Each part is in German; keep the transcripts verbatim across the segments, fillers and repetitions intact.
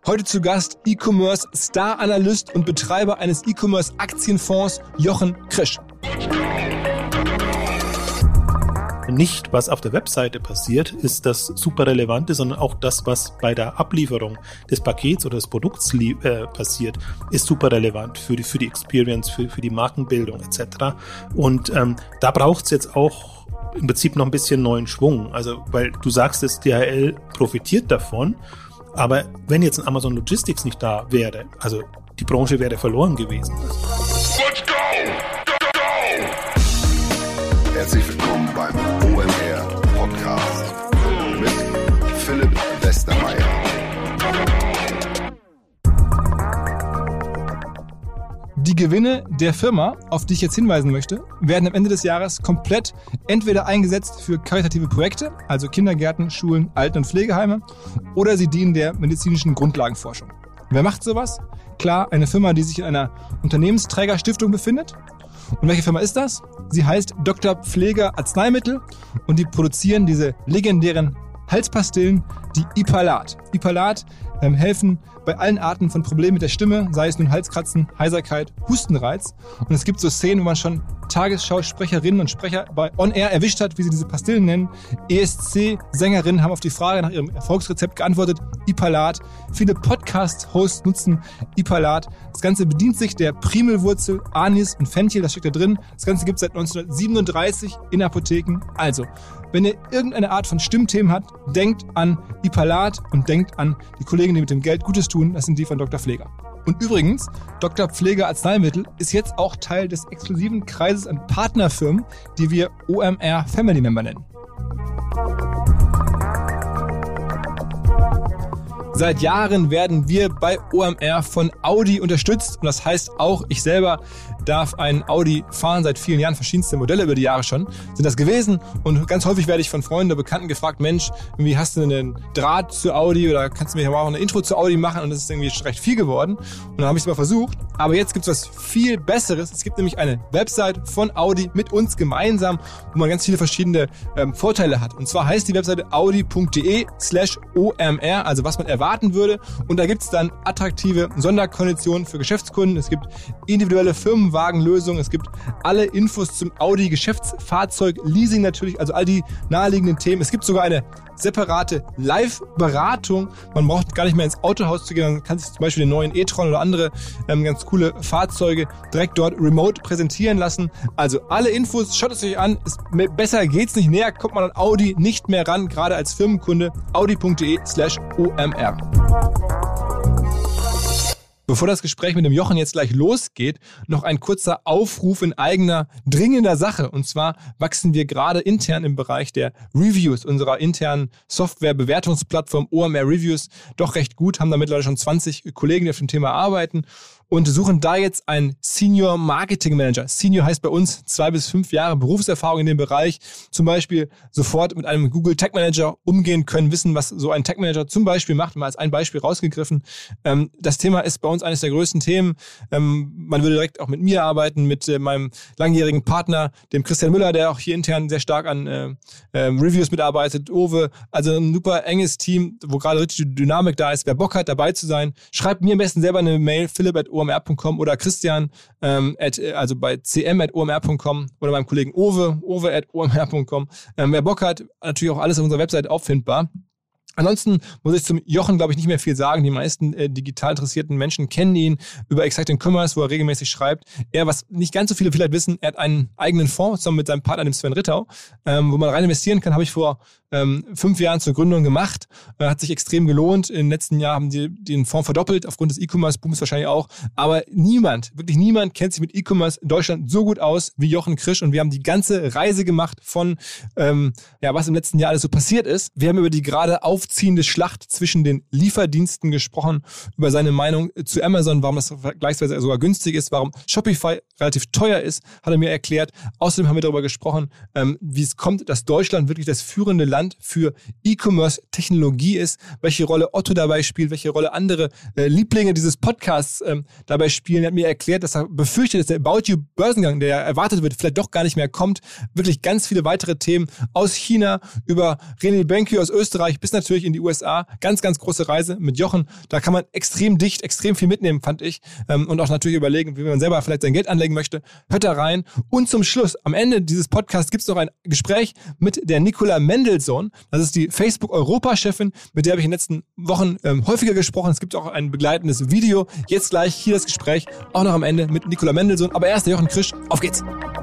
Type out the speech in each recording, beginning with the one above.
Heute zu Gast E-Commerce-Star-Analyst und Betreiber eines E-Commerce-Aktienfonds Jochen Krisch. Nicht, was auf der Webseite passiert, ist das super Relevante, sondern auch das, was bei der Ablieferung des Pakets oder des Produkts lie- äh, passiert, ist super relevant für die, für die Experience, für, für die Markenbildung et cetera. Und ähm, da braucht es jetzt auch im Prinzip noch ein bisschen neuen Schwung. Also, weil du sagst, dass D H L profitiert davon, aber wenn jetzt ein Amazon Logistics nicht da wäre, also die Branche wäre verloren gewesen. Let's go! Go, go! Herzlich willkommen beim O M R Podcast mit Philipp Westermeier. Die Gewinne der Firma, auf die ich jetzt hinweisen möchte, werden am Ende des Jahres komplett entweder eingesetzt für karitative Projekte, also Kindergärten, Schulen, Alten- und Pflegeheime, oder sie dienen der medizinischen Grundlagenforschung. Wer macht sowas? Klar, eine Firma, die sich in einer Unternehmensträgerstiftung befindet. Und welche Firma ist das? Sie heißt Doktor Pfleger Arzneimittel und die produzieren diese legendären Halspastillen, die Ipalat. Ipalat ähm, helfen bei allen Arten von Problemen mit der Stimme, sei es nun Halskratzen, Heiserkeit, Hustenreiz. Und es gibt so Szenen, wo man schon Tagesschausprecherinnen und Sprecher bei On Air erwischt hat, wie sie diese Pastillen nennen. E S C-Sängerinnen haben auf die Frage nach ihrem Erfolgsrezept geantwortet, Ipalat. Viele Podcast-Hosts nutzen Ipalat. Das Ganze bedient sich der Primelwurzel, Anis und Fenchel, das steckt da drin. Das Ganze gibt es seit neunzehnhundertsiebenunddreißig in Apotheken. Also, wenn ihr irgendeine Art von Stimmthemen habt, denkt an Ipalat und denkt an die Kollegen, die mit dem Geld Gutes tun. Das sind die von Doktor Pfleger. Und übrigens, Doktor Pfleger Arzneimittel ist jetzt auch Teil des exklusiven Kreises an Partnerfirmen, die wir O M R Family Member nennen. Seit Jahren werden wir bei O M R von Audi unterstützt und das heißt auch, ich selber darf einen Audi fahren, seit vielen Jahren, verschiedenste Modelle über die Jahre schon sind das gewesen und ganz häufig werde ich von Freunden oder Bekannten gefragt, Mensch, wie hast du einen Draht zu Audi oder kannst du mir mal auch eine Intro zu Audi machen und das ist irgendwie recht viel geworden und dann habe ich es mal versucht, aber jetzt gibt es was viel Besseres, es gibt nämlich eine Website von Audi mit uns gemeinsam, wo man ganz viele verschiedene ähm, Vorteile hat und zwar heißt die Webseite audi.de slash omr, also was man erwarten würde und da gibt es dann attraktive Sonderkonditionen für Geschäftskunden, es gibt individuelle Firmenwagenlösungen, es gibt alle Infos zum Audi Geschäftsfahrzeug Leasing natürlich, also all die naheliegenden Themen. Es gibt sogar eine separate Live-Beratung. Man braucht gar nicht mehr ins Autohaus zu gehen, man kann sich zum Beispiel den neuen e-tron oder andere ähm, ganz coole Fahrzeuge direkt dort remote präsentieren lassen. Also alle Infos, schaut es euch an, ist, besser geht's nicht, näher kommt man an Audi nicht mehr ran, gerade als Firmenkunde, audi.de slash omr. Bevor das Gespräch mit dem Jochen jetzt gleich losgeht, noch ein kurzer Aufruf in eigener, dringender Sache. Und zwar wachsen wir gerade intern im Bereich der Reviews unserer internen Software-Bewertungsplattform O M R Reviews doch recht gut, haben da mittlerweile schon zwanzig Kollegen, die auf dem Thema arbeiten und suchen da jetzt einen Senior Marketing Manager. Senior heißt bei uns zwei bis fünf Jahre Berufserfahrung in dem Bereich. Zum Beispiel sofort mit einem Google Tag Manager umgehen können, wissen, was so ein Tag Manager zum Beispiel macht. Mal als ein Beispiel rausgegriffen. Ähm, das Thema ist bei uns eines der größten Themen. Ähm, man würde direkt auch mit mir arbeiten, mit äh, meinem langjährigen Partner, dem Christian Müller, der auch hier intern sehr stark an äh, äh, Reviews mitarbeitet. Owe, also ein super enges Team, wo gerade richtig Dynamik da ist. Wer Bock hat, dabei zu sein, schreibt mir am besten selber eine Mail, philipp at o m r punkt com oder Christian, ähm, at, also bei c m at o m r punkt com oder beim Kollegen Owe, owe at o m r punkt com. Ähm, wer Bock hat, natürlich auch alles auf unserer Website auffindbar. Ansonsten muss ich zum Jochen, glaube ich, nicht mehr viel sagen. Die meisten äh, digital interessierten Menschen kennen ihn über Exciting Commerce, wo er regelmäßig schreibt. Er, was nicht ganz so viele vielleicht wissen, er hat einen eigenen Fonds zusammen mit seinem Partner, dem Sven Rittau, ähm, wo man rein investieren kann, habe ich vor ähm, fünf Jahren zur Gründung gemacht. Äh, hat sich extrem gelohnt. Im letzten Jahr haben die den Fonds verdoppelt, aufgrund des E-Commerce-Booms wahrscheinlich auch. Aber niemand, wirklich niemand kennt sich mit E-Commerce in Deutschland so gut aus wie Jochen Krisch. Und wir haben die ganze Reise gemacht von, ähm, ja, was im letzten Jahr alles so passiert ist. Wir haben über die gerade aufziehende Schlacht zwischen den Lieferdiensten gesprochen, über seine Meinung zu Amazon, warum das vergleichsweise sogar günstig ist, warum Shopify relativ teuer ist, hat er mir erklärt. Außerdem haben wir darüber gesprochen, ähm, wie es kommt, dass Deutschland wirklich das führende Land für E-Commerce-Technologie ist, welche Rolle Otto dabei spielt, welche Rolle andere äh, Lieblinge dieses Podcasts ähm, dabei spielen. Er hat mir erklärt, dass er befürchtet, dass der About You Börsengang, der erwartet wird, vielleicht doch gar nicht mehr kommt. Wirklich ganz viele weitere Themen aus China über René Benque aus Österreich bis natürlich natürlich in die U S A. Ganz, ganz große Reise mit Jochen. Da kann man extrem dicht, extrem viel mitnehmen, fand ich. Und auch natürlich überlegen, wie man selber vielleicht sein Geld anlegen möchte. Hört da rein. Und zum Schluss, am Ende dieses Podcasts gibt es noch ein Gespräch mit der Nicola Mendelssohn. Das ist die Facebook-Europachefin, mit der habe ich in den letzten Wochen ähm, häufiger gesprochen. Es gibt auch ein begleitendes Video. Jetzt gleich hier das Gespräch, auch noch am Ende mit Nicola Mendelssohn. Aber erst der Jochen Krisch. Auf geht's!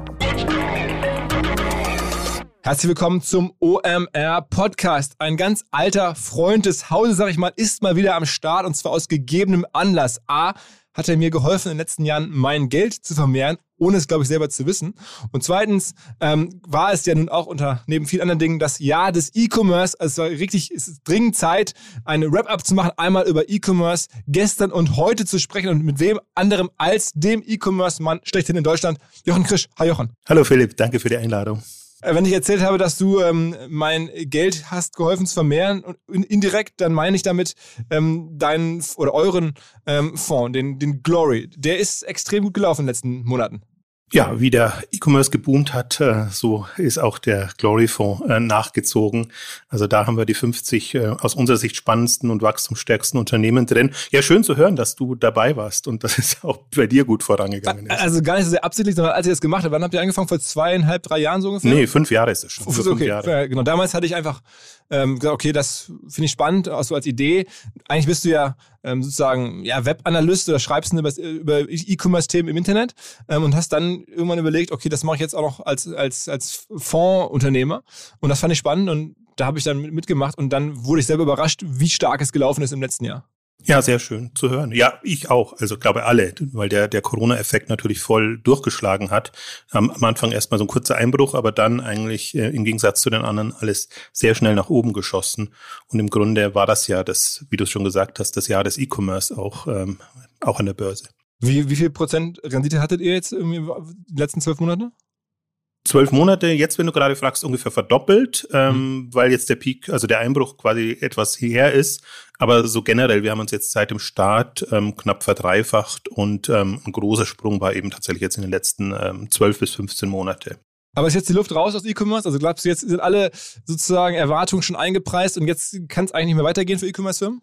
Herzlich willkommen zum O M R Podcast. Ein ganz alter Freund des Hauses, sag ich mal, ist mal wieder am Start und zwar aus gegebenem Anlass. A, hat er mir geholfen, in den letzten Jahren mein Geld zu vermehren, ohne es, glaube ich, selber zu wissen. Und zweitens ähm, war es ja nun auch unter, neben vielen anderen Dingen, das Jahr des E-Commerce. Also es war richtig, es ist dringend Zeit, eine Wrap-up zu machen, einmal über E-Commerce gestern und heute zu sprechen und mit wem anderem als dem E-Commerce-Mann schlechthin in Deutschland, Jochen Krisch. Hi Jochen. Hallo Philipp, danke für die Einladung. Wenn ich erzählt habe, dass du ähm, mein Geld hast geholfen zu vermehren und indirekt, dann meine ich damit ähm, deinen oder euren ähm, Fonds, den, den Glory. Der ist extrem gut gelaufen in den letzten Monaten. Ja, wie der E-Commerce geboomt hat, so ist auch der Glory-Fonds nachgezogen. Also da haben wir die fünfzig aus unserer Sicht spannendsten und wachstumsstärksten Unternehmen drin. Ja, schön zu hören, dass du dabei warst und dass es auch bei dir gut vorangegangen ist. Also gar nicht so sehr absichtlich, sondern als ihr das gemacht habt. Wann habt ihr angefangen? Vor zweieinhalb, drei Jahren so ungefähr? Nee, fünf Jahre ist es schon. Okay, fünf Jahre. Genau, damals hatte ich einfach ähm, gesagt, okay, das finde ich spannend, auch so als Idee. Eigentlich bist du ja ähm, sozusagen ja, Webanalyst oder schreibst über, über E-Commerce-Themen im Internet ähm, und hast dann irgendwann überlegt, okay, das mache ich jetzt auch noch als, als, als Fondsunternehmer. Und das fand ich spannend und da habe ich dann mitgemacht und dann wurde ich selber überrascht, wie stark es gelaufen ist im letzten Jahr. Ja, sehr schön zu hören. Ja, ich auch. Also glaube alle, weil der der Corona-Effekt natürlich voll durchgeschlagen hat. Am, am Anfang erstmal so ein kurzer Einbruch, aber dann eigentlich äh, im Gegensatz zu den anderen alles sehr schnell nach oben geschossen. Und im Grunde war das ja das, wie du es schon gesagt hast, das Jahr des E-Commerce auch ähm, auch an der Börse. Wie, wie viel Prozent Rendite hattet ihr jetzt irgendwie die letzten zwölf Monate? Zwölf Monate, jetzt, wenn du gerade fragst, ungefähr verdoppelt, ähm, mhm. weil jetzt der Peak, also der Einbruch quasi etwas her ist. Aber so generell, wir haben uns jetzt seit dem Start ähm, knapp verdreifacht und ähm, ein großer Sprung war eben tatsächlich jetzt in den letzten ähm, zwölf bis fünfzehn Monate. Aber ist jetzt die Luft raus aus E-Commerce? Also glaubst du, jetzt sind alle sozusagen Erwartungen schon eingepreist und jetzt kann es eigentlich nicht mehr weitergehen für E-Commerce-Firmen?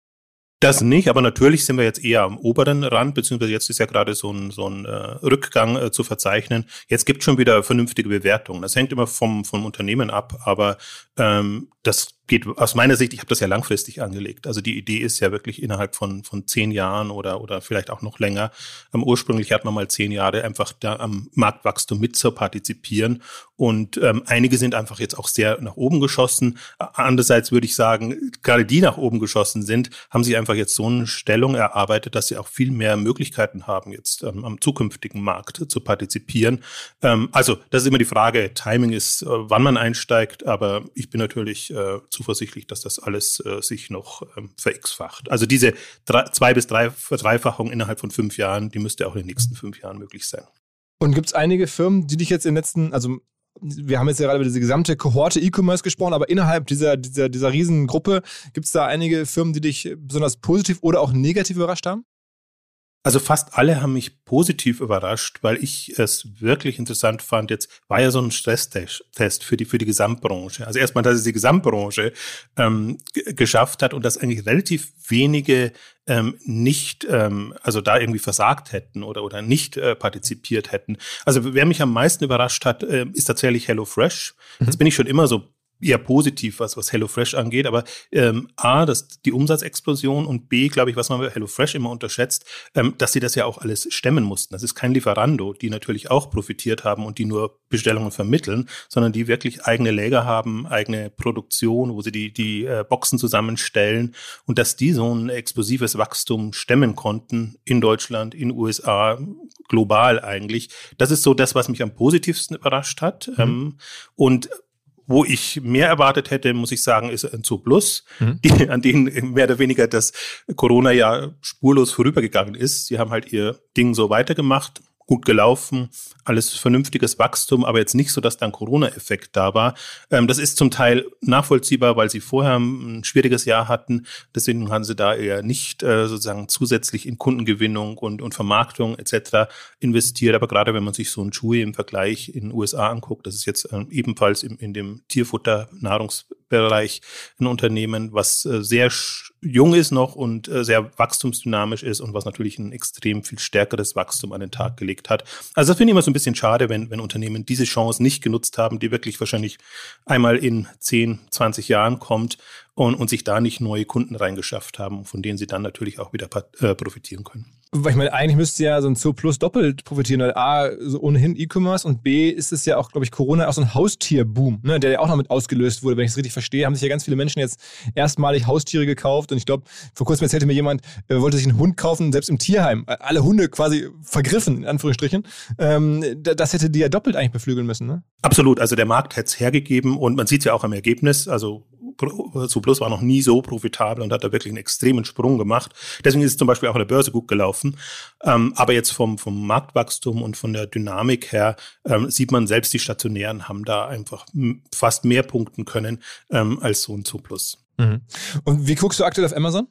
Das nicht, aber natürlich sind wir jetzt eher am oberen Rand, beziehungsweise jetzt ist ja gerade so ein, so ein äh, Rückgang äh, zu verzeichnen. Jetzt gibt es schon wieder vernünftige Bewertungen. Das hängt immer vom, vom Unternehmen ab, aber ähm, das geht aus meiner Sicht, ich habe das ja langfristig angelegt. Also die Idee ist ja wirklich innerhalb von von zehn Jahren oder oder vielleicht auch noch länger. Ähm, ursprünglich hat man mal zehn Jahre einfach da am Marktwachstum mit zu partizipieren und ähm, einige sind einfach jetzt auch sehr nach oben geschossen. Andererseits würde ich sagen, gerade die nach oben geschossen sind, haben sich einfach jetzt so eine Stellung erarbeitet, dass sie auch viel mehr Möglichkeiten haben, jetzt ähm, am zukünftigen Markt zu partizipieren. Ähm, also das ist immer die Frage, Timing ist, äh, wann man einsteigt, aber ich bin natürlich äh, zuversichtlich, dass das alles äh, sich noch ähm, ver-x-facht. Also diese drei, zwei bis drei Verdreifachung innerhalb von fünf Jahren, die müsste auch in den nächsten fünf Jahren möglich sein. Und gibt es einige Firmen, die dich jetzt in den letzten, also wir haben jetzt ja gerade über diese gesamte Kohorte E-Commerce gesprochen, aber innerhalb dieser, dieser, dieser Riesengruppe gibt es da einige Firmen, die dich besonders positiv oder auch negativ überrascht haben? Also fast alle haben mich positiv überrascht, weil ich es wirklich interessant fand. Jetzt war ja so ein Stresstest für die für die Gesamtbranche. Also erstmal, dass es die Gesamtbranche ähm, g- geschafft hat und dass eigentlich relativ wenige ähm, nicht, ähm, also da irgendwie versagt hätten oder oder nicht äh, partizipiert hätten. Also wer mich am meisten überrascht hat, äh, ist tatsächlich HelloFresh. Mhm. Jetzt bin ich schon immer so eher positiv, was, was HelloFresh angeht, aber ähm, A, das, die Umsatzexplosion und B, glaube ich, was man bei HelloFresh immer unterschätzt, ähm, dass sie das ja auch alles stemmen mussten. Das ist kein Lieferando, die natürlich auch profitiert haben und die nur Bestellungen vermitteln, sondern die wirklich eigene Lager haben, eigene Produktion, wo sie die, die äh, Boxen zusammenstellen und dass die so ein explosives Wachstum stemmen konnten in Deutschland, in den U S A, global eigentlich. Das ist so das, was mich am positivsten überrascht hat. Mhm. Ähm, und wo ich mehr erwartet hätte, muss ich sagen, ist ein Zooplus, mhm. die, an denen mehr oder weniger das Corona-Jahr spurlos vorübergegangen ist. Sie haben halt ihr Ding so weitergemacht, gut gelaufen, alles vernünftiges Wachstum, aber jetzt nicht so, dass da ein Corona-Effekt da war. Ähm, das ist zum Teil nachvollziehbar, weil sie vorher ein schwieriges Jahr hatten. Deswegen haben sie da eher nicht äh, sozusagen zusätzlich in Kundengewinnung und, und Vermarktung et cetera investiert. Aber gerade wenn man sich so ein Chewy im Vergleich in den U S A anguckt, das ist jetzt ähm, ebenfalls im, in dem Tierfutter, Nahrungsmittel Bereich ein Unternehmen, was äh, sehr sch- jung ist noch und äh, sehr wachstumsdynamisch ist und was natürlich ein extrem viel stärkeres Wachstum an den Tag gelegt hat. Also das finde ich immer so ein bisschen schade, wenn, wenn Unternehmen diese Chance nicht genutzt haben, die wirklich wahrscheinlich einmal in zehn, zwanzig Jahren kommt und, und sich da nicht neue Kunden reingeschafft haben, von denen sie dann natürlich auch wieder äh, profitieren können. Weil ich meine, eigentlich müsste ja so ein Zooplus doppelt profitieren, weil A, so ohnehin E-Commerce und B, ist es ja auch, glaube ich, Corona auch so ein Haustierboom, ne, der ja auch noch mit ausgelöst wurde. Wenn ich es richtig verstehe, haben sich ja ganz viele Menschen jetzt erstmalig Haustiere gekauft und ich glaube, vor kurzem erzählte mir jemand, er wollte sich einen Hund kaufen, selbst im Tierheim. Alle Hunde quasi vergriffen, in Anführungsstrichen. Ähm, das hätte die ja doppelt eigentlich beflügeln müssen, ne? Absolut, also der Markt hätte es hergegeben und man sieht es ja auch am Ergebnis, also Zooplus war noch nie so profitabel und hat da wirklich einen extremen Sprung gemacht. Deswegen ist es zum Beispiel auch an der Börse gut gelaufen. Ähm, aber jetzt vom, vom Marktwachstum und von der Dynamik her ähm, sieht man, selbst die Stationären haben da einfach m- fast mehr punkten können ähm, als so ein Zooplus. Mhm. Und wie guckst du aktuell auf Amazon?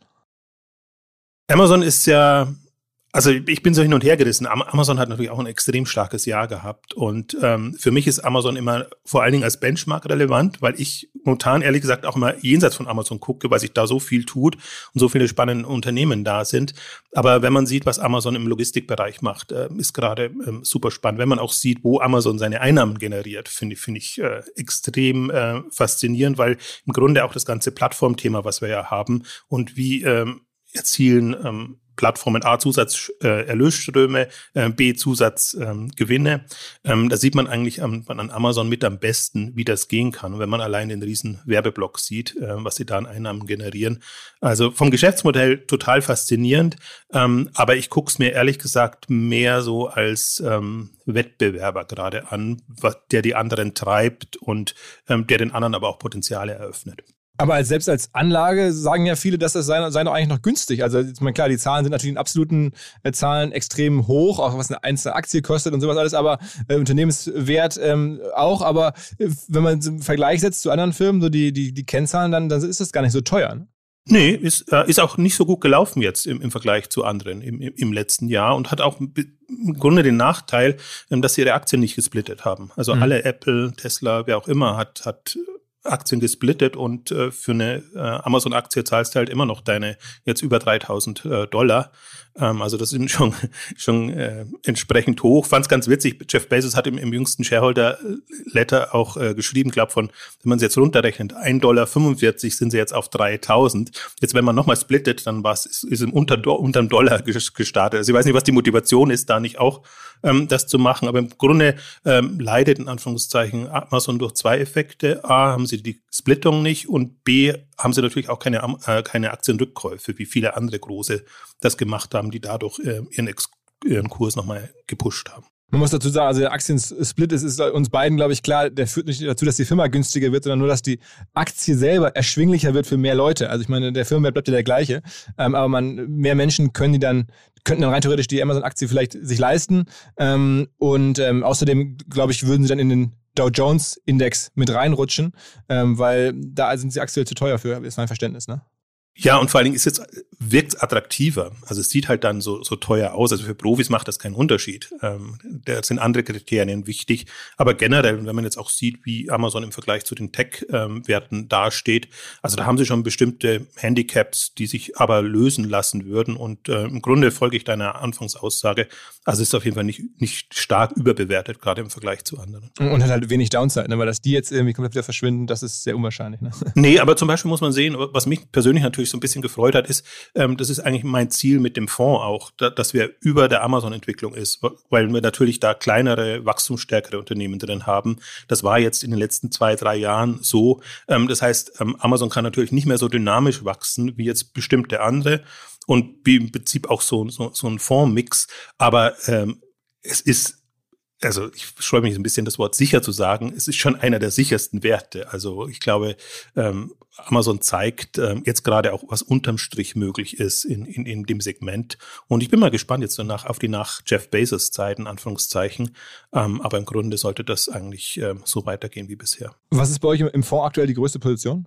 Amazon ist ja... Also ich bin so hin und her gerissen. Amazon hat natürlich auch ein extrem starkes Jahr gehabt und ähm, für mich ist Amazon immer vor allen Dingen als Benchmark relevant, weil ich momentan ehrlich gesagt auch immer jenseits von Amazon gucke, weil sich da so viel tut und so viele spannende Unternehmen da sind. Aber wenn man sieht, was Amazon im Logistikbereich macht, äh, ist gerade ähm, super spannend. Wenn man auch sieht, wo Amazon seine Einnahmen generiert, finde ich, finde ich äh, extrem äh, faszinierend, weil im Grunde auch das ganze Plattformthema, was wir ja haben und wie ähm, erzielen ähm, Plattformen A, Zusatzerlösströme, äh, B, Zusatzgewinne. Ähm, ähm, da sieht man eigentlich am, an Amazon mit am besten, wie das gehen kann. Und wenn man allein den riesen Werbeblock sieht, äh, was sie da an Einnahmen generieren. Also vom Geschäftsmodell total faszinierend. Ähm, aber ich gucke es mir ehrlich gesagt mehr so als ähm, Wettbewerber gerade an, was, der die anderen treibt und ähm, der den anderen aber auch Potenziale eröffnet. Aber als, selbst als Anlage sagen ja viele, dass das sei, sei doch eigentlich noch günstig. Also ich meine, klar, die Zahlen sind natürlich in absoluten äh, Zahlen extrem hoch, auch was eine einzelne Aktie kostet und sowas alles, aber äh, Unternehmenswert ähm, auch. Aber äh, wenn man es im Vergleich setzt zu anderen Firmen, so die, die, die Kennzahlen, dann, dann ist das gar nicht so teuer, ne? Nee, ist, äh, ist auch nicht so gut gelaufen jetzt im, im Vergleich zu anderen im, im, im letzten Jahr und hat auch im Grunde den Nachteil, ähm, dass sie ihre Aktien nicht gesplittet haben. Also mhm. alle Apple, Tesla, wer auch immer, hat, hat Aktien gesplittet und äh, für eine äh, Amazon-Aktie zahlst du halt immer noch deine jetzt über dreitausend äh, Dollar. Ähm, also das ist schon, schon äh, entsprechend hoch. Fand es ganz witzig, Jeff Bezos hat im, im jüngsten Shareholder-Letter auch äh, geschrieben, glaube von, wenn man es jetzt runterrechnet, ein Dollar fünfundvierzig sind sie jetzt auf dreitausend. Jetzt, wenn man nochmal splittet, dann war es, ist, ist im unter, unterm Dollar gestartet. Also ich weiß nicht, was die Motivation ist, da nicht auch ähm, das zu machen, aber im Grunde ähm, leidet in Anführungszeichen Amazon durch zwei Effekte. A, haben sie die Splittung nicht und B, haben sie natürlich auch keine, äh, keine Aktienrückkäufe, wie viele andere große das gemacht haben, die dadurch äh, ihren, Ex- ihren Kurs nochmal gepusht haben. Man muss dazu sagen, also der Aktiensplit ist, ist uns beiden, glaube ich, klar, der führt nicht dazu, dass die Firma günstiger wird, sondern nur, dass die Aktie selber erschwinglicher wird für mehr Leute. Also ich meine, der Firmenwert bleibt ja der gleiche, ähm, aber man, mehr Menschen können die dann, könnten dann rein theoretisch die Amazon-Aktie vielleicht sich leisten ähm, und ähm, außerdem, glaube ich, würden sie dann in den Dow Jones Index mit reinrutschen, ähm, weil da sind sie aktuell zu teuer für, ist mein Verständnis, ne? Ja, und vor allen Dingen ist jetzt, wirkt es attraktiver. Also es sieht halt dann so, so teuer aus. Also für Profis macht das keinen Unterschied. Ähm, da sind andere Kriterien wichtig. Aber generell, wenn man jetzt auch sieht, wie Amazon im Vergleich zu den Tech-Werten ähm, dasteht, also da haben sie schon bestimmte Handicaps, die sich aber lösen lassen würden. Und äh, im Grunde folge ich deiner Anfangsaussage. Also es ist auf jeden Fall nicht, nicht stark überbewertet, gerade im Vergleich zu anderen. Und hat halt wenig Downside, ne? Weil dass die jetzt irgendwie komplett wieder verschwinden, das ist sehr unwahrscheinlich. Ne? Nee, aber zum Beispiel muss man sehen, was mich persönlich natürlich so ein bisschen gefreut hat, ist, ähm, das ist eigentlich mein Ziel mit dem Fonds auch, da, dass wir über der Amazon-Entwicklung ist, weil wir natürlich da kleinere, wachstumsstärkere Unternehmen drin haben. Das war jetzt in den letzten zwei, drei Jahren so. Ähm, das heißt, ähm, Amazon kann natürlich nicht mehr so dynamisch wachsen wie jetzt bestimmte andere und wie im Prinzip auch so, so, so ein Fondsmix. Aber ähm, es ist Also ich scheue mich ein bisschen, das Wort sicher zu sagen. Es ist schon einer der sichersten Werte. Also ich glaube, ähm, Amazon zeigt ähm, jetzt gerade auch, was unterm Strich möglich ist in, in, in dem Segment. Und ich bin mal gespannt jetzt danach auf die nach Jeff Bezos Zeiten, Anführungszeichen. Ähm, aber im Grunde sollte das eigentlich ähm, so weitergehen wie bisher. Was ist bei euch im Fonds aktuell die größte Position?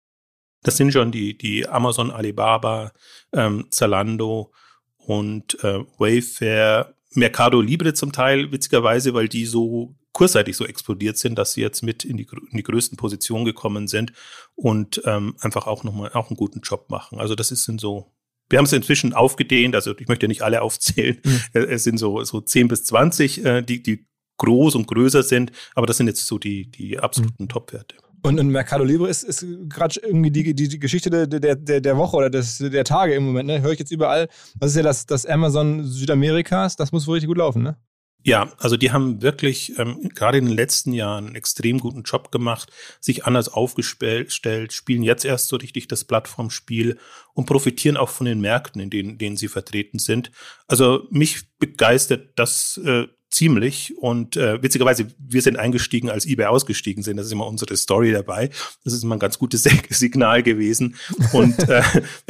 Das sind schon die, die Amazon, Alibaba, ähm, Zalando und äh, Wayfair, Mercado Libre zum Teil, witzigerweise, weil die so kursseitig so explodiert sind, dass sie jetzt mit in die, in die größten Positionen gekommen sind und ähm, einfach auch nochmal auch einen guten Job machen. Also das ist sind so, wir haben es inzwischen aufgedehnt, also ich möchte nicht alle aufzählen, mhm. es sind so, so zehn bis zwanzig, äh, die, die groß und größer sind, aber das sind jetzt so die, die absoluten mhm. Top-Werte. Und in Mercado Libre ist, ist gerade irgendwie die, die, die Geschichte der, der, der, der Woche oder des, der Tage im Moment, ne? Höre ich jetzt überall. Das ist ja das, das Amazon Südamerikas, das muss wohl richtig gut laufen, ne? Ja, also die haben wirklich ähm, gerade in den letzten Jahren einen extrem guten Job gemacht, sich anders aufgestellt, spielen jetzt erst so richtig das Plattformspiel und profitieren auch von den Märkten, in denen, denen sie vertreten sind. Also mich begeistert das äh, ziemlich und äh, witzigerweise, wir sind eingestiegen, als eBay ausgestiegen sind. Das ist immer unsere Story dabei. Das ist immer ein ganz gutes Signal gewesen. Und äh,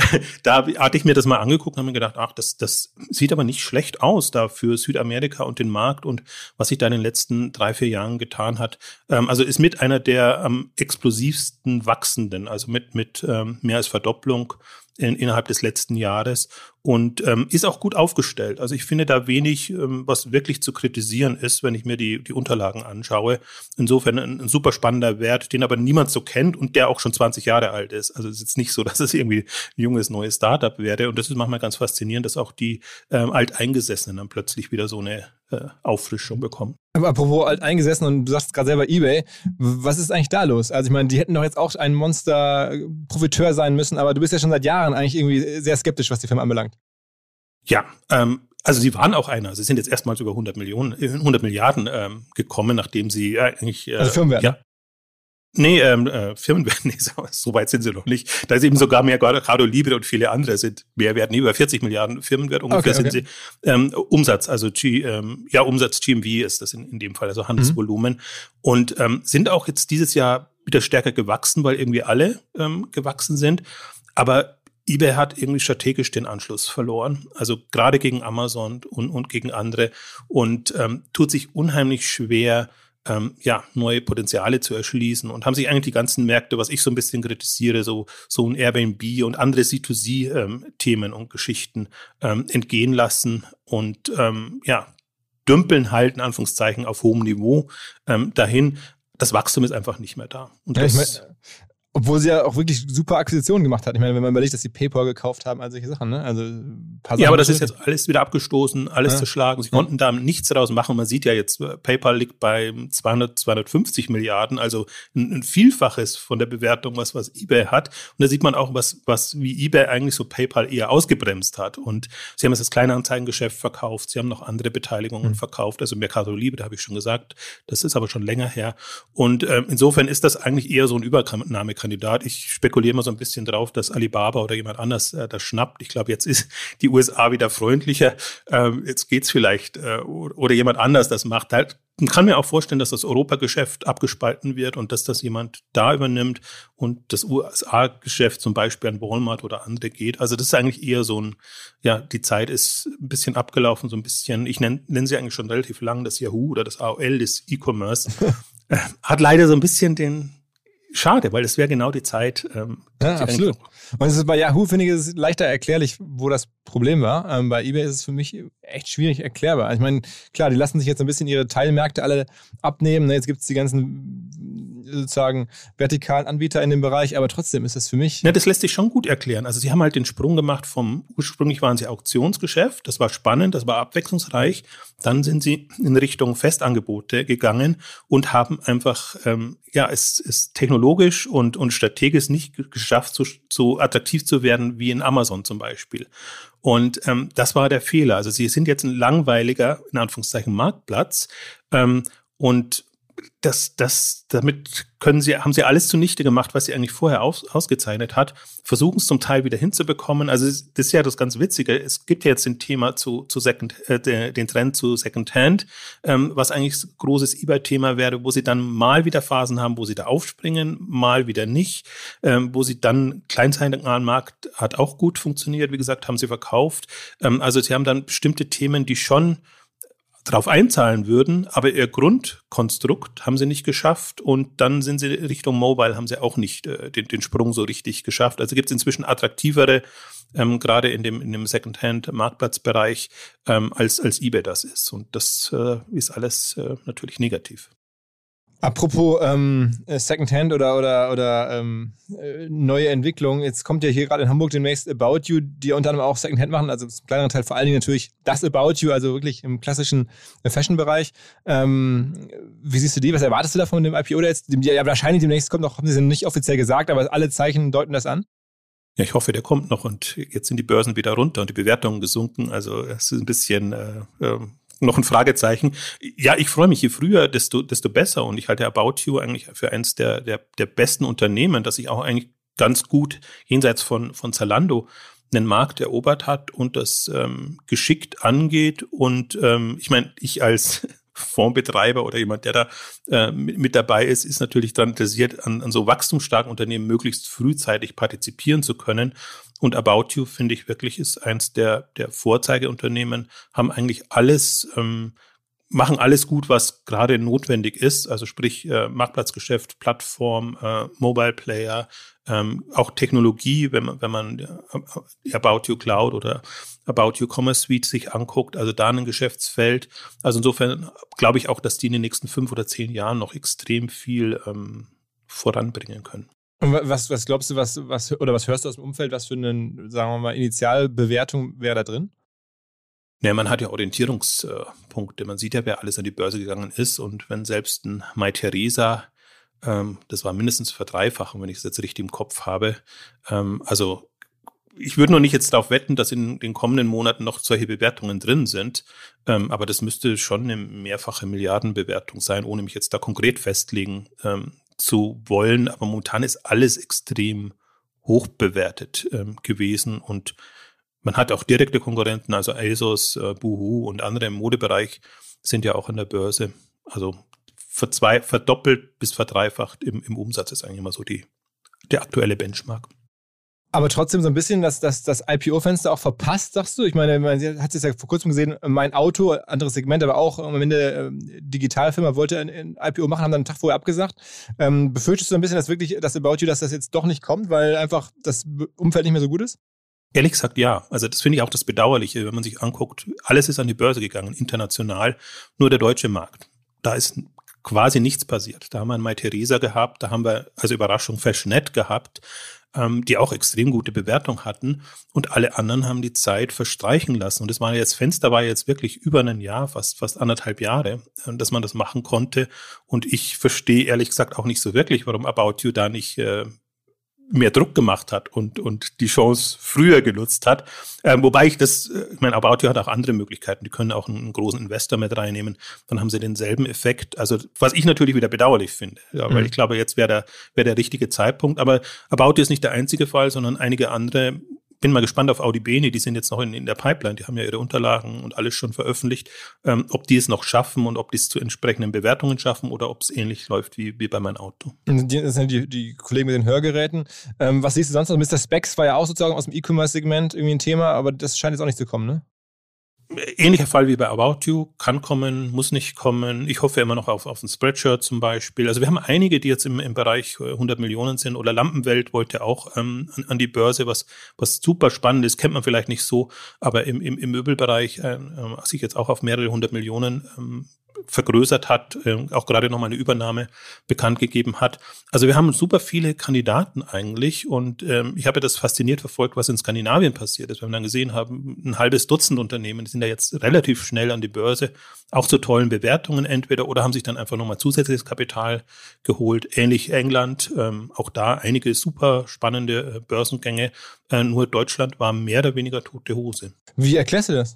da hatte ich mir das mal angeguckt und habe mir gedacht, ach, das, das sieht aber nicht schlecht aus da für Südamerika und den Markt und was sich da in den letzten drei, vier Jahren getan hat. Ähm, also ist mit einer der am explosivsten wachsenden, also mit, mit ähm, mehr als Verdopplung in, innerhalb des letzten Jahres und ähm, ist auch gut aufgestellt. Also ich finde da wenig, ähm, was wirklich zu kritisieren ist, wenn ich mir die, die Unterlagen anschaue. Insofern ein, ein super spannender Wert, den aber niemand so kennt und der auch schon zwanzig Jahre alt ist. Also es ist jetzt nicht so, dass es irgendwie ein junges, neues Startup wäre. Und das ist manchmal ganz faszinierend, dass auch die ähm, Alteingesessenen dann plötzlich wieder so eine äh, Auffrischung bekommen. Aber apropos alteingesessen und du sagst gerade selber eBay, was ist eigentlich da los? Also ich meine, die hätten doch jetzt auch ein Monster-Profiteur sein müssen, aber du bist ja schon seit Jahren eigentlich irgendwie sehr skeptisch, was die Firma anbelangt. Ja, ähm, also sie waren auch einer. Sie sind jetzt erstmals über hundert Millionen, hundert Milliarden ähm, gekommen, nachdem sie äh, eigentlich... Äh, also Firmenwert, ja, ne? Nee, ähm, äh, Firmenwert, nee, so, so weit sind sie noch nicht. Da ist eben sogar Mercado Libre und viele andere sind mehr wert, nee, über vierzig Milliarden Firmenwert ungefähr okay, okay. sind sie. Ähm, Umsatz, also G, ähm, ja, Umsatz G M V ist das in, in dem Fall, also Handelsvolumen. Mhm. Und ähm, sind auch jetzt dieses Jahr wieder stärker gewachsen, weil irgendwie alle ähm, gewachsen sind. Aber eBay hat irgendwie strategisch den Anschluss verloren, also gerade gegen Amazon und, und gegen andere und ähm, tut sich unheimlich schwer, Ähm, ja, neue Potenziale zu erschließen und haben sich eigentlich die ganzen Märkte, was ich so ein bisschen kritisiere, so, so ein Airbnb und andere C zwei C-Themen ähm, und Geschichten ähm, entgehen lassen und ähm, ja, dümpeln halt in Anführungszeichen auf hohem Niveau ähm, dahin. Das Wachstum ist einfach nicht mehr da. Und ja, das, ich mein, obwohl sie ja auch wirklich super Akquisitionen gemacht hat. Ich meine, wenn man überlegt, dass sie PayPal gekauft haben, all solche Sachen, ne? Also ein paar Sachen. Ja, aber das ist jetzt alles wieder abgestoßen, alles ja. zerschlagen. Sie konnten da nichts daraus machen. Man sieht ja jetzt, PayPal liegt bei zweihundert, zweihundertfünfzig Milliarden, also ein, ein Vielfaches von der Bewertung, was, was eBay hat. Und da sieht man auch, was, was, wie eBay eigentlich so PayPal eher ausgebremst hat. Und sie haben jetzt das Kleinanzeigengeschäft verkauft. Sie haben noch andere Beteiligungen mhm. verkauft. Also Mercado Libre, da habe ich schon gesagt. Das ist aber schon länger her. Und ähm, insofern ist das eigentlich eher so ein Übernahme Kandidat. Ich spekuliere mal so ein bisschen drauf, dass Alibaba oder jemand anders äh, das schnappt. Ich glaube, jetzt ist die U S A wieder freundlicher. Ähm, jetzt geht's vielleicht äh, oder jemand anders das macht. Halt, man kann mir auch vorstellen, dass das Europageschäft abgespalten wird und dass das jemand da übernimmt und das U S A-Geschäft zum Beispiel an Walmart oder andere geht. Also das ist eigentlich eher so ein, ja, die Zeit ist ein bisschen abgelaufen, so ein bisschen, ich nenne nenn sie eigentlich schon relativ lang, das Yahoo oder das A O L des E-Commerce. äh, hat leider so ein bisschen den Schade, weil es wäre genau die Zeit. Ähm, ja, absolut. Und es ist bei Yahoo, finde ich, ist es leichter erklärlich, wo das Problem war. Ähm, bei eBay ist es für mich echt schwierig erklärbar. Ich meine, klar, die lassen sich jetzt ein bisschen ihre Teilmärkte alle abnehmen. Ne? Jetzt gibt es die ganzen sozusagen vertikalen Anbieter in dem Bereich, aber trotzdem ist es für mich... Ja, das lässt sich schon gut erklären. Also sie haben halt den Sprung gemacht vom, ursprünglich waren sie Auktionsgeschäft, das war spannend, das war abwechslungsreich. Dann sind sie in Richtung Festangebote gegangen und haben einfach, ähm, ja, es ist technologisch und, und strategisch nicht geschafft, so, so attraktiv zu werden wie in Amazon zum Beispiel. Und ähm, das war der Fehler. Also sie sind jetzt ein langweiliger, in Anführungszeichen, Marktplatz ähm, und Das, das, damit können sie, haben sie alles zunichte gemacht, was sie eigentlich vorher aus, ausgezeichnet hat, versuchen es zum Teil wieder hinzubekommen. Also das ist ja das ganz Witzige. Es gibt ja jetzt den Thema zu, zu Second, äh, den Trend zu Secondhand, ähm, was eigentlich ein großes eBay-Thema wäre, wo sie dann mal wieder Phasen haben, wo sie da aufspringen, mal wieder nicht, ähm, wo sie dann Kleinanzeigenmarkt hat auch gut funktioniert. Wie gesagt, haben sie verkauft. Ähm, also sie haben dann bestimmte Themen, die schon drauf einzahlen würden, aber ihr Grundkonstrukt haben sie nicht geschafft und dann sind sie Richtung Mobile, haben sie auch nicht äh, den, den Sprung so richtig geschafft. Also gibt es inzwischen attraktivere, ähm, gerade in dem, in dem Secondhand-Marktplatzbereich, ähm, als, als eBay das ist. Und das äh, ist alles äh, natürlich negativ. Apropos ähm, Secondhand oder, oder, oder ähm, neue Entwicklung, jetzt kommt ja hier gerade in Hamburg demnächst About You, die unter anderem auch Secondhand machen, also im kleineren Teil vor allen Dingen natürlich das About You, also wirklich im klassischen Fashion-Bereich. Ähm, wie siehst du die? Was erwartest du da von dem I P O, der jetzt, ja, wahrscheinlich demnächst kommt noch, haben sie es nicht offiziell gesagt, aber alle Zeichen deuten das an? Ja, ich hoffe, der kommt noch und jetzt sind die Börsen wieder runter und die Bewertungen gesunken, also es ist ein bisschen... Äh, äh, noch ein Fragezeichen. Ja, ich freue mich, je früher, desto, desto besser. Und ich halte About You eigentlich für eines der, der, der besten Unternehmen, das sich auch eigentlich ganz gut jenseits von, von Zalando einen Markt erobert hat und das ähm, geschickt angeht. Und ähm, ich meine, ich als Fondsbetreiber oder jemand, der da äh, mit, mit dabei ist, ist natürlich daran interessiert, an, an so wachstumsstarken Unternehmen möglichst frühzeitig partizipieren zu können. Und About You, finde ich wirklich, ist eins der, der Vorzeigeunternehmen, haben eigentlich alles, ähm, machen alles gut, was gerade notwendig ist. Also sprich äh, Marktplatzgeschäft, Plattform, äh, Mobile Player, ähm, auch Technologie, wenn man, wenn man äh, About You Cloud oder About You Commerce Suite sich anguckt, also da ein Geschäftsfeld. Also insofern glaube ich auch, dass die in den nächsten fünf oder zehn Jahren noch extrem viel ähm, voranbringen können. Und was, was glaubst du, was, was, oder was hörst du aus dem Umfeld, was für eine, sagen wir mal, Initialbewertung wäre da drin? Ja, man hat ja Orientierungspunkte. Man sieht ja, wer alles an die Börse gegangen ist. Und wenn selbst ein Mytheresa, ähm, das war mindestens Verdreifachung, wenn ich es jetzt richtig im Kopf habe. Ähm, also ich würde noch nicht jetzt darauf wetten, dass in den kommenden Monaten noch solche Bewertungen drin sind. Ähm, aber das müsste schon eine mehrfache Milliardenbewertung sein, ohne mich jetzt da konkret festlegen ähm, zu wollen, aber momentan ist alles extrem hoch bewertet ähm, gewesen und man hat auch direkte Konkurrenten, also ASOS, äh, Boohoo und andere im Modebereich sind ja auch an der Börse. Also verzwei- verdoppelt bis verdreifacht im, im Umsatz ist eigentlich immer so die, der aktuelle Benchmark. Aber trotzdem so ein bisschen das, das, das I P O-Fenster auch verpasst, sagst du? Ich meine, man hat es ja vor kurzem gesehen, Mein Auto, anderes Segment, aber auch am Ende äh, Digitalfirma wollte ein, ein I P O machen, haben dann einen Tag vorher abgesagt. Ähm, befürchtest du ein bisschen, dass wirklich das About You, dass das jetzt doch nicht kommt, weil einfach das Umfeld nicht mehr so gut ist? Ehrlich gesagt, ja. Also das finde ich auch das Bedauerliche, wenn man sich anguckt. Alles ist an die Börse gegangen, international. Nur der deutsche Markt. Da ist quasi nichts passiert. Da haben wir ein Mytheresa gehabt, da haben wir also Überraschung Fashionet gehabt, ähm, die auch extrem gute Bewertung hatten. Und alle anderen haben die Zeit verstreichen lassen. Und das war jetzt, Fenster war jetzt wirklich über ein Jahr, fast, fast anderthalb Jahre, äh, dass man das machen konnte. Und ich verstehe ehrlich gesagt auch nicht so wirklich, warum About You da nicht äh, mehr Druck gemacht hat und, und die Chance früher genutzt hat. Ähm, wobei ich das, ich meine, About You hat auch andere Möglichkeiten. Die können auch einen, einen großen Investor mit reinnehmen. Dann haben sie denselben Effekt. Also, was ich natürlich wieder bedauerlich finde. Ja, weil mhm. ich glaube, jetzt wäre der, wäre der richtige Zeitpunkt. Aber About You ist nicht der einzige Fall, sondern einige andere. Bin mal gespannt auf Audi Bene, die sind jetzt noch in, in der Pipeline, die haben ja ihre Unterlagen und alles schon veröffentlicht, ähm, ob die es noch schaffen und ob die es zu entsprechenden Bewertungen schaffen oder ob es ähnlich läuft wie, wie bei Mein Auto. Das sind die, die Kollegen mit den Hörgeräten. Ähm, was siehst du sonst noch? Mister Spex war ja auch sozusagen aus dem E-Commerce-Segment irgendwie ein Thema, aber das scheint jetzt auch nicht zu kommen, ne? Ähnlicher Fall wie bei About You, kann kommen, muss nicht kommen. Ich hoffe immer noch auf, auf ein Spreadshirt zum Beispiel. Also wir haben einige, die jetzt im, im Bereich hundert Millionen sind, oder Lampenwelt wollte auch ähm, an, an die Börse, was, was super spannend ist, kennt man vielleicht nicht so, aber im, im, im Möbelbereich äh, sich jetzt auch auf mehrere hundert Millionen ähm, vergrößert hat, äh, auch gerade nochmal eine Übernahme bekannt gegeben hat. Also wir haben super viele Kandidaten eigentlich und ähm, ich habe das fasziniert verfolgt, was in Skandinavien passiert ist. Wir haben dann gesehen, haben ein halbes Dutzend Unternehmen, die sind ja jetzt relativ schnell an die Börse, auch zu tollen Bewertungen entweder oder haben sich dann einfach nochmal zusätzliches Kapital geholt. Ähnlich England, ähm, auch da einige super spannende äh, Börsengänge. Äh, nur Deutschland war mehr oder weniger tote Hose. Wie erklärst du das?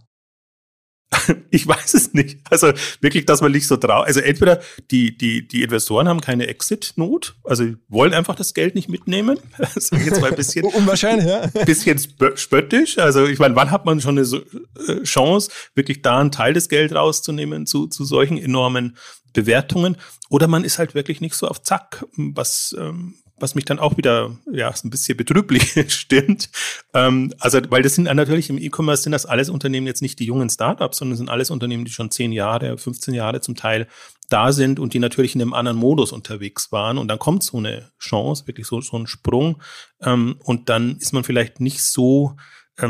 Ich weiß es nicht. Also wirklich, dass man nicht so traurig. Also entweder die, die, die Investoren haben keine Exit-Not, also wollen einfach das Geld nicht mitnehmen. Das ist jetzt mal ein bisschen, unwahrscheinlich, ja. bisschen spöttisch. Also ich meine, wann hat man schon eine so, äh, Chance, wirklich da einen Teil des Geldes rauszunehmen zu, zu solchen enormen Bewertungen? Oder man ist halt wirklich nicht so auf Zack, was ähm, was mich dann auch wieder ja ein bisschen betrüblich stimmt. Ähm, also, weil das sind natürlich im E-Commerce sind das alles Unternehmen jetzt nicht die jungen Startups, sondern sind alles Unternehmen, die schon zehn Jahre, fünfzehn Jahre zum Teil da sind und die natürlich in einem anderen Modus unterwegs waren. Und dann kommt so eine Chance, wirklich so, so ein Sprung. Ähm, und dann ist man vielleicht nicht so ähm,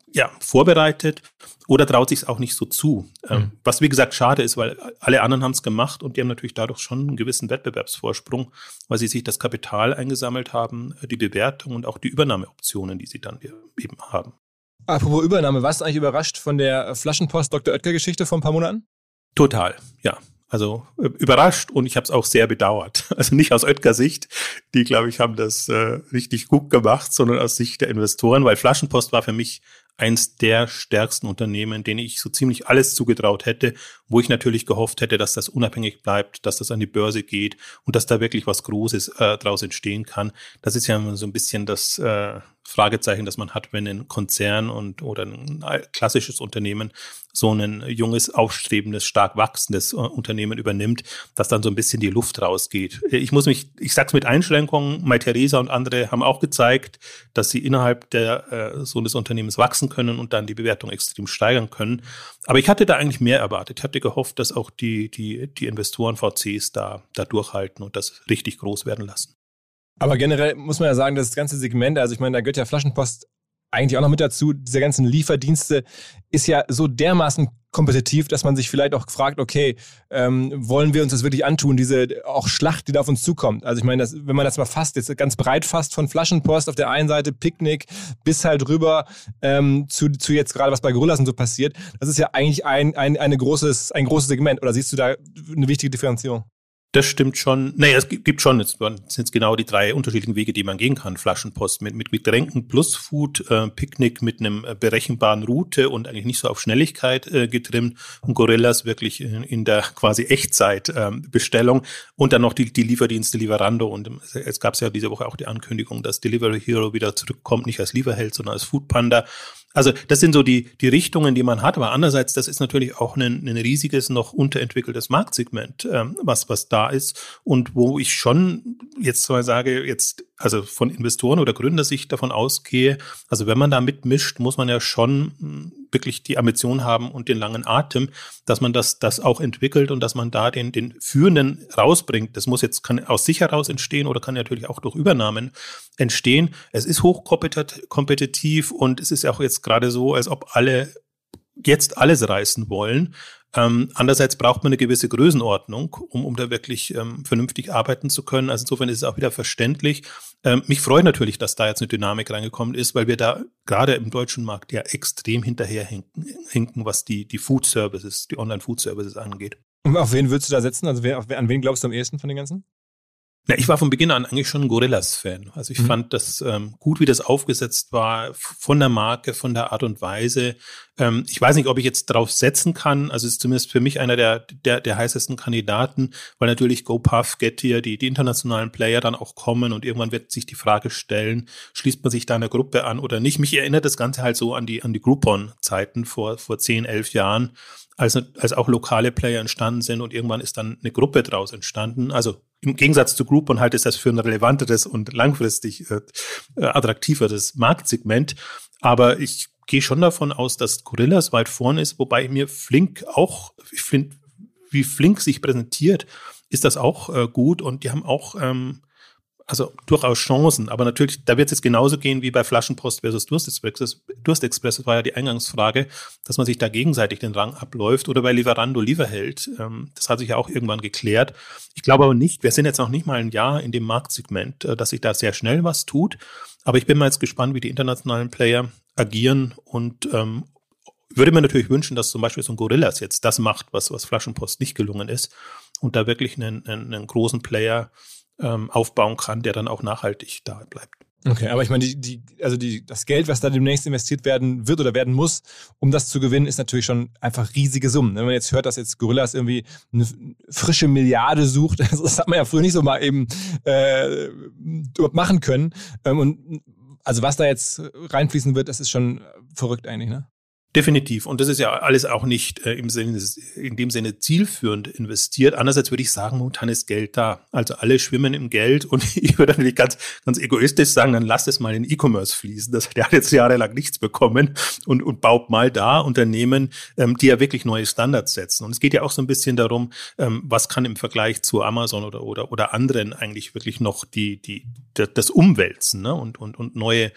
ja, vorbereitet oder traut sich es auch nicht so zu. Mhm. Ähm, was wie gesagt schade ist, weil alle anderen haben es gemacht und die haben natürlich dadurch schon einen gewissen Wettbewerbsvorsprung, weil sie sich das Kapital eingesammelt haben, die Bewertung und auch die Übernahmeoptionen, die sie dann eben haben. Apropos Übernahme, warst du eigentlich überrascht von der Flaschenpost-Doktor Oetker-Geschichte vor ein paar Monaten? Total, ja. Also äh, überrascht und ich habe es auch sehr bedauert. Also nicht aus Oetker-Sicht, die, glaube ich, haben das äh, richtig gut gemacht, sondern aus Sicht der Investoren, weil Flaschenpost war für mich eins der stärksten Unternehmen, denen ich so ziemlich alles zugetraut hätte, wo ich natürlich gehofft hätte, dass das unabhängig bleibt, dass das an die Börse geht und dass da wirklich was Großes äh, daraus entstehen kann. Das ist ja so ein bisschen das äh, Fragezeichen, das man hat, wenn ein Konzern und oder ein klassisches Unternehmen so ein junges, aufstrebendes, stark wachsendes äh, Unternehmen übernimmt, dass dann so ein bisschen die Luft rausgeht. Ich muss mich, ich sag's mit Einschränkungen, Mai-Theresa und andere haben auch gezeigt, dass sie innerhalb der äh, so eines Unternehmens wachsen können und dann die Bewertung extrem steigern können. Aber ich hatte da eigentlich mehr erwartet. Ich hatte gehofft, dass auch die, die, die Investoren V Cs da, da durchhalten und das richtig groß werden lassen. Aber generell muss man ja sagen, das ganze Segment, also ich meine, da gehört ja Flaschenpost eigentlich auch noch mit dazu, diese ganzen Lieferdienste ist ja so dermaßen kompetitiv, dass man sich vielleicht auch fragt, okay, ähm, wollen wir uns das wirklich antun, diese auch Schlacht, die da auf uns zukommt. Also ich meine, das, wenn man das mal fasst, jetzt ganz breit fasst, von Flaschenpost auf der einen Seite, Picknick, bis halt rüber ähm, zu, zu jetzt gerade, was bei Gorillas und so passiert, das ist ja eigentlich ein, ein, eine großes, ein großes Segment. Oder siehst du da eine wichtige Differenzierung? Das stimmt schon. Naja, es gibt schon, es sind jetzt genau die drei unterschiedlichen Wege, die man gehen kann. Flaschenpost mit, mit Getränken plus Food, äh, Picknick mit einem berechenbaren Route und eigentlich nicht so auf Schnelligkeit äh, getrimmt und Gorillas wirklich in, in der quasi Echtzeit-Bestellung ähm, und dann noch die, die Lieferdienste Lieferando und es gab ja diese Woche auch die Ankündigung, dass Delivery Hero wieder zurückkommt, nicht als Lieferheld, sondern als Foodpanda. Also das sind so die, die Richtungen, die man hat, aber andererseits, das ist natürlich auch ein, ein riesiges, noch unterentwickeltes Marktsegment, ähm, was, was da ist und wo ich schon jetzt mal sage, jetzt also von Investoren oder Gründersicht davon ausgehe, also wenn man da mitmischt, muss man ja schon mh, wirklich die Ambition haben und den langen Atem, dass man das, das auch entwickelt und dass man da den, den Führenden rausbringt. Das muss jetzt, kann aus sich heraus entstehen oder kann natürlich auch durch Übernahmen entstehen. Es ist hochkompetitiv und es ist auch jetzt gerade so, als ob alle jetzt alles reißen wollen. Ähm, andererseits braucht man eine gewisse Größenordnung, um, um da wirklich ähm, vernünftig arbeiten zu können. Also insofern ist es auch wieder verständlich. Ähm, mich freut natürlich, dass da jetzt eine Dynamik reingekommen ist, weil wir da gerade im deutschen Markt ja extrem hinterherhinken, hinken, was die, die Food Services, die Online-Food Services angeht. Und auf wen würdest du da setzen? Also wer, auf, an wen glaubst du am ehesten von den ganzen? Ja, ich war von Beginn an eigentlich schon ein Gorillas-Fan. Also ich mhm. fand das ähm, gut, wie das aufgesetzt war, von der Marke, von der Art und Weise. Ähm, ich weiß nicht, ob ich jetzt drauf setzen kann. Also es ist zumindest für mich einer der, der, der heißesten Kandidaten, weil natürlich GoPuff, Getir, die, die internationalen Player dann auch kommen und irgendwann wird sich die Frage stellen, schließt man sich da einer Gruppe an oder nicht? Mich erinnert das Ganze halt so an die, an die Groupon-Zeiten vor, vor zehn, elf Jahren, als, als auch lokale Player entstanden sind und irgendwann ist dann eine Gruppe draus entstanden. Also im Gegensatz zu Groupon halte ich das für ein relevanteres und langfristig äh, attraktiveres Marktsegment. Aber ich gehe schon davon aus, dass Gorillas weit vorne ist, wobei mir Flink auch, ich finde, wie Flink sich präsentiert, ist das auch äh, gut und die haben auch ähm, also durchaus Chancen, aber natürlich, da wird es jetzt genauso gehen wie bei Flaschenpost versus Durstexpress. Durstexpress, das war ja die Eingangsfrage, dass man sich da gegenseitig den Rang abläuft oder bei Lieferando Lieferheld. Ähm, das hat sich ja auch irgendwann geklärt. Ich glaube aber nicht, wir sind jetzt noch nicht mal ein Jahr in dem Marktsegment, äh, dass sich da sehr schnell was tut. Aber ich bin mal jetzt gespannt, wie die internationalen Player agieren und ähm, würde mir natürlich wünschen, dass zum Beispiel so ein Gorillas jetzt das macht, was, was Flaschenpost nicht gelungen ist und da wirklich einen, einen, einen großen Player aufbauen kann, der dann auch nachhaltig da bleibt. Okay, aber ich meine, die, die, also die, das Geld, was da demnächst investiert werden wird oder werden muss, um das zu gewinnen, ist natürlich schon einfach riesige Summen. Wenn man jetzt hört, dass jetzt Gorillas irgendwie eine frische Milliarde sucht, das hat man ja früher nicht so mal eben äh, machen können. Und also was da jetzt reinfließen wird, das ist schon verrückt eigentlich, ne? Definitiv. Und das ist ja alles auch nicht äh, im Sinne, in dem Sinne zielführend investiert. Andererseits würde ich sagen, momentan ist Geld da. Also alle schwimmen im Geld und ich würde natürlich ganz, ganz egoistisch sagen, dann lasst es mal in E-Commerce fließen. Das, der hat jetzt jahrelang nichts bekommen und, und baut mal da Unternehmen, ähm, die ja wirklich neue Standards setzen. Und es geht ja auch so ein bisschen darum, ähm, was kann im Vergleich zu Amazon oder, oder, oder anderen eigentlich wirklich noch die, die, das Umwälzen, ne? und, und, und neue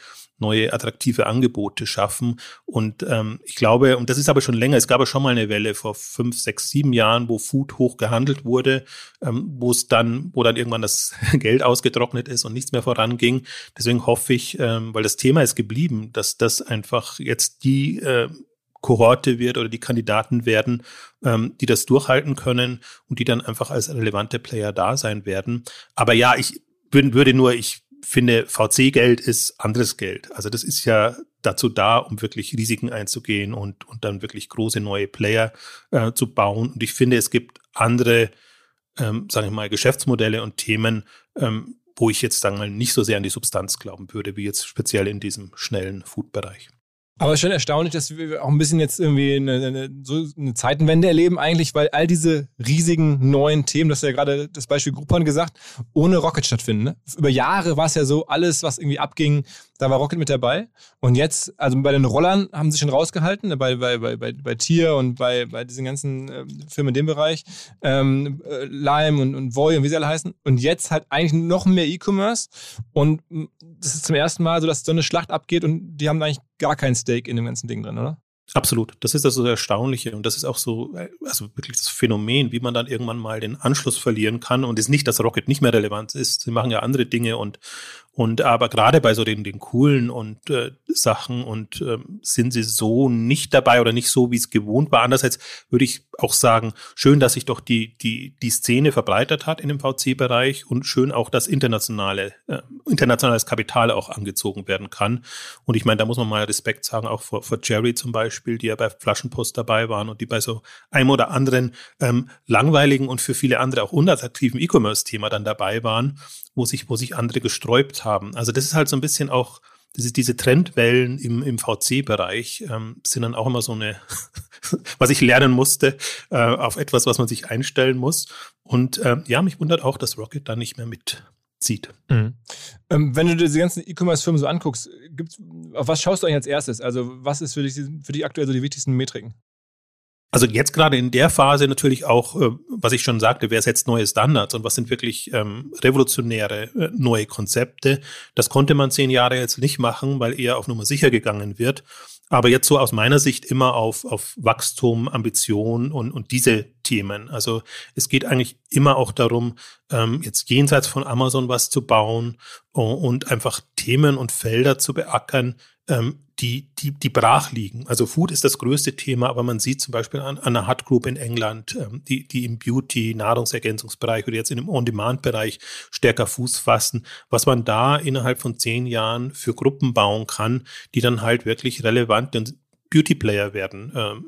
neue attraktive Angebote schaffen. Und ähm, ich glaube, und das ist aber schon länger, es gab ja schon mal eine Welle vor fünf, sechs, sieben Jahren, wo Food hoch gehandelt wurde, ähm, wo es dann, wo dann irgendwann das Geld ausgetrocknet ist und nichts mehr voranging. Deswegen hoffe ich, ähm, weil das Thema ist geblieben, dass das einfach jetzt die äh, Kohorte wird oder die Kandidaten werden, ähm, die das durchhalten können und die dann einfach als relevante Player da sein werden. Aber ja, ich würd, würde nur, ich finde, V C-Geld ist anderes Geld. Also das ist ja dazu da, um wirklich Risiken einzugehen und, und dann wirklich große neue Player äh, zu bauen. Und ich finde, es gibt andere, ähm, sage ich mal, Geschäftsmodelle und Themen, ähm, wo ich jetzt, sagen wir mal, nicht so sehr an die Substanz glauben würde, wie jetzt speziell in diesem schnellen Food-Bereich. Aber es ist schon erstaunlich, dass wir auch ein bisschen jetzt irgendwie eine, eine, so eine Zeitenwende erleben eigentlich, weil all diese riesigen neuen Themen, das hast du ja gerade das Beispiel Groupon gesagt, ohne Rocket stattfinden. Ne? Über Jahre war es ja so, alles, was irgendwie abging, da war Rocket mit dabei. Und jetzt, also bei den Rollern haben sie schon rausgehalten, ne? bei, bei, bei, bei, bei Tier und bei, bei diesen ganzen äh, Firmen in dem Bereich, ähm, äh, Lime und, und Voy und wie sie alle heißen. Und jetzt halt eigentlich noch mehr E-Commerce. Und das ist zum ersten Mal so, dass so eine Schlacht abgeht und die haben eigentlich gar keinen Stake in dem ganzen Ding drin, oder? Absolut. Das ist das so Erstaunliche und das ist auch so, also wirklich das Phänomen, wie man dann irgendwann mal den Anschluss verlieren kann und es ist nicht, dass Rocket nicht mehr relevant ist. Sie machen ja andere Dinge und und aber gerade bei so den den coolen und äh, Sachen und äh, sind sie so nicht dabei oder nicht so, wie es gewohnt war. Andererseits würde ich auch sagen, schön, dass sich doch die die die Szene verbreitert hat in dem V C-Bereich und schön auch, dass internationale äh, internationales Kapital auch angezogen werden kann. Und ich meine, da muss man mal Respekt sagen, auch vor vor Jerry zum Beispiel, die ja bei Flaschenpost dabei waren und die bei so einem oder anderen ähm, langweiligen und für viele andere auch unattraktiven E-Commerce-Thema dann dabei waren, wo sich, wo sich andere gesträubt haben. Also das ist halt so ein bisschen auch, das ist diese Trendwellen im, im V C-Bereich, ähm, sind dann auch immer so eine, was ich lernen musste, äh, auf etwas, was man sich einstellen muss. Und äh, ja, mich wundert auch, dass Rocket da nicht mehr mitzieht. Mhm. Ähm, wenn du diese ganzen E-Commerce-Firmen so anguckst, gibt's, auf was schaust du eigentlich als erstes? Also was ist für dich, für dich aktuell so die wichtigsten Metriken? Also jetzt gerade in der Phase natürlich auch, äh, was ich schon sagte, wer setzt neue Standards und was sind wirklich ähm, revolutionäre äh, neue Konzepte. Das konnte man zehn Jahre jetzt nicht machen, weil eher auf Nummer sicher gegangen wird. Aber jetzt so aus meiner Sicht immer auf, auf Wachstum, Ambition und, und diese Themen. Also es geht eigentlich immer auch darum, ähm, jetzt jenseits von Amazon was zu bauen und einfach Themen und Felder zu beackern, ähm, die, die, die brach liegen. Also Food ist das größte Thema, aber man sieht zum Beispiel an, an der Hut Group in England, ähm, die, die im Beauty, Nahrungsergänzungsbereich oder jetzt in dem On-Demand-Bereich stärker Fuß fassen, was man da innerhalb von zehn Jahren für Gruppen bauen kann, die dann halt wirklich relevante Beauty-Player werden ähm,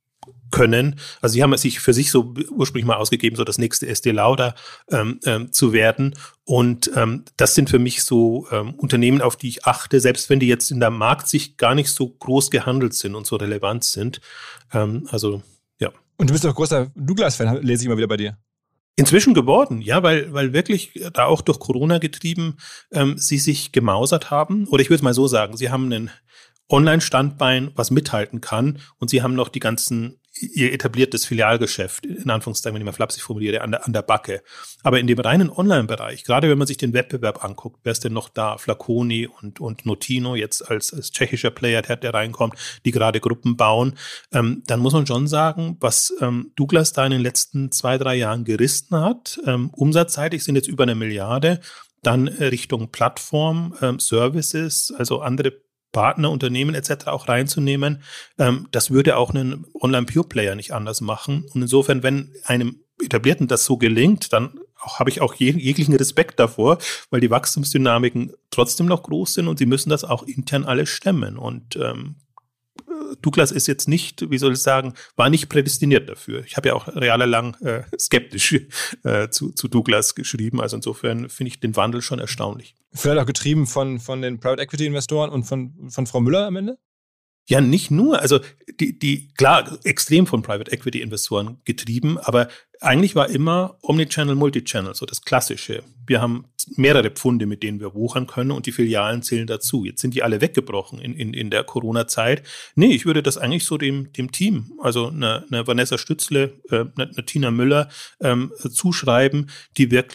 können. Also sie haben sich für sich so ursprünglich mal ausgegeben, so das nächste Estée Lauder ähm, ähm, zu werden. Und ähm, das sind für mich so ähm, Unternehmen, auf die ich achte, selbst wenn die jetzt in der Marktsicht gar nicht so groß gehandelt sind und so relevant sind. Ähm, also, ja. Und du bist doch großer Douglas-Fan, lese ich immer wieder bei dir. Inzwischen geworden, ja, weil, weil wirklich da auch durch Corona getrieben ähm, sie sich gemausert haben. Oder ich würde es mal so sagen, sie haben einen Online-Standbein, was mithalten kann und sie haben noch die ganzen ihr etabliertes Filialgeschäft, in Anführungszeichen, wenn ich mal flapsig formuliere, an der, an der Backe. Aber in dem reinen Online-Bereich, gerade wenn man sich den Wettbewerb anguckt, wer ist denn noch da? Flaconi und, und Notino jetzt als, als tschechischer Player, der, der reinkommt, die gerade Gruppen bauen, ähm, dann muss man schon sagen, was ähm, Douglas da in den letzten zwei, drei Jahren gerissen hat, ähm, umsatzseitig sind jetzt über eine Milliarde, dann äh, Richtung Plattform, ähm, Services, also andere Partner, Unternehmen et cetera auch reinzunehmen, ähm, das würde auch einen Online-Pure-Player nicht anders machen. Und insofern, wenn einem Etablierten das so gelingt, dann auch, habe ich auch jeg- jeglichen Respekt davor, weil die Wachstumsdynamiken trotzdem noch groß sind und sie müssen das auch intern alles stemmen. Und ähm, Douglas ist jetzt nicht, wie soll ich sagen, war nicht prädestiniert dafür. Ich habe ja auch jahrelang äh, skeptisch äh, zu, zu Douglas geschrieben. Also insofern finde ich den Wandel schon erstaunlich. Vielleicht auch getrieben von, von den Private Equity Investoren und von, von Frau Müller am Ende? Ja, nicht nur. Also die, die klar, extrem von Private Equity Investoren getrieben, aber eigentlich war immer Omnichannel, Multichannel, so das Klassische. Wir haben mehrere Pfunde, mit denen wir wuchern können und die Filialen zählen dazu. Jetzt sind die alle weggebrochen in, in, in der Corona-Zeit. Nee, ich würde das eigentlich so dem, dem Team, also eine, eine Vanessa Stützle, äh, eine, eine Tina Müller ähm, zuschreiben, die wirklich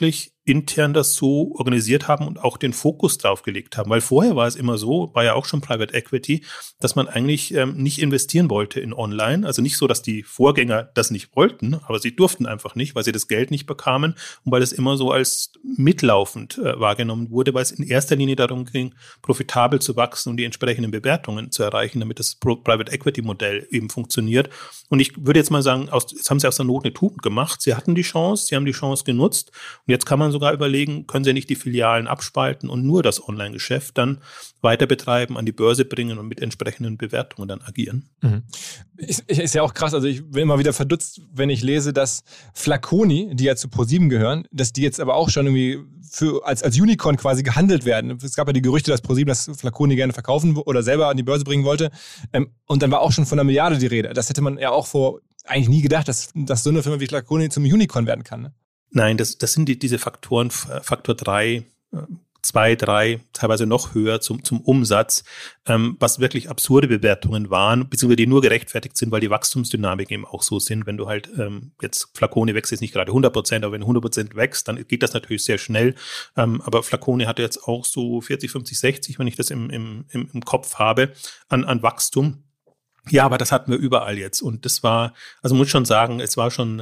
intern das so organisiert haben und auch den Fokus drauf gelegt haben. Weil vorher war es immer so, war ja auch schon Private Equity, dass man eigentlich ähm, nicht investieren wollte in Online. Also nicht so, dass die Vorgänger das nicht wollten, aber sie durften einfach nicht, weil sie das Geld nicht bekamen und weil es immer so als mitlaufend äh, wahrgenommen wurde, weil es in erster Linie darum ging, profitabel zu wachsen und die entsprechenden Bewertungen zu erreichen, damit das Private Equity Modell eben funktioniert. Und ich würde jetzt mal sagen, aus, jetzt haben sie aus der Not eine Tugend gemacht. Sie hatten die Chance, sie haben die Chance genutzt und jetzt kann man sogar überlegen, können sie nicht die Filialen abspalten und nur das Online-Geschäft dann weiter betreiben, an die Börse bringen und mit entsprechenden Bewertungen dann agieren. Mhm. Ist, ist ja auch krass, also ich bin immer wieder verdutzt, wenn ich lese, dass Flaconi, die ja zu ProSieben gehören, dass die jetzt aber auch schon irgendwie für, als, als Unicorn quasi gehandelt werden. Es gab ja die Gerüchte, dass ProSieben das Flaconi gerne verkaufen oder selber an die Börse bringen wollte. Und dann war auch schon von einer Milliarde die Rede. Das hätte man ja auch vor eigentlich nie gedacht, dass, dass so eine Firma wie Flaconi zum Unicorn werden kann. Ne? Nein, das, das sind die, diese Faktoren, Faktor drei, zwei, drei, teilweise noch höher zum, zum Umsatz, ähm, was wirklich absurde Bewertungen waren, beziehungsweise die nur gerechtfertigt sind, weil die Wachstumsdynamiken eben auch so sind. Wenn du halt ähm, jetzt, Flaconi wächst jetzt nicht gerade hundert Prozent, aber wenn hundert Prozent wächst, dann geht das natürlich sehr schnell. Ähm, aber Flaconi hatte jetzt auch so vierzig, fünfzig, sechzig, wenn ich das im, im, im, im Kopf habe, an, an Wachstum. Ja, aber das hatten wir überall jetzt und das war, also muss schon sagen, es war schon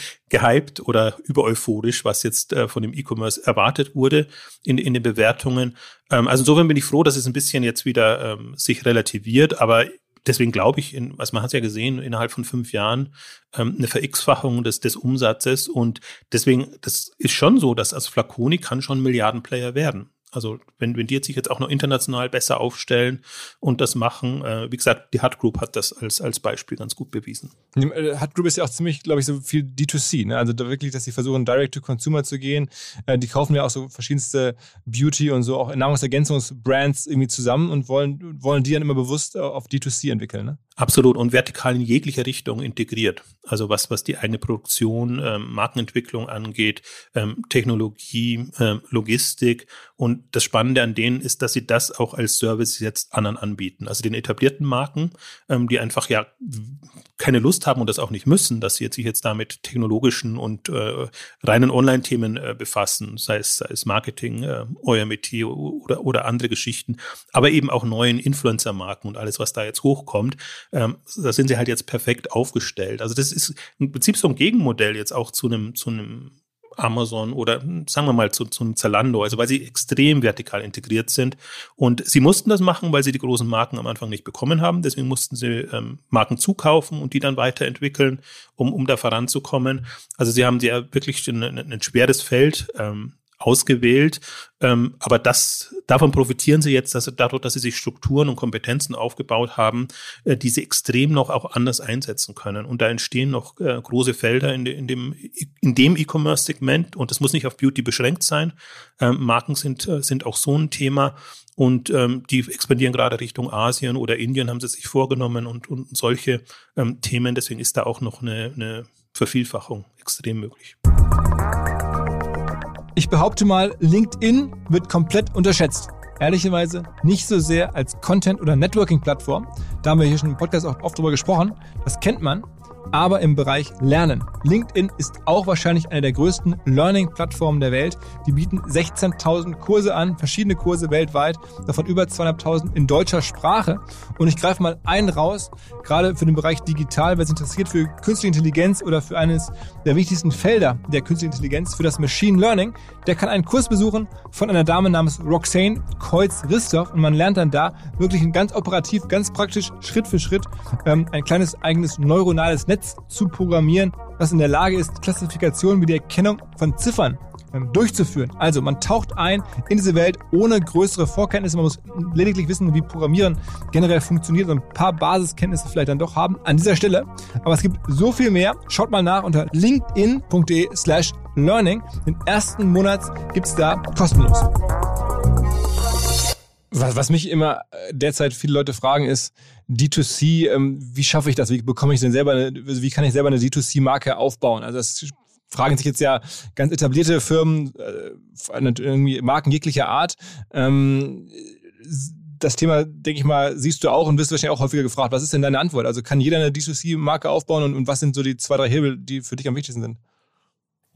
gehypt oder übereuphorisch, was jetzt äh, von dem E-Commerce erwartet wurde in, in den Bewertungen. Ähm, also insofern bin ich froh, dass es ein bisschen jetzt wieder ähm, sich relativiert, aber deswegen glaube ich, in, also man hat es ja gesehen, innerhalb von fünf Jahren ähm, eine Ver-X-Fachung des, des Umsatzes und deswegen, das ist schon so, dass als Flaconi kann schon ein Milliardenplayer werden. Also wenn, wenn die jetzt sich jetzt auch noch international besser aufstellen und das machen, äh, wie gesagt, die Hut Group hat das als, als Beispiel ganz gut bewiesen. Hut Group ist ja auch ziemlich, glaube ich, so viel D zwei C, ne? Also da wirklich, dass sie versuchen, Direct-to-Consumer zu gehen. Äh, die kaufen ja auch so verschiedenste Beauty- und so auch Nahrungsergänzungsbrands irgendwie zusammen und wollen, wollen die dann immer bewusst auf D zwei C entwickeln, ne? Absolut und vertikal in jeglicher Richtung integriert. Also was, was die eigene Produktion, ähm, Markenentwicklung angeht, ähm, Technologie, ähm, Logistik. Und das Spannende an denen ist, dass sie das auch als Service jetzt anderen anbieten. Also den etablierten Marken, ähm, die einfach ja keine Lust haben und das auch nicht müssen, dass sie jetzt sich jetzt da mit technologischen und äh, reinen Online-Themen äh, befassen, sei es, sei es Marketing, äh, O M T oder, oder andere Geschichten, aber eben auch neuen Influencer-Marken und alles, was da jetzt hochkommt. Ähm, da sind sie halt jetzt perfekt aufgestellt. Also das ist im Prinzip so ein Gegenmodell jetzt auch zu einem, zu einem Amazon oder sagen wir mal zu, zu einem Zalando, also weil sie extrem vertikal integriert sind und sie mussten das machen, weil sie die großen Marken am Anfang nicht bekommen haben, deswegen mussten sie ähm, Marken zukaufen und die dann weiterentwickeln, um, um da voranzukommen. Also sie haben ja wirklich ein, ein schweres Feld ähm, ausgewählt, ähm, aber das, davon profitieren sie jetzt, dass sie, dadurch, dass sie sich Strukturen und Kompetenzen aufgebaut haben, äh, die sie extrem noch auch anders einsetzen können. Und da entstehen noch äh, große Felder in, de, in dem in dem E-Commerce-Segment und das muss nicht auf Beauty beschränkt sein. Ähm, Marken sind, äh, sind auch so ein Thema und ähm, die expandieren gerade Richtung Asien oder Indien, haben sie sich vorgenommen und, und solche ähm, Themen. Deswegen ist da auch noch eine, eine Vervielfachung extrem möglich. Ich behaupte mal, LinkedIn wird komplett unterschätzt. Ehrlicherweise nicht so sehr als Content- oder Networking-Plattform. Da haben wir hier schon im Podcast auch oft drüber gesprochen. Das kennt man. Aber im Bereich Lernen. LinkedIn ist auch wahrscheinlich eine der größten Learning-Plattformen der Welt. Die bieten sechzehntausend Kurse an, verschiedene Kurse weltweit, davon über zweitausendfünfhundert in deutscher Sprache. Und ich greife mal einen raus, gerade für den Bereich digital, wer sich interessiert für künstliche Intelligenz oder für eines der wichtigsten Felder der künstlichen Intelligenz, für das Machine Learning, der kann einen Kurs besuchen von einer Dame namens Roxane Kreuz-Ristoff und man lernt dann da wirklich ganz operativ, ganz praktisch, Schritt für Schritt ähm, ein kleines eigenes neuronales Netz zu programmieren, das in der Lage ist, Klassifikationen wie die Erkennung von Ziffern ähm, durchzuführen. Also man taucht ein in diese Welt ohne größere Vorkenntnisse. Man muss lediglich wissen, wie Programmieren generell funktioniert und ein paar Basiskenntnisse vielleicht dann doch haben an dieser Stelle. Aber es gibt so viel mehr. Schaut mal nach unter linkedin.de slash learning. Den ersten Monat gibt's da kostenlos. Was, was mich immer derzeit viele Leute fragen ist, D zwei C, ähm, wie schaffe ich das? Wie bekomme ich denn selber eine, wie kann ich selber eine D zwei C-Marke aufbauen? Also das fragen sich jetzt ja ganz etablierte Firmen, äh, irgendwie Marken jeglicher Art. Ähm, das Thema, denke ich mal, siehst du auch und wirst wahrscheinlich auch häufiger gefragt. Was ist denn deine Antwort? Also kann jeder eine D zwei C-Marke aufbauen und, und was sind so die zwei, drei Hebel, die für dich am wichtigsten sind?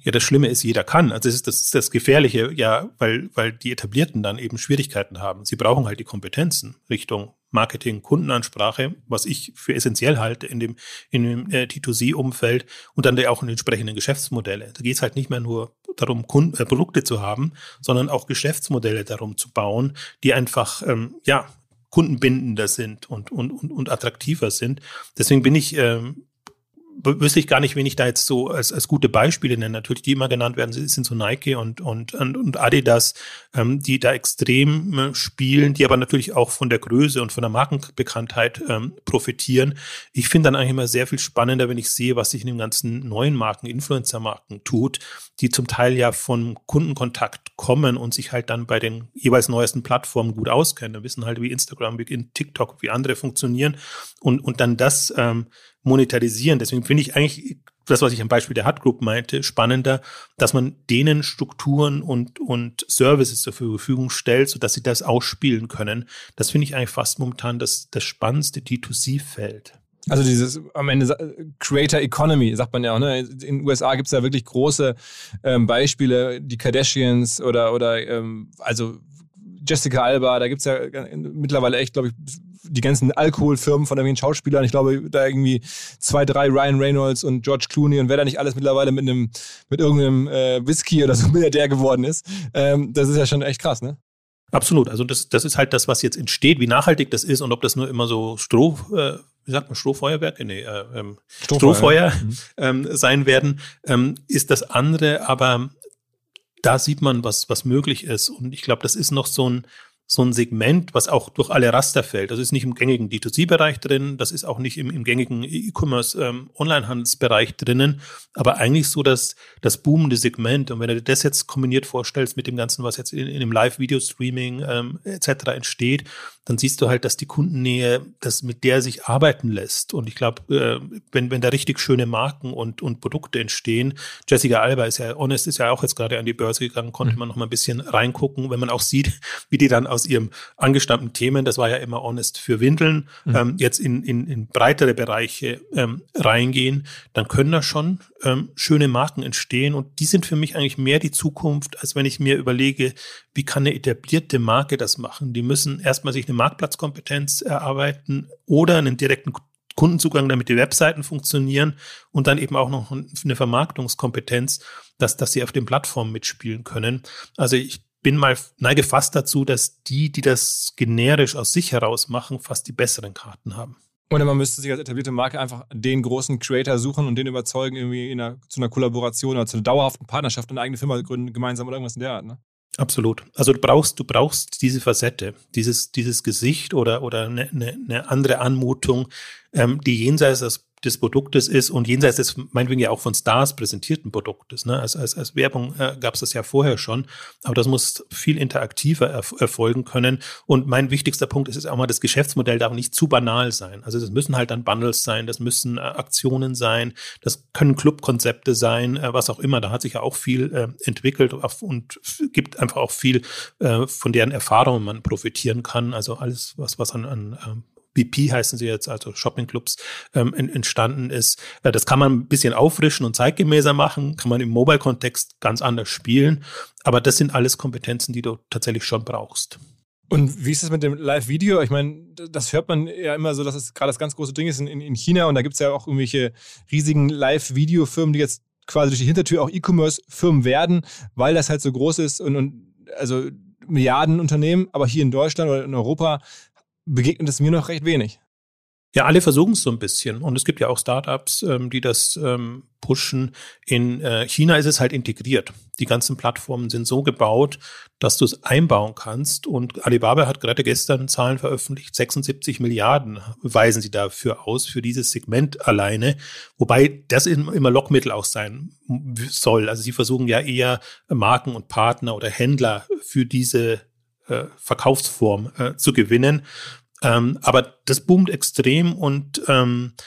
Ja, das Schlimme ist, jeder kann. Also das ist das, ist das Gefährliche, ja, weil, weil die Etablierten dann eben Schwierigkeiten haben. Sie brauchen halt die Kompetenzen Richtung Marketing, Kundenansprache, was ich für essentiell halte in dem, in dem äh, D zwei C-Umfeld und dann auch in entsprechenden Geschäftsmodelle. Da geht es halt nicht mehr nur darum, Kunden, äh, Produkte zu haben, sondern auch Geschäftsmodelle darum zu bauen, die einfach, ähm, ja, kundenbindender sind und, und, und, und attraktiver sind. Deswegen bin ich, ähm, wüsste ich gar nicht, wen ich da jetzt so als, als gute Beispiele nenne. Natürlich, die immer genannt werden, sind so Nike und, und, und Adidas, ähm, die da extrem äh, spielen, die aber natürlich auch von der Größe und von der Markenbekanntheit ähm, profitieren. Ich finde dann eigentlich immer sehr viel spannender, wenn ich sehe, was sich in den ganzen neuen Marken, Influencer-Marken tut, die zum Teil ja von Kundenkontakt kommen und sich halt dann bei den jeweils neuesten Plattformen gut auskennen, wissen halt, wie Instagram, wie TikTok, wie andere funktionieren und, und dann das ähm, monetarisieren. Deswegen finde ich eigentlich das, was ich am Beispiel der Hut Group meinte, spannender, dass man denen Strukturen und, und Services zur Verfügung stellt, sodass sie das ausspielen können. Das finde ich eigentlich fast momentan das, das spannendste D zwei C-Feld. Also dieses am Ende Creator Economy, sagt man ja auch, ne? In den U S A gibt es ja wirklich große ähm, Beispiele, die Kardashians oder, oder ähm, also Jessica Alba, da gibt es ja mittlerweile echt, glaube ich, die ganzen Alkoholfirmen von irgendwelchen Schauspielern. Ich glaube, da irgendwie zwei, drei Ryan Reynolds und George Clooney und wer da nicht alles mittlerweile mit einem mit irgendeinem äh, Whisky oder so Milliardär geworden ist. Ähm, das ist ja schon echt krass, ne? Absolut. Also das, das ist halt das, was jetzt entsteht, wie nachhaltig das ist und ob das nur immer so Stroh, äh, wie sagt man, Strohfeuerwerke? Nee, äh, ähm, Strohfeuer, Strohfeuer mhm. ähm, sein werden, ähm, ist das andere, aber da sieht man, was, was möglich ist. Und ich glaube, das ist noch so ein, so ein Segment, was auch durch alle Raster fällt. Das ist nicht im gängigen D zwei C-Bereich drin, das ist auch nicht im, im gängigen E-Commerce, ähm, Onlinehandelsbereich drinnen, aber eigentlich so das, das boomende Segment. Und wenn du dir das jetzt kombiniert vorstellst mit dem Ganzen, was jetzt in, in dem Live-Video-Streaming ähm, et cetera entsteht, dann siehst du halt, dass die Kundennähe, das mit der sich arbeiten lässt. Und ich glaube, äh, wenn, wenn da richtig schöne Marken und, und Produkte entstehen, Jessica Alba ist ja, Honest ist ja auch jetzt gerade an die Börse gegangen, konnte mhm. man noch mal ein bisschen reingucken, wenn man auch sieht, wie die dann aus ihrem angestammten Themen, das war ja immer Honest für Windeln, mhm. ähm, jetzt in, in, in breitere Bereiche ähm, reingehen, dann können da schon ähm, schöne Marken entstehen. Und die sind für mich eigentlich mehr die Zukunft, als wenn ich mir überlege, wie kann eine etablierte Marke das machen? Die müssen erstmal sich eine Marktplatzkompetenz erarbeiten oder einen direkten Kundenzugang, damit die Webseiten funktionieren und dann eben auch noch eine Vermarktungskompetenz, dass, dass sie auf den Plattformen mitspielen können. Also ich bin mal neige fast dazu, dass die, die das generisch aus sich heraus machen, fast die besseren Karten haben. Oder man müsste sich als etablierte Marke einfach den großen Creator suchen und den überzeugen, irgendwie in einer, zu einer Kollaboration oder zu einer dauerhaften Partnerschaft eine eigene Firma gründen, gemeinsam oder irgendwas in der Art, ne? Absolut. Also du brauchst, du brauchst diese Facette, dieses, dieses Gesicht oder, oder eine, eine, eine andere Anmutung, ähm, die jenseits des, des Produktes ist und jenseits des, meinetwegen ja auch von Stars präsentierten Produktes. Ne? Als, als, als Werbung äh, gab es das ja vorher schon, aber das muss viel interaktiver erf- erfolgen können. Und mein wichtigster Punkt ist, ist auch mal, das Geschäftsmodell darf nicht zu banal sein. Also das müssen halt dann Bundles sein, das müssen äh, Aktionen sein, das können Clubkonzepte sein, äh, was auch immer. Da hat sich ja auch viel äh, entwickelt und gibt einfach auch viel, äh, von deren Erfahrungen man profitieren kann. Also alles, was, was an, an ähm, B P heißen sie jetzt, also Shoppingclubs, ähm, entstanden ist. Äh, das kann man ein bisschen auffrischen und zeitgemäßer machen, kann man im Mobile-Kontext ganz anders spielen. Aber das sind alles Kompetenzen, die du tatsächlich schon brauchst. Und wie ist das mit dem Live-Video? Ich meine, das hört man ja immer so, dass es gerade das ganz große Ding ist in, in China und da gibt es ja auch irgendwelche riesigen Live-Video-Firmen, die jetzt quasi durch die Hintertür auch E-Commerce-Firmen werden, weil das halt so groß ist und, und also Milliardenunternehmen, aber hier in Deutschland oder in Europa begegnet es mir noch recht wenig. Ja, alle versuchen es so ein bisschen. Und es gibt ja auch Startups, ähm, die das ähm, pushen. In äh, China ist es halt integriert. Die ganzen Plattformen sind so gebaut, dass du es einbauen kannst. Und Alibaba hat gerade gestern Zahlen veröffentlicht. sechsundsiebzig Milliarden weisen sie dafür aus, für dieses Segment alleine. Wobei das immer Lockmittel auch sein soll. Also sie versuchen ja eher Marken und Partner oder Händler für diese äh, Verkaufsform äh, zu gewinnen. Ähm, aber das boomt extrem und ähm,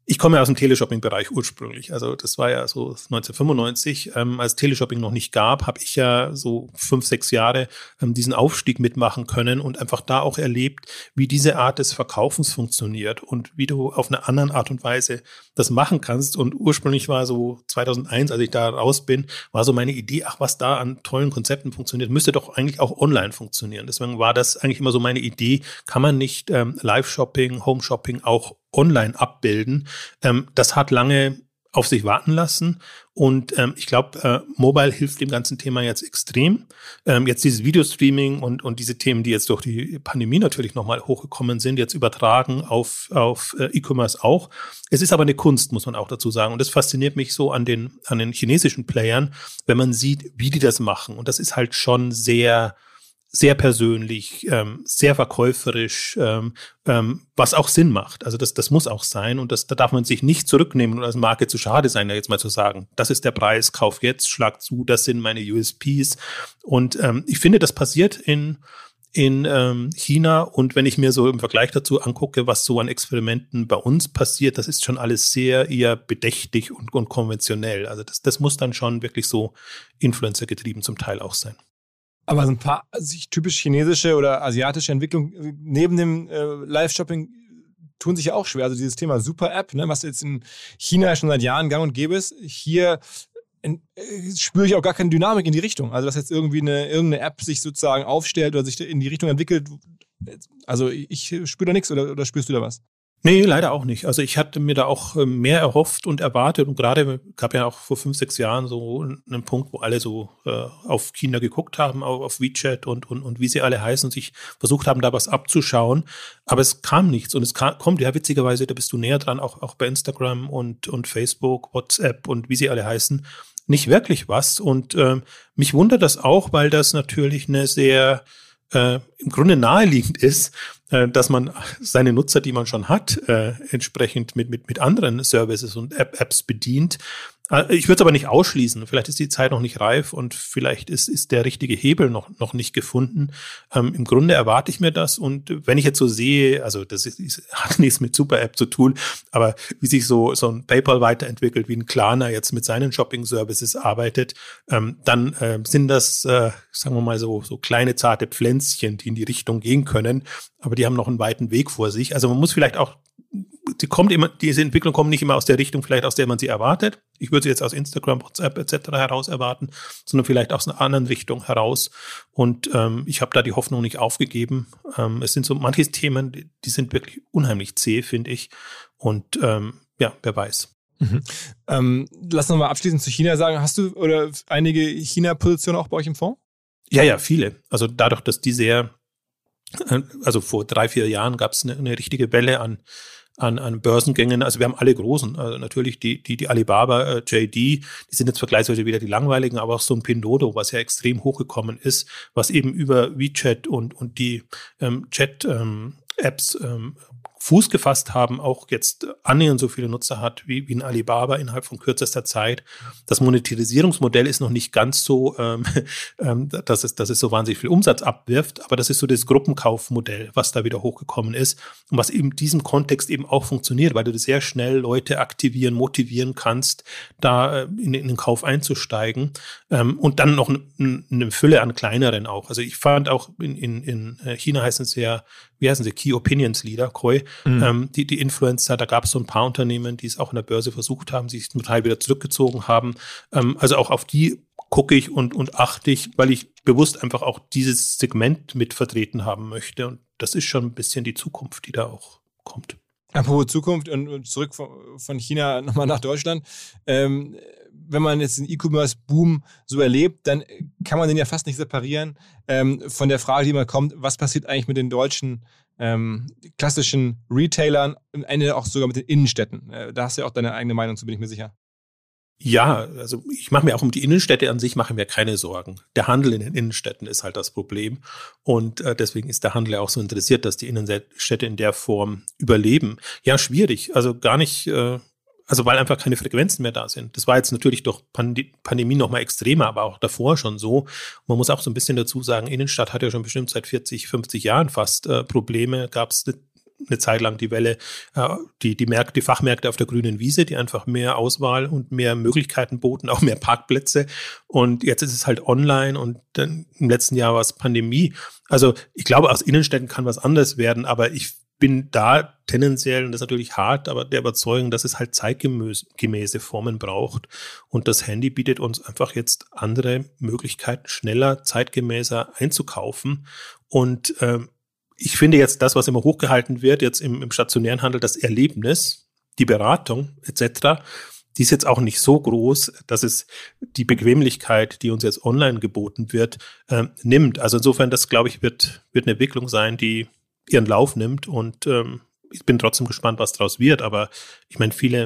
Ich komme ja aus dem Teleshopping-Bereich ursprünglich. Also das war ja so neunzehnhundertfünfundneunzig, ähm, als Teleshopping noch nicht gab, habe ich ja so fünf, sechs Jahre ähm, diesen Aufstieg mitmachen können und einfach da auch erlebt, wie diese Art des Verkaufens funktioniert und wie du auf eine andere Art und Weise das machen kannst. Und ursprünglich war so zweitausendeins, als ich da raus bin, war so meine Idee, ach, was da an tollen Konzepten funktioniert, müsste doch eigentlich auch online funktionieren. Deswegen war das eigentlich immer so meine Idee, kann man nicht ähm, Live-Shopping, Home-Shopping auch online abbilden. Ähm, das hat lange auf sich warten lassen und ähm, ich glaube, äh, Mobile hilft dem ganzen Thema jetzt extrem. Ähm, jetzt dieses Videostreaming und und diese Themen, die jetzt durch die Pandemie natürlich nochmal hochgekommen sind, jetzt übertragen auf auf äh, E-Commerce auch. Es ist aber eine Kunst, muss man auch dazu sagen. Und das fasziniert mich so an den an den chinesischen Playern, wenn man sieht, wie die das machen. Und das ist halt schon sehr sehr persönlich, ähm, sehr verkäuferisch, ähm, ähm, was auch Sinn macht. Also das, das muss auch sein und das, da darf man sich nicht zurücknehmen und als Marke zu schade sein, da jetzt mal zu sagen, das ist der Preis, kauf jetzt, schlag zu, das sind meine U S Ps. Und ähm, ich finde, das passiert in in ähm, China und wenn ich mir so im Vergleich dazu angucke, was so an Experimenten bei uns passiert, das ist schon alles sehr eher bedächtig und, und konventionell. Also das, das muss dann schon wirklich so Influencer getrieben zum Teil auch sein. Aber so ein paar sich typisch chinesische oder asiatische Entwicklungen neben dem äh, Live-Shopping tun sich ja auch schwer. Also dieses Thema Super-App, ne, was jetzt in China schon seit Jahren gang und gäbe ist, hier in, äh, spüre ich auch gar keine Dynamik in die Richtung. Also dass jetzt irgendwie eine irgendeine App sich sozusagen aufstellt oder sich in die Richtung entwickelt. Also ich spüre da nichts oder, oder spürst du da was? Nee, leider auch nicht. Also ich hatte mir da auch mehr erhofft und erwartet und gerade gab ja auch vor fünf, sechs Jahren so einen Punkt, wo alle so äh, auf China geguckt haben, auch auf WeChat und, und, und wie sie alle heißen und sich versucht haben, da was abzuschauen. Aber es kam nichts und es kam, kommt ja witzigerweise, da bist du näher dran, auch, auch bei Instagram und, und Facebook, WhatsApp und wie sie alle heißen, nicht wirklich was. Und äh, mich wundert das auch, weil das natürlich eine sehr äh, im Grunde naheliegend ist, äh, dass man seine Nutzer, die man schon hat, äh, entsprechend mit, mit, mit anderen Services und App, Apps bedient. Äh, ich würde es aber nicht ausschließen. Vielleicht ist die Zeit noch nicht reif und vielleicht ist, ist der richtige Hebel noch, noch nicht gefunden. Ähm, Im Grunde erwarte ich mir das und wenn ich jetzt so sehe, also das ist, ist, hat nichts mit Super-App zu tun, aber wie sich so, so ein PayPal weiterentwickelt, wie ein Klarna jetzt mit seinen Shopping-Services arbeitet, ähm, dann äh, sind das, äh, sagen wir mal so, so kleine zarte Pflänzchen, die in die Richtung gehen können, aber die haben noch einen weiten Weg vor sich. Also man muss vielleicht auch, die kommt immer, diese Entwicklung kommt nicht immer aus der Richtung, vielleicht aus der man sie erwartet. Ich würde sie jetzt aus Instagram, WhatsApp et cetera heraus erwarten, sondern vielleicht aus einer anderen Richtung heraus. Und ähm, ich habe da die Hoffnung nicht aufgegeben. Ähm, es sind so manche Themen, die, die sind wirklich unheimlich zäh, finde ich. Und ähm, ja, wer weiß. Mhm. Ähm, lass uns mal abschließend zu China sagen. Hast du oder einige China-Positionen auch bei euch im Fonds? Ja, ja, viele. Also dadurch, dass die sehr, also vor drei, vier Jahren gab es eine, eine richtige Welle an An, an Börsengängen, also wir haben alle großen, also natürlich die, die, die Alibaba, äh, J D, die sind jetzt vergleichsweise wieder die langweiligen, aber auch so ein Pinduoduo, was ja extrem hochgekommen ist, was eben über WeChat und, und die ähm, Chat-Apps ähm, ähm, Fuß gefasst haben, auch jetzt annähernd so viele Nutzer hat wie, wie ein Alibaba innerhalb von kürzester Zeit. Das Monetarisierungsmodell ist noch nicht ganz so, ähm, ähm, dass, es, dass es so wahnsinnig viel Umsatz abwirft, aber das ist so das Gruppenkaufmodell, was da wieder hochgekommen ist und was eben in diesem Kontext eben auch funktioniert, weil du sehr schnell Leute aktivieren, motivieren kannst, da in, in den Kauf einzusteigen ähm, und dann noch eine, eine Fülle an kleineren auch. Also ich fand auch in, in, in China heißen es ja, wie heißen sie, Key Opinions Leader, Koi, mhm. ähm, die, die Influencer, da gab es so ein paar Unternehmen, die es auch in der Börse versucht haben, sich zum Teil wieder zurückgezogen haben. Ähm, also auch auf die gucke ich und, und achte ich, weil ich bewusst einfach auch dieses Segment mit vertreten haben möchte. Und das ist schon ein bisschen die Zukunft, die da auch kommt. Apropos Zukunft und zurück von China nochmal nach Deutschland. Ähm, wenn man jetzt den E-Commerce-Boom so erlebt, dann kann man den ja fast nicht separieren ähm, von der Frage, die immer kommt, was passiert eigentlich mit den deutschen ähm, klassischen Retailern, am Ende auch sogar mit den Innenstädten. Äh, da hast du ja auch deine eigene Meinung zu, bin ich mir sicher. Ja, also ich mache mir auch um die Innenstädte an sich mache mir keine Sorgen. Der Handel in den Innenstädten ist halt das Problem und äh, deswegen ist der Handel ja auch so interessiert, dass die Innenstädte in der Form überleben. Ja, schwierig, also gar nicht, äh, also weil einfach keine Frequenzen mehr da sind. Das war jetzt natürlich durch Pand- Pandemie noch mal extremer, aber auch davor schon so. Man muss auch so ein bisschen dazu sagen, Innenstadt hat ja schon bestimmt seit vierzig, fünfzig Jahren fast äh, Probleme. Gab es eine Zeit lang die Welle, äh, die, die Märkte, die Fachmärkte auf der grünen Wiese, die einfach mehr Auswahl und mehr Möglichkeiten boten, auch mehr Parkplätze. Und jetzt ist es halt online und dann im letzten Jahr war es Pandemie. Also ich glaube, aus Innenstädten kann was anderes werden, aber ich bin da tendenziell, und das ist natürlich hart, aber der Überzeugung, dass es halt zeitgemäße Formen braucht. Und das Handy bietet uns einfach jetzt andere Möglichkeiten, schneller, zeitgemäßer einzukaufen. Und ähm, ich finde jetzt das, was immer hochgehalten wird, jetzt im, im stationären Handel, das Erlebnis, die Beratung et cetera, die ist jetzt auch nicht so groß, dass es die Bequemlichkeit, die uns jetzt online geboten wird, äh, nimmt. Also insofern, das, glaube ich, wird, wird eine Entwicklung sein, die ihren Lauf nimmt. Und ähm, ich bin trotzdem gespannt, was daraus wird. Aber ich meine, viele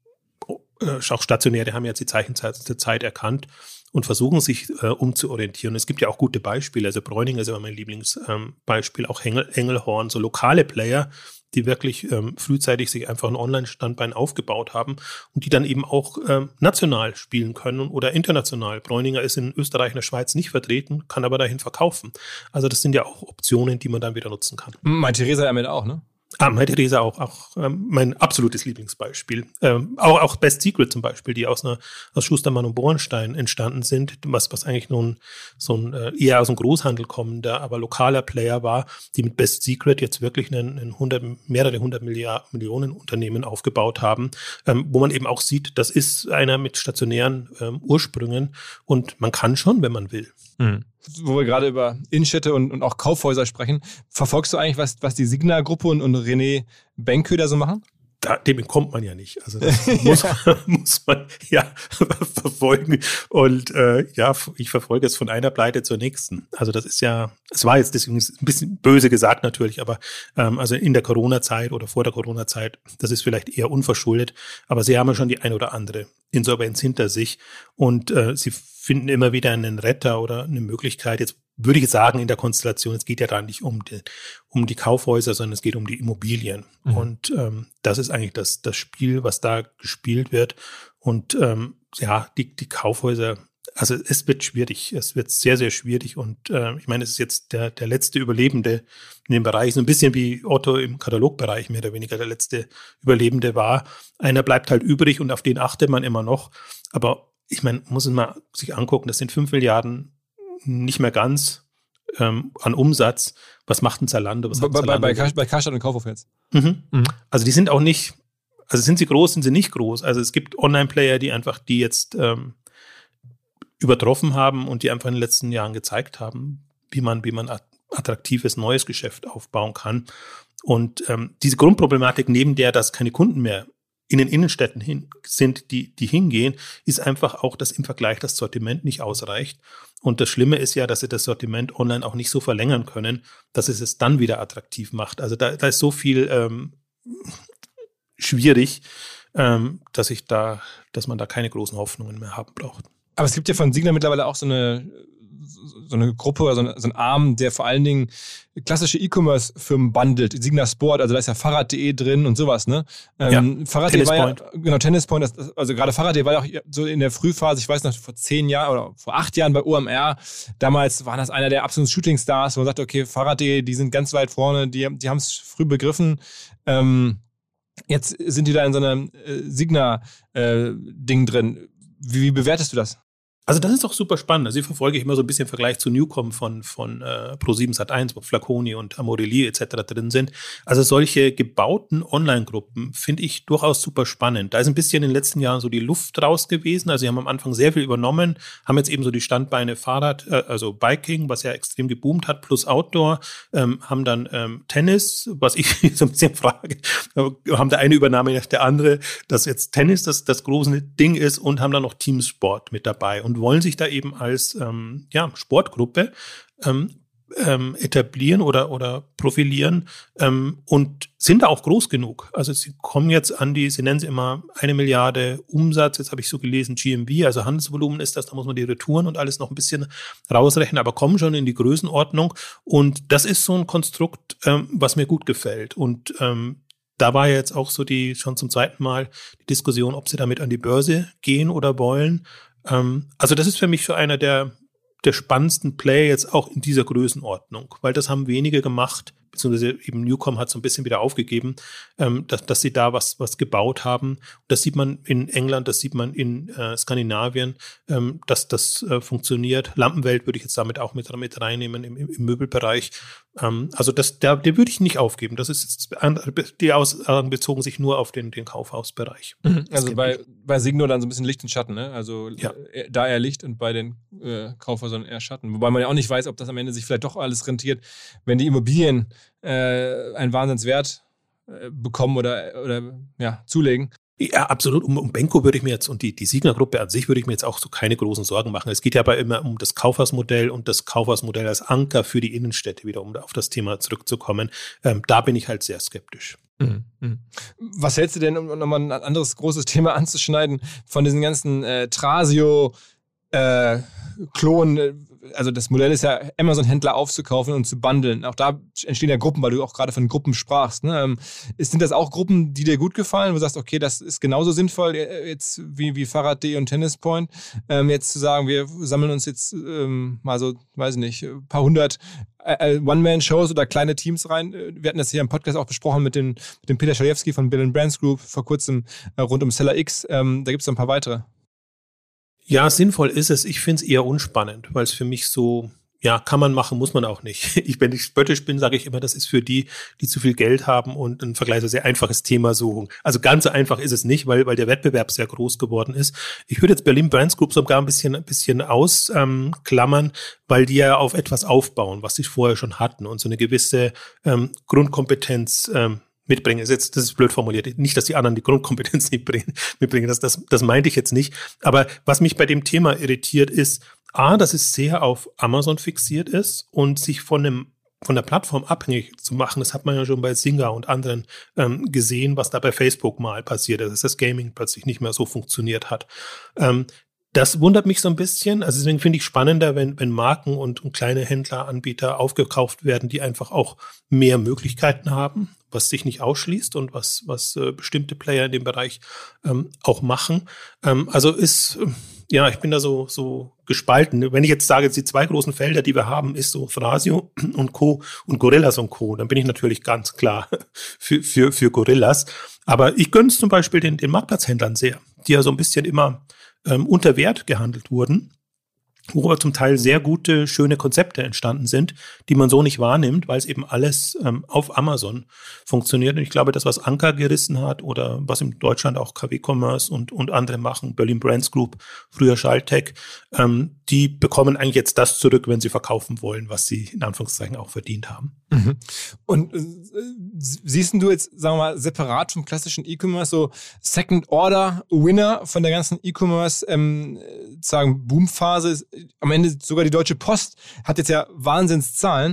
äh, auch Stationäre haben jetzt die Zeichenzeit der Zeit erkannt und versuchen sich äh, umzuorientieren. Es gibt ja auch gute Beispiele. Also Bräuninger ist immer mein Lieblingsbeispiel, ähm, auch Engel, Engelhorn, so lokale Player, die wirklich ähm, frühzeitig sich einfach ein Online-Standbein aufgebaut haben und die dann eben auch ähm, national spielen können oder international. Bräuninger ist in Österreich und der Schweiz nicht vertreten, kann aber dahin verkaufen. Also das sind ja auch Optionen, die man dann wieder nutzen kann. Mein Theresa damit auch, ne? Ah, meine Theresa auch, auch ähm, mein absolutes Lieblingsbeispiel. Ähm, auch, auch Best Secret zum Beispiel, die aus einer aus Schustermann und Bornstein entstanden sind, was, was eigentlich nun so ein äh, eher aus dem Großhandel kommender, aber lokaler Player war, die mit Best Secret jetzt wirklich einen, einen hundert, mehrere hundert Milliard, Millionen Unternehmen aufgebaut haben, ähm, wo man eben auch sieht, das ist einer mit stationären ähm, Ursprüngen und man kann schon, wenn man will. Mhm. Wo wir gerade über Innenstädte und, und auch Kaufhäuser sprechen, verfolgst du eigentlich, was, was die Signa-Gruppe und, und René Benke da so machen? Da, dem entkommt man ja nicht. Also das muss, muss man ja verfolgen. Und äh, ja, ich verfolge es von einer Pleite zur nächsten. Also das ist ja, es war jetzt deswegen ein bisschen böse gesagt natürlich, aber ähm, also in der Corona-Zeit oder vor der Corona-Zeit, das ist vielleicht eher unverschuldet, aber sie haben ja schon die ein oder andere Insolvenz hinter sich und äh, sie finden immer wieder einen Retter oder eine Möglichkeit. Jetzt würde ich sagen, in der Konstellation, es geht ja da nicht um die, um die Kaufhäuser, sondern es geht um die Immobilien. Mhm. Und ähm, das ist eigentlich das, das Spiel, was da gespielt wird. Und ähm, ja, die, die Kaufhäuser, also es wird schwierig. Es wird sehr, sehr schwierig. Und äh, ich meine, es ist jetzt der, der letzte Überlebende in dem Bereich, so ein bisschen wie Otto im Katalogbereich mehr oder weniger der letzte Überlebende war. Einer bleibt halt übrig und auf den achtet man immer noch. Aber ich meine, muss es mal sich angucken, das sind fünf Milliarden nicht mehr ganz ähm, an Umsatz. Was macht ein Zalando? Was bei, Zalando? Bei, bei, bei Karstadt und Kaufhof jetzt? Mhm. Mhm. Also die sind auch nicht, also sind sie groß, sind sie nicht groß. Also es gibt Online-Player, die einfach die jetzt ähm, übertroffen haben und die einfach in den letzten Jahren gezeigt haben, wie man, wie man attraktives neues Geschäft aufbauen kann. Und ähm, diese Grundproblematik, neben der, dass keine Kunden mehr in den Innenstädten hin sind, die, die hingehen, ist einfach auch, dass im Vergleich das Sortiment nicht ausreicht. Und das Schlimme ist ja, dass sie das Sortiment online auch nicht so verlängern können, dass es es dann wieder attraktiv macht. Also da, da ist so viel ähm, schwierig, ähm, dass ich da, dass man da keine großen Hoffnungen mehr haben braucht. Aber es gibt ja von Signa mittlerweile auch so eine so eine Gruppe oder so, eine, so ein Arm, der vor allen Dingen klassische E-Commerce-Firmen bundelt. Signa Sport, also da ist ja Fahrrad punkt de drin und sowas, ne? Ähm, ja, Fahrrad Tennis war Point. Ja, genau, Tennis Point, das, also gerade Fahrrad punkt de war ja auch so in der Frühphase, ich weiß noch, vor zehn Jahren oder vor acht Jahren bei O M R, damals war das einer der absoluten Shooting-Stars, wo man sagt, okay, Fahrrad punkt de, die sind ganz weit vorne, die, die haben es früh begriffen. Ähm, jetzt sind die da in so einem äh, Signa-Ding äh, drin. Wie, wie bewertest du das? Also das ist doch super spannend. Also ich verfolge immer so ein bisschen im Vergleich zu Newcom von, von äh, ProSieben Sat eins, wo Flaconi und Amorelie et cetera drin sind. Also solche gebauten Online-Gruppen finde ich durchaus super spannend. Da ist ein bisschen in den letzten Jahren so die Luft raus gewesen. Also sie haben am Anfang sehr viel übernommen, haben jetzt eben so die Standbeine Fahrrad, äh, also Biking, was ja extrem geboomt hat, plus Outdoor, ähm, haben dann ähm, Tennis, was ich so ein bisschen frage, haben der eine Übernahme nach der andere, dass jetzt Tennis das, das große Ding ist und haben dann noch Teamsport mit dabei und wollen sich da eben als ähm, ja, Sportgruppe ähm, ähm, etablieren oder, oder profilieren ähm, und sind da auch groß genug. Also sie kommen jetzt an die, sie nennen es immer eine Milliarde Umsatz, jetzt habe ich so gelesen, G M V, also Handelsvolumen ist das, da muss man die Retouren und alles noch ein bisschen rausrechnen, aber kommen schon in die Größenordnung und das ist so ein Konstrukt, ähm, was mir gut gefällt und ähm, da war jetzt auch so die, schon zum zweiten Mal die Diskussion, ob sie damit an die Börse gehen oder wollen. Also das ist für mich so einer der, der spannendsten Player jetzt auch in dieser Größenordnung, weil das haben wenige gemacht beziehungsweise eben Newcom hat so ein bisschen wieder aufgegeben, ähm, dass, dass sie da was, was gebaut haben. Das sieht man in England, das sieht man in äh, Skandinavien, ähm, dass das äh, funktioniert. Lampenwelt würde ich jetzt damit auch mit, mit reinnehmen im, im, im Möbelbereich. Ähm, also das, der, den würde ich nicht aufgeben. Das ist jetzt, die Aussagen bezogen sich nur auf den, den Kaufhausbereich. Also bei, bei Signo dann so ein bisschen Licht und Schatten, ne? Also ja. äh, da eher Licht und bei den äh, Kaufhäusern eher Schatten. Wobei man ja auch nicht weiß, ob das am Ende sich vielleicht doch alles rentiert, wenn die Immobilien äh, einen Wahnsinnswert äh, bekommen oder, oder ja, zulegen. Ja, absolut. Um, um Benko würde ich mir jetzt und die, die Signa-Gruppe an sich würde ich mir jetzt auch so keine großen Sorgen machen. Es geht ja aber immer um das Kaufhausmodell und das Kaufhausmodell als Anker für die Innenstädte, wieder um auf das Thema zurückzukommen. Ähm, da bin ich halt sehr skeptisch. Mhm. Was hältst du denn, um nochmal ein anderes großes Thema anzuschneiden, von diesen ganzen äh, Thrasio äh, Klonen? Also das Modell ist ja, Amazon-Händler aufzukaufen und zu bundeln. Auch da entstehen ja Gruppen, weil du auch gerade von Gruppen sprachst. Ne? Ähm, sind das auch Gruppen, die dir gut gefallen, wo du sagst, okay, das ist genauso sinnvoll jetzt wie, wie Fahrrad punkt de und Tennis Point, ähm, jetzt zu sagen, wir sammeln uns jetzt ähm, mal so, weiß ich nicht, ein paar hundert äh, One-Man-Shows oder kleine Teams rein. Wir hatten das hier im Podcast auch besprochen mit, den, mit dem Peter Schalewski von Bill and Brands Group vor kurzem äh, rund um Seller X. Ähm, da gibt es noch ein paar weitere. Ja, sinnvoll ist es. Ich finde es eher unspannend, weil es für mich so, ja, kann man machen, muss man auch nicht. Ich, wenn ich spöttisch bin, sage ich immer, das ist für die, die zu viel Geld haben und ein vergleichsweise einfaches Thema suchen. Also ganz so einfach ist es nicht, weil, weil der Wettbewerb sehr groß geworden ist. Ich würde jetzt Berlin Brands Group sogar ein bisschen, ein bisschen ausklammern, ähm, weil die ja auf etwas aufbauen, was sie vorher schon hatten und so eine gewisse ähm, Grundkompetenz ähm, mitbringen. Das ist jetzt, das ist blöd formuliert. Nicht, dass die anderen die Grundkompetenz nicht bringen, mitbringen. Das, das, das meinte ich jetzt nicht. Aber was mich bei dem Thema irritiert ist, A, dass es sehr auf Amazon fixiert ist und sich von einem von der Plattform abhängig zu machen. Das hat man ja schon bei Zynga und anderen ähm, gesehen, was da bei Facebook mal passiert ist, dass das Gaming plötzlich nicht mehr so funktioniert hat. Ähm, Das wundert mich so ein bisschen. Also deswegen finde ich spannender, wenn, wenn Marken und, und kleine Händler, Anbieter aufgekauft werden, die einfach auch mehr Möglichkeiten haben, was sich nicht ausschließt und was, was äh, bestimmte Player in dem Bereich ähm, auch machen. Ähm, also ist, äh, ja, ich bin da so, so gespalten. Wenn ich jetzt sage, jetzt die zwei großen Felder, die wir haben, ist so Thrasio und Co. und Gorillas und Co., dann bin ich natürlich ganz klar für, für, für Gorillas. Aber ich gönne es zum Beispiel den, den Marktplatzhändlern sehr, die ja so ein bisschen immer ähm, unter Wert gehandelt wurden, wo aber zum Teil sehr gute, schöne Konzepte entstanden sind, die man so nicht wahrnimmt, weil es eben alles ähm, auf Amazon funktioniert. Und ich glaube, das, was Anker gerissen hat oder was in Deutschland auch K W Commerce und, und andere machen, Berlin Brands Group, früher Schaltec, ähm, die bekommen eigentlich jetzt das zurück, wenn sie verkaufen wollen, was sie in Anführungszeichen auch verdient haben. Mhm. Und äh, siehst du jetzt, sagen wir mal, separat vom klassischen E-Commerce so Second-Order-Winner von der ganzen E-Commerce, ähm, sagen Boomphase? Am Ende sogar die Deutsche Post hat jetzt ja Wahnsinnszahlen.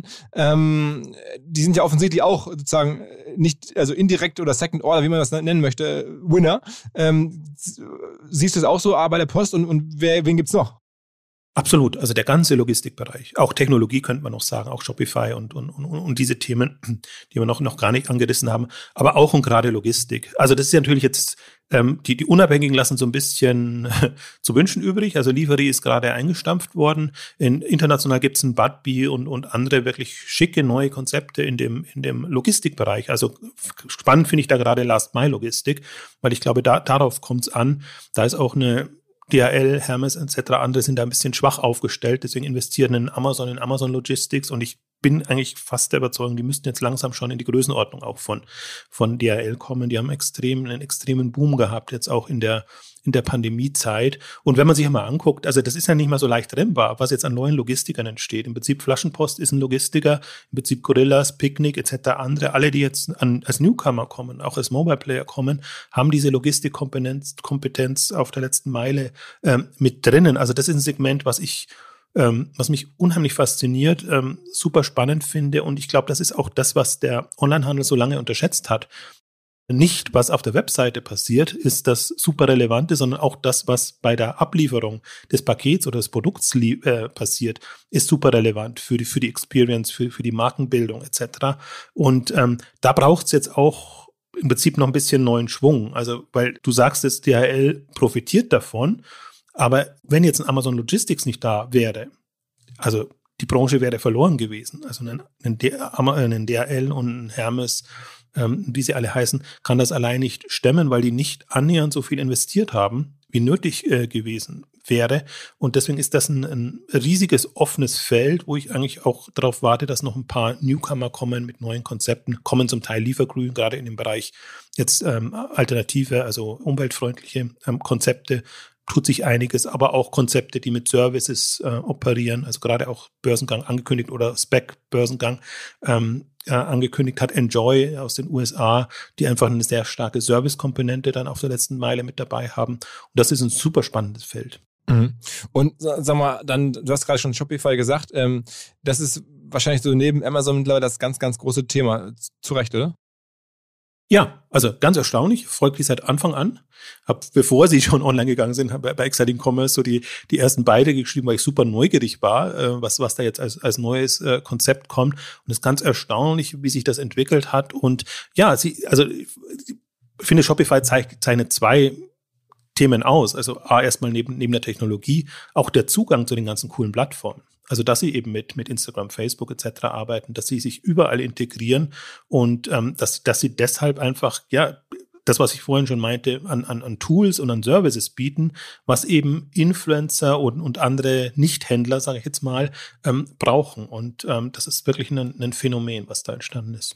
Ähm, die sind ja offensichtlich auch sozusagen nicht, also indirekt oder Second Order, wie man das nennen möchte, Winner. Ähm, siehst du es auch so, A, bei der Post und, und wer, wen gibt's noch? Absolut, also der ganze Logistikbereich, auch Technologie könnte man noch sagen, auch Shopify und, und, und, und diese Themen, die wir noch, noch gar nicht angerissen haben, aber auch und gerade Logistik. Also das ist ja natürlich jetzt, ähm, die, die Unabhängigen lassen so ein bisschen zu wünschen übrig. Also Liefery ist gerade eingestampft worden. In, international gibt es ein Budbee und, und andere wirklich schicke neue Konzepte in dem, in dem Logistikbereich. Also spannend finde ich da gerade Last-Mile-Logistik, weil ich glaube, da, darauf kommt es an. Da ist auch eine D H L, Hermes et cetera, andere sind da ein bisschen schwach aufgestellt, deswegen investieren in Amazon, in Amazon Logistics und ich bin eigentlich fast der Überzeugung, die müssten jetzt langsam schon in die Größenordnung auch von, von D H L kommen. Die haben extrem, einen extremen Boom gehabt, jetzt auch in der, in der Pandemiezeit. Und wenn man sich mal anguckt, also das ist ja nicht mal so leicht rennbar, was jetzt an neuen Logistikern entsteht. Im Prinzip Flaschenpost ist ein Logistiker, im Prinzip Gorillas, Picnic et cetera, andere, alle, die jetzt an, als Newcomer kommen, auch als Mobile Player kommen, haben diese Logistikkompetenz Kompetenz auf der letzten Meile ähm, mit drinnen. Also das ist ein Segment, was ich Ähm, was mich unheimlich fasziniert, ähm, super spannend finde und ich glaube, das ist auch das, was der Onlinehandel so lange unterschätzt hat. Nicht, was auf der Webseite passiert, ist das super Relevante, sondern auch das, was bei der Ablieferung des Pakets oder des Produkts lie- äh, passiert, ist super relevant für die, für die Experience, für, für die Markenbildung et cetera. Und ähm, da braucht es jetzt auch im Prinzip noch ein bisschen neuen Schwung. Also, weil du sagst, dass D H L profitiert davon, aber wenn jetzt ein Amazon Logistics nicht da wäre, also die Branche wäre verloren gewesen. Also ein, ein, D, ein D H L und ein Hermes, ähm, wie sie alle heißen, kann das allein nicht stemmen, weil die nicht annähernd so viel investiert haben, wie nötig äh, gewesen wäre. Und deswegen ist das ein, ein riesiges offenes Feld, wo ich eigentlich auch darauf warte, dass noch ein paar Newcomer kommen mit neuen Konzepten, kommen zum Teil Liefergrün, gerade in dem Bereich jetzt ähm, alternative, also umweltfreundliche ähm, Konzepte, tut sich einiges, aber auch Konzepte, die mit Services äh, operieren, also gerade auch Börsengang angekündigt oder Spec-Börsengang ähm, äh, angekündigt hat, Enjoy aus den U S A, die einfach eine sehr starke Service-Komponente dann auf der letzten Meile mit dabei haben. Und das ist ein super spannendes Feld. Mhm. Und sag mal, dann, du hast gerade schon Shopify gesagt, ähm, das ist wahrscheinlich so neben Amazon mittlerweile das ganz, ganz große Thema. Zu Recht, oder? Ja, also ganz erstaunlich, folgt die seit Anfang an. Hab, bevor sie schon online gegangen sind, habe bei Exciting Commerce so die, die ersten Beiträge geschrieben, weil ich super neugierig war, äh, was, was da jetzt als, als neues äh, Konzept kommt. Und es ist ganz erstaunlich, wie sich das entwickelt hat. Und ja, sie, also ich finde, Shopify zeigt, zeichnet zwei Themen aus. Also A, erstmal neben, neben der Technologie, auch der Zugang zu den ganzen coolen Plattformen. Also, dass sie eben mit, mit Instagram, Facebook et cetera arbeiten, dass sie sich überall integrieren und ähm, dass, dass sie deshalb einfach, ja, das, was ich vorhin schon meinte, an, an, an Tools und an Services bieten, was eben Influencer und, und andere Nichthändler, sage ich jetzt mal, ähm, brauchen. Und ähm, das ist wirklich ein, ein Phänomen, was da entstanden ist.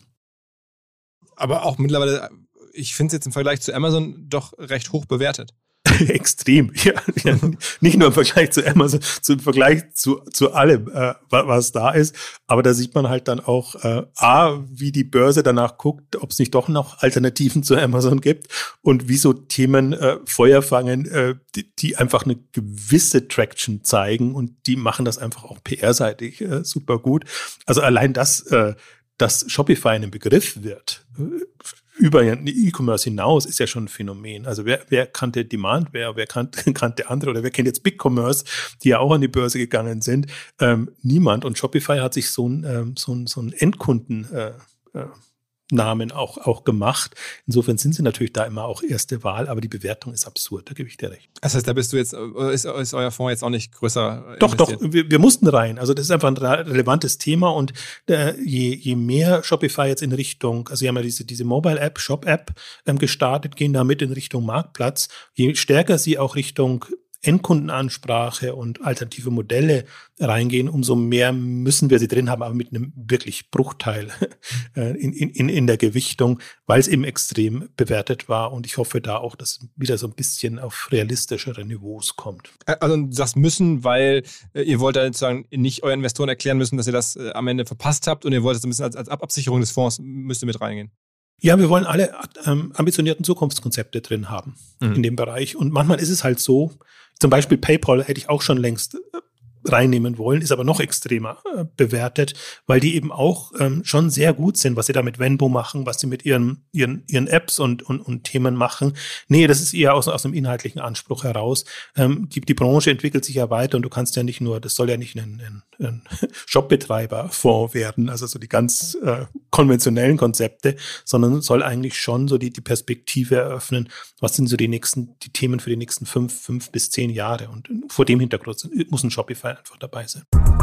Aber auch mittlerweile, ich finde es jetzt im Vergleich zu Amazon doch recht hoch bewertet. Extrem, ja, ja. Nicht nur im Vergleich zu Amazon, im Vergleich zu, zu allem, äh, was da ist. Aber da sieht man halt dann auch, äh, A, wie die Börse danach guckt, ob es nicht doch noch Alternativen zu Amazon gibt und wie so Themen äh, Feuer fangen, äh, die, die einfach eine gewisse Traction zeigen und die machen das einfach auch P R-seitig äh, super gut. Also allein das, äh, dass Shopify ein Begriff wird, äh, über E-Commerce hinaus ist ja schon ein Phänomen. Also wer, wer kannte Demandware, wer kannte, kannte andere oder wer kennt jetzt BigCommerce, die ja auch an die Börse gegangen sind? Ähm, niemand. Und Shopify hat sich so ein, ähm, so ein, so ein Endkunden äh, äh, Namen auch, auch gemacht. Insofern sind sie natürlich da immer auch erste Wahl, aber die Bewertung ist absurd, da gebe ich dir recht. Das heißt, da bist du jetzt, ist, ist euer Fonds jetzt auch nicht größer Doch, investiert? Doch, wir, wir mussten rein. Also das ist einfach ein relevantes Thema und äh, je, je mehr Shopify jetzt in Richtung, also sie haben ja diese, diese Mobile-App, Shop-App ähm, gestartet, gehen damit in Richtung Marktplatz, je stärker sie auch Richtung Endkundenansprache und alternative Modelle reingehen, umso mehr müssen wir sie drin haben, aber mit einem wirklich Bruchteil in, in, in der Gewichtung, weil es eben extrem bewertet war. Und ich hoffe da auch, dass es wieder so ein bisschen auf realistischere Niveaus kommt. Also du sagst müssen, weil äh, ihr wollt da sozusagen nicht euren Investoren erklären müssen, dass ihr das äh, am Ende verpasst habt und ihr wollt es ein bisschen als, als Absicherung des Fonds müsst ihr mit reingehen. Ja, wir wollen alle ähm, ambitionierten Zukunftskonzepte drin haben mhm. in dem Bereich. Und manchmal ist es halt so, zum Beispiel PayPal hätte ich auch schon längst äh, reinnehmen wollen, ist aber noch extremer äh, bewertet, weil die eben auch ähm, schon sehr gut sind, was sie da mit Venmo machen, was sie mit ihren, ihren, ihren Apps und, und, und Themen machen. Nee, das ist eher aus, aus einem inhaltlichen Anspruch heraus. Ähm, die, die Branche entwickelt sich ja weiter und du kannst ja nicht nur, das soll ja nicht ein, ein, ein Shopbetreiberfonds werden, also so die ganz äh, konventionellen Konzepte, sondern soll eigentlich schon so die, die Perspektive eröffnen, was sind so die nächsten, die Themen für die nächsten fünf, fünf bis zehn Jahre. Und vor dem Hintergrund muss ein Shopify einfach dabei sein.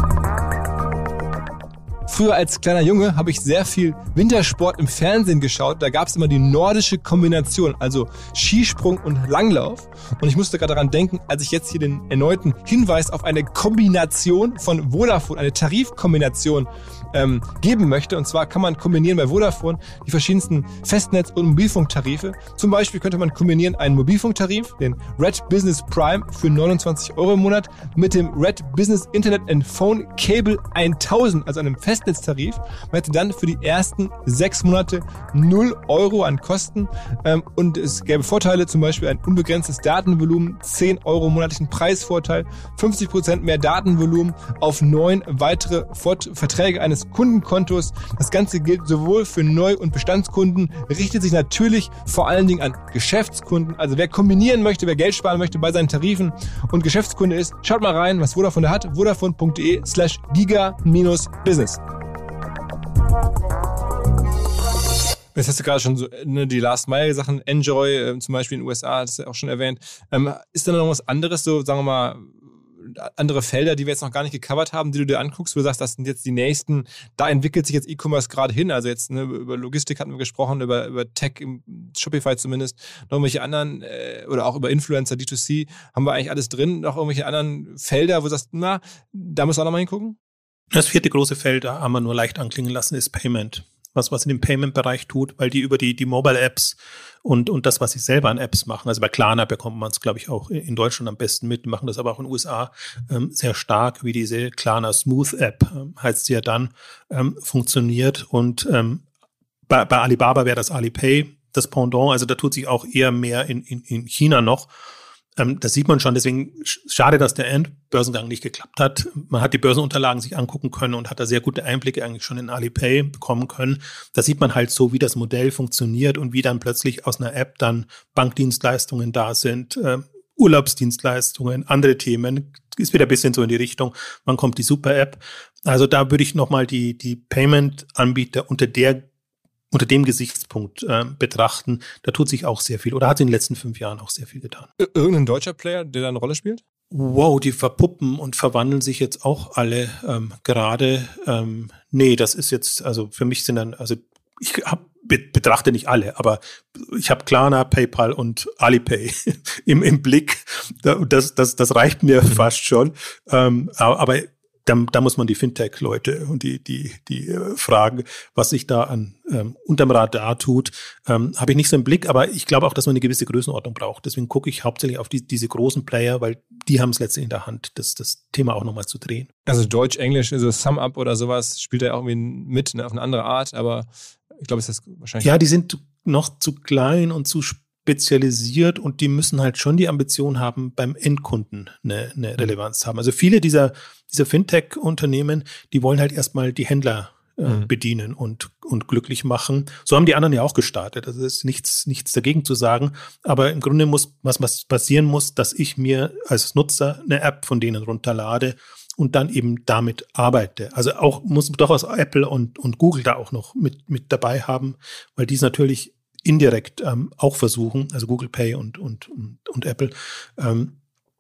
Früher als kleiner Junge habe ich sehr viel Wintersport im Fernsehen geschaut. Da gab es immer die nordische Kombination, also Skisprung und Langlauf. Und ich musste gerade daran denken, als ich jetzt hier den erneuten Hinweis auf eine Kombination von Vodafone, eine Tarifkombination ähm, geben möchte. Und zwar kann man kombinieren bei Vodafone die verschiedensten Festnetz- und Mobilfunktarife. Zum Beispiel könnte man kombinieren einen Mobilfunktarif, den Red Business Prime für neunundzwanzig Euro im Monat, mit dem Red Business Internet and Phone Cable tausend, also einem Festnetztarif. Man hätte dann für die ersten sechs Monate null Euro an Kosten ähm, und es gäbe Vorteile, zum Beispiel ein unbegrenztes Datenvolumen, zehn Euro monatlichen Preisvorteil, fünfzig Prozent mehr Datenvolumen auf neun weitere Fort- Verträge eines Kundenkontos. Das Ganze gilt sowohl für Neu- und Bestandskunden, richtet sich natürlich vor allen Dingen an Geschäftskunden. Also wer kombinieren möchte, wer Geld sparen möchte bei seinen Tarifen und Geschäftskunde ist, schaut mal rein, was Vodafone da hat. Vodafone.de slash giga minus business. Jetzt hast du gerade schon so ne, die Last-Mile-Sachen, Enjoy äh, zum Beispiel in den U S A, das ist ja auch schon erwähnt. Ähm, ist da noch was anderes, so sagen wir mal andere Felder, die wir jetzt noch gar nicht gecovert haben, die du dir anguckst, wo du sagst, das sind jetzt die nächsten, da entwickelt sich jetzt E-Commerce gerade hin. Also jetzt ne, über Logistik hatten wir gesprochen, über, über Tech, im Shopify zumindest, noch irgendwelche anderen äh, oder auch über Influencer, D zwei C, haben wir eigentlich alles drin, noch irgendwelche anderen Felder, wo du sagst, na, da müssen wir auch nochmal hingucken? Das vierte große Feld, da haben wir nur leicht anklingen lassen, ist Payment. Was, was in dem Payment-Bereich tut, weil die über die, die Mobile-Apps und, und das, was sie selber an Apps machen, also bei Klarna bekommt man es, glaube ich, auch in Deutschland am besten mit, die machen das aber auch in den U S A ähm, sehr stark, wie diese Klarna Smooth-App, ähm, heißt sie ja dann, ähm, funktioniert. Und ähm, bei, bei Alibaba wäre das Alipay das Pendant, also da tut sich auch eher mehr in, in, in China noch. Ähm, das sieht man schon, deswegen schade, dass der Endbörsengang nicht geklappt hat. Man hat die Börsenunterlagen sich angucken können und hat da sehr gute Einblicke eigentlich schon in Alipay bekommen können. Da sieht man halt so, wie das Modell funktioniert und wie dann plötzlich aus einer App dann Bankdienstleistungen da sind, äh, Urlaubsdienstleistungen, andere Themen. Ist wieder ein bisschen so in die Richtung, wann kommt die Super-App. Also da würde ich nochmal die, die Payment-Anbieter unter der unter dem Gesichtspunkt äh, betrachten, da tut sich auch sehr viel oder hat in den letzten fünf Jahren auch sehr viel getan. Irgendein deutscher Player, der da eine Rolle spielt? Wow, die verpuppen und verwandeln sich jetzt auch alle ähm, gerade. Ähm, nee, das ist jetzt, also für mich sind dann, also ich hab, be- betrachte nicht alle, aber ich habe Klarna, PayPal und Alipay im, im Blick. Das, das, das reicht mir fast schon. Ähm, aber Da, da muss man die Fintech-Leute und die die die äh, fragen, was sich da an ähm, unterm Radar tut, ähm, habe ich nicht so im Blick. Aber ich glaube auch, dass man eine gewisse Größenordnung braucht. Deswegen gucke ich hauptsächlich auf die, diese großen Player, weil die haben es letztendlich in der Hand, das, das Thema auch nochmal zu drehen. Also Deutsch, Englisch, also SumUp oder sowas spielt da ja auch irgendwie mit, ne, auf eine andere Art. Aber ich glaube, es ist wahrscheinlich... Ja, die sind noch zu klein und zu spezialisiert und die müssen halt schon die Ambition haben, beim Endkunden eine, eine Relevanz haben. Also viele dieser, dieser Fintech-Unternehmen, die wollen halt erstmal die Händler äh, mhm. bedienen und, und glücklich machen. So haben die anderen ja auch gestartet. Also es ist nichts, nichts dagegen zu sagen. Aber im Grunde muss, was, was passieren muss, dass ich mir als Nutzer eine App von denen runterlade und dann eben damit arbeite. Also auch muss durchaus Apple und, und Google da auch noch mit, mit dabei haben, weil die es natürlich indirekt ähm, auch versuchen, also Google Pay und und und, und Apple, ähm,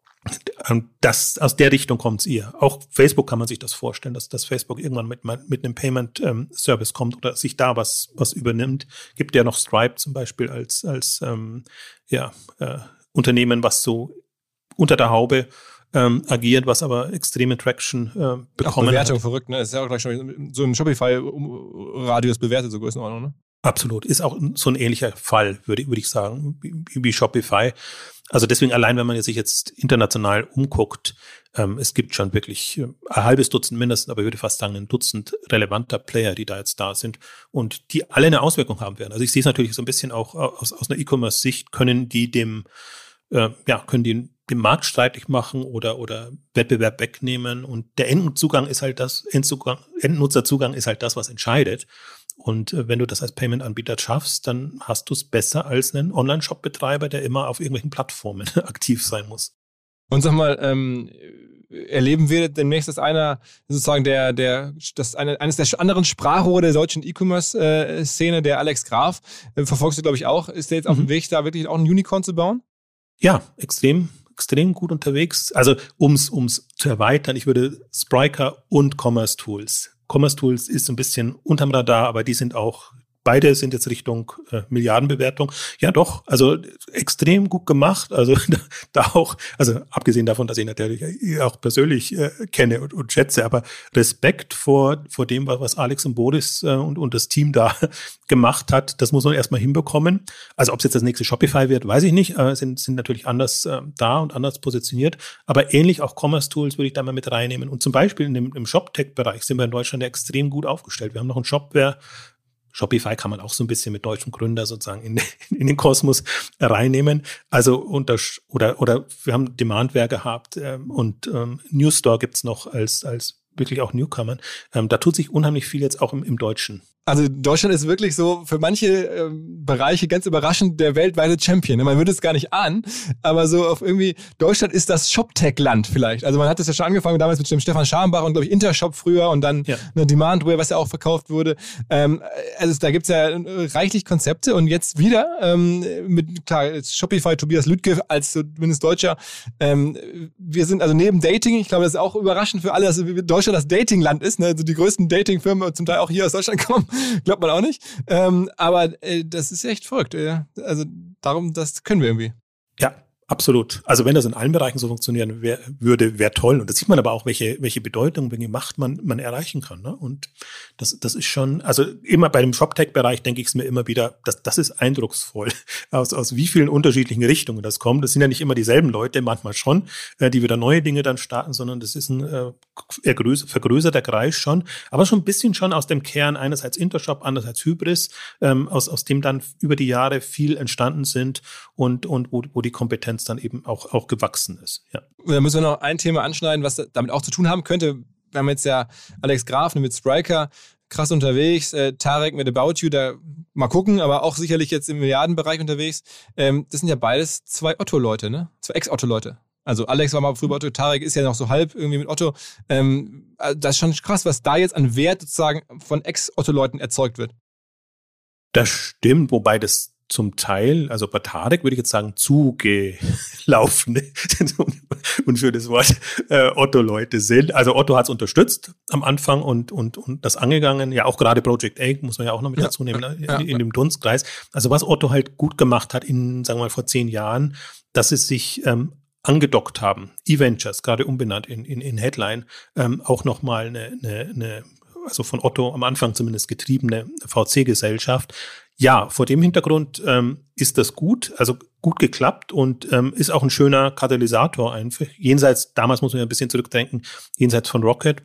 das aus der Richtung kommt es eher. Auch Facebook kann man sich das vorstellen, dass, dass Facebook irgendwann mit mit einem Payment ähm, Service kommt oder sich da was was übernimmt. Gibt ja noch Stripe zum Beispiel als als ähm, ja äh, Unternehmen, was so unter der Haube ähm, agiert, was aber extreme Traction äh, bekommen auch Bewertung hat. Verrückt, ne? Ist ja auch gleich schon so im Shopify-Radius bewertet, so Größenordnung, ne? Absolut. Ist auch so ein ähnlicher Fall, würde, würde ich sagen, wie, wie Shopify. Also deswegen allein, wenn man sich jetzt international umguckt, ähm, es gibt schon wirklich ein halbes Dutzend mindestens, aber ich würde fast sagen ein Dutzend relevanter Player, die da jetzt da sind und die alle eine Auswirkung haben werden. Also ich sehe es natürlich so ein bisschen auch aus, aus einer E-Commerce-Sicht, können die dem, äh, ja, können die den Markt streitig machen oder, oder Wettbewerb wegnehmen und der Endzugang ist halt das, Endzugang, Endnutzerzugang ist halt das, was entscheidet. Und wenn du das als Payment-Anbieter schaffst, dann hast du es besser als einen Online-Shop-Betreiber, der immer auf irgendwelchen Plattformen aktiv sein muss. Und sag mal, ähm, erleben wir demnächst, dass einer sozusagen der, der, das eine, eines der anderen Sprachrohre der deutschen E-Commerce-Szene, der Alex Graf, äh, verfolgst du, glaube ich, auch, ist der jetzt auf dem Weg, da wirklich auch ein Unicorn zu bauen? Ja, extrem, extrem gut unterwegs. Also, ums, ums zu erweitern, ich würde Spryker und Commerce Tools Commerce Tools ist ein bisschen unterm Radar, aber die sind auch, beide sind jetzt Richtung äh, Milliardenbewertung. Ja doch, also extrem gut gemacht. Also da, da auch, also abgesehen davon, dass ich natürlich auch persönlich äh, kenne und, und schätze, aber Respekt vor, vor dem, was Alex und Boris äh, und, und das Team da gemacht hat, das muss man erstmal hinbekommen. Also ob es jetzt das nächste Shopify wird, weiß ich nicht. Äh, sind, sind natürlich anders äh, da und anders positioniert. Aber ähnlich auch Commerce Tools würde ich da mal mit reinnehmen. Und zum Beispiel in dem, im Shop-Tech-Bereich sind wir in Deutschland ja extrem gut aufgestellt. Wir haben noch einen Shopware. Shopify kann man auch so ein bisschen mit deutschen Gründer sozusagen in, in den Kosmos reinnehmen. Also unter, oder oder wir haben Demandware gehabt ähm, und ähm, Newstore gibt's noch als als wirklich auch Newcomer. Ähm, da tut sich unheimlich viel jetzt auch im, im deutschen Also Deutschland ist wirklich so für manche äh, Bereiche ganz überraschend der weltweite Champion. Man würde es gar nicht ahnen, aber so auf irgendwie, Deutschland ist das Shop-Tech-Land vielleicht. Also man hat das ja schon angefangen damals mit dem Stefan Scharnbach und glaube ich Intershop früher und dann ja. eine Demandware, was ja auch verkauft wurde. Ähm, also da gibt's ja reichlich Konzepte und jetzt wieder ähm, mit, klar, Shopify, Tobias Lüdke als zumindest Deutscher. Ähm, wir sind also neben Dating, ich glaube, das ist auch überraschend für alle, dass Deutschland das Dating-Land ist. Ne? Also die größten Dating-Firmen zum Teil auch hier aus Deutschland kommen. Glaubt man auch nicht. Ähm, aber äh, das ist echt verrückt. Äh. Also darum, das können wir irgendwie. Ja, absolut. Also wenn das in allen Bereichen so funktionieren wär, würde, wäre toll. Und das sieht man aber auch, welche, welche Bedeutung, welche Macht man, man erreichen kann. Ne? Und das, das ist schon, also immer bei dem Shop-Tech-Bereich denke ich es mir immer wieder, das, das ist eindrucksvoll, aus, aus wie vielen unterschiedlichen Richtungen das kommt. Das sind ja nicht immer dieselben Leute, manchmal schon, äh, die wieder neue Dinge dann starten, sondern das ist ein äh, ergröß- vergrößerter Kreis schon, aber schon ein bisschen schon aus dem Kern, einerseits Intershop, andererseits Hybris, ähm, aus, aus dem dann über die Jahre viel entstanden sind und, und wo, wo die Kompetenz dann eben auch, auch gewachsen ist. Ja. Da müssen wir noch ein Thema anschneiden, was damit auch zu tun haben könnte. Wir haben jetzt ja Alex Graf mit Spryker krass unterwegs, äh, Tarek mit About You, da mal gucken, aber auch sicherlich jetzt im Milliardenbereich unterwegs. Ähm, das sind ja beides zwei Otto-Leute, ne? Zwei Ex-Otto-Leute. Also Alex war mal früher bei Otto, Tarek ist ja noch so halb irgendwie mit Otto. Ähm, das ist schon krass, was da jetzt an Wert sozusagen von Ex-Otto-Leuten erzeugt wird. Das stimmt, wobei das zum Teil, also bei Tarek würde ich jetzt sagen, zugelaufene, unschönes Wort, äh, Otto-Leute sind. Also Otto hat es unterstützt am Anfang und, und, und das angegangen. Ja, auch gerade Project A muss man ja auch noch mit ja, dazu nehmen, ja, in, ja, in dem Dunstkreis. Also was Otto halt gut gemacht hat in, sagen wir mal, vor zehn Jahren, dass es sich ähm, angedockt haben. E-Ventures, gerade umbenannt in, in, in Headline, ähm, auch nochmal eine, eine, eine, also von Otto am Anfang zumindest getriebene V C-Gesellschaft. Ja, vor dem Hintergrund ähm, ist das gut, also gut geklappt und ähm, ist auch ein schöner Katalysator einfach. Jenseits, damals muss man ja ein bisschen zurückdenken, jenseits von Rocket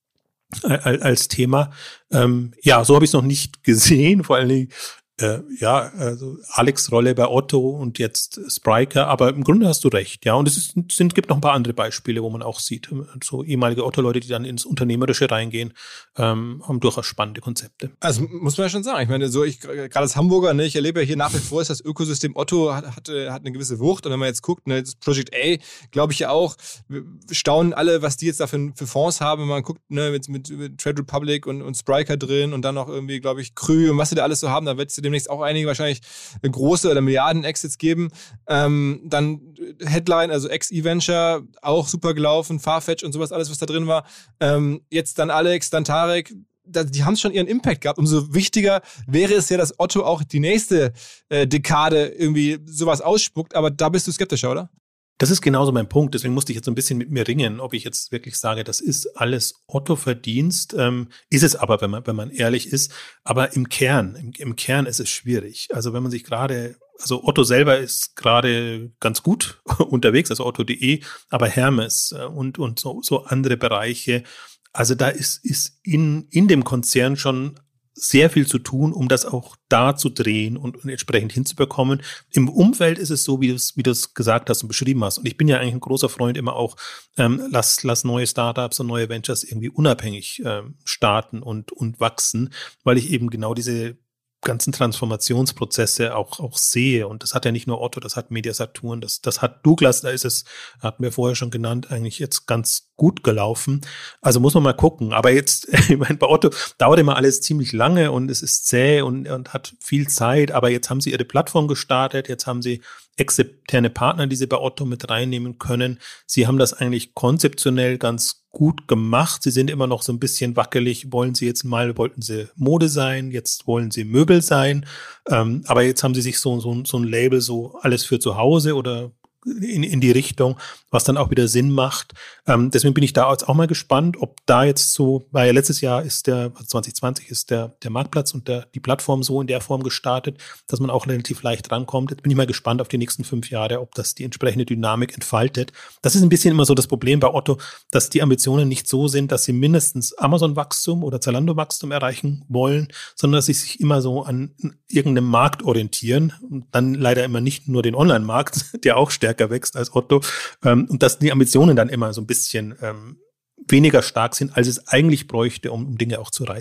äh, als Thema. Ähm, ja, so habe ich es noch nicht gesehen, vor allen Dingen Äh, ja, also Alex' Rolle bei Otto und jetzt Spryker, aber im Grunde hast du recht, ja. Und es ist, sind, gibt noch ein paar andere Beispiele, wo man auch sieht, so ehemalige Otto-Leute, die dann ins Unternehmerische reingehen, ähm, haben durchaus spannende Konzepte. Also muss man ja schon sagen. Ich meine, so ich gerade als Hamburger, ne, ich erlebe ja hier nach wie vor, ist das Ökosystem Otto hat, hat, hat eine gewisse Wucht. Und wenn man jetzt guckt, ne, das Project A, glaube ich ja auch, wir staunen alle, was die jetzt da für, für Fonds haben. Wenn man guckt, ne, mit, mit, mit Trade Republic und, und Spryker drin und dann noch irgendwie, glaube ich, Krü und was sie da alles so haben, da wird es demnächst auch einige wahrscheinlich große oder Milliarden-Exits geben. Ähm, dann Headline, also Ex-E-Venture, auch super gelaufen, Farfetch und sowas, alles, was da drin war. Ähm, jetzt dann Alex, dann Tarek, da, die haben schon ihren Impact gehabt. Umso wichtiger wäre es ja, dass Otto auch die nächste äh, Dekade irgendwie sowas ausspuckt, aber da bist du skeptischer, oder? Das ist genauso mein Punkt. Deswegen musste ich jetzt so ein bisschen mit mir ringen, ob ich jetzt wirklich sage, das ist alles Otto-Verdienst. Ähm, ist es aber, wenn man, wenn man ehrlich ist. Aber im Kern, im, im Kern ist es schwierig. Also wenn man sich gerade, also Otto selber ist gerade ganz gut unterwegs, also Otto Punkt de, aber Hermes und, und so, so andere Bereiche. Also da ist, ist in, in dem Konzern schon sehr viel zu tun, um das auch da zu drehen und, und entsprechend hinzubekommen. Im Umfeld ist es so, wie du es wie du es gesagt hast und beschrieben hast. Und ich bin ja eigentlich ein großer Freund immer auch, ähm, lass, lass neue Startups und neue Ventures irgendwie unabhängig ähm, starten und, und wachsen, weil ich eben genau diese ganzen Transformationsprozesse auch, auch sehe. Und das hat ja nicht nur Otto, das hat Media-Saturn, das, das hat Douglas, da ist es, hatten wir vorher schon genannt, eigentlich jetzt ganz gut gelaufen. Also muss man mal gucken. Aber jetzt, ich meine, bei Otto dauert immer alles ziemlich lange und es ist zäh und, und hat viel Zeit. Aber jetzt haben sie ihre Plattform gestartet, jetzt haben sie externe Partner, die sie bei Otto mit reinnehmen können. Sie haben das eigentlich konzeptionell ganz gut gemacht. Sie sind immer noch so ein bisschen wackelig. Wollen sie jetzt mal, wollten sie Mode sein, jetzt wollen sie Möbel sein. Ähm, aber jetzt haben sie sich so, so, so ein Label, so alles für zu Hause oder in, in die Richtung, was dann auch wieder Sinn macht. Ähm, deswegen bin ich da jetzt auch mal gespannt, ob da jetzt so, weil ja letztes Jahr ist der, zwanzig zwanzig ist der, der Marktplatz und der, die Plattform so in der Form gestartet, dass man auch relativ leicht rankommt. Jetzt bin ich mal gespannt auf die nächsten fünf Jahre, ob das die entsprechende Dynamik entfaltet. Das ist ein bisschen immer so das Problem bei Otto, dass die Ambitionen nicht so sind, dass sie mindestens Amazon-Wachstum oder Zalando-Wachstum erreichen wollen, sondern dass sie sich immer so an irgendeinem Markt orientieren und dann leider immer nicht nur den Online-Markt, der auch stärker wächst als Otto, ähm, und dass die Ambitionen dann immer so ein bisschen ähm, weniger stark sind, als es eigentlich bräuchte, um, um Dinge auch zu reißen.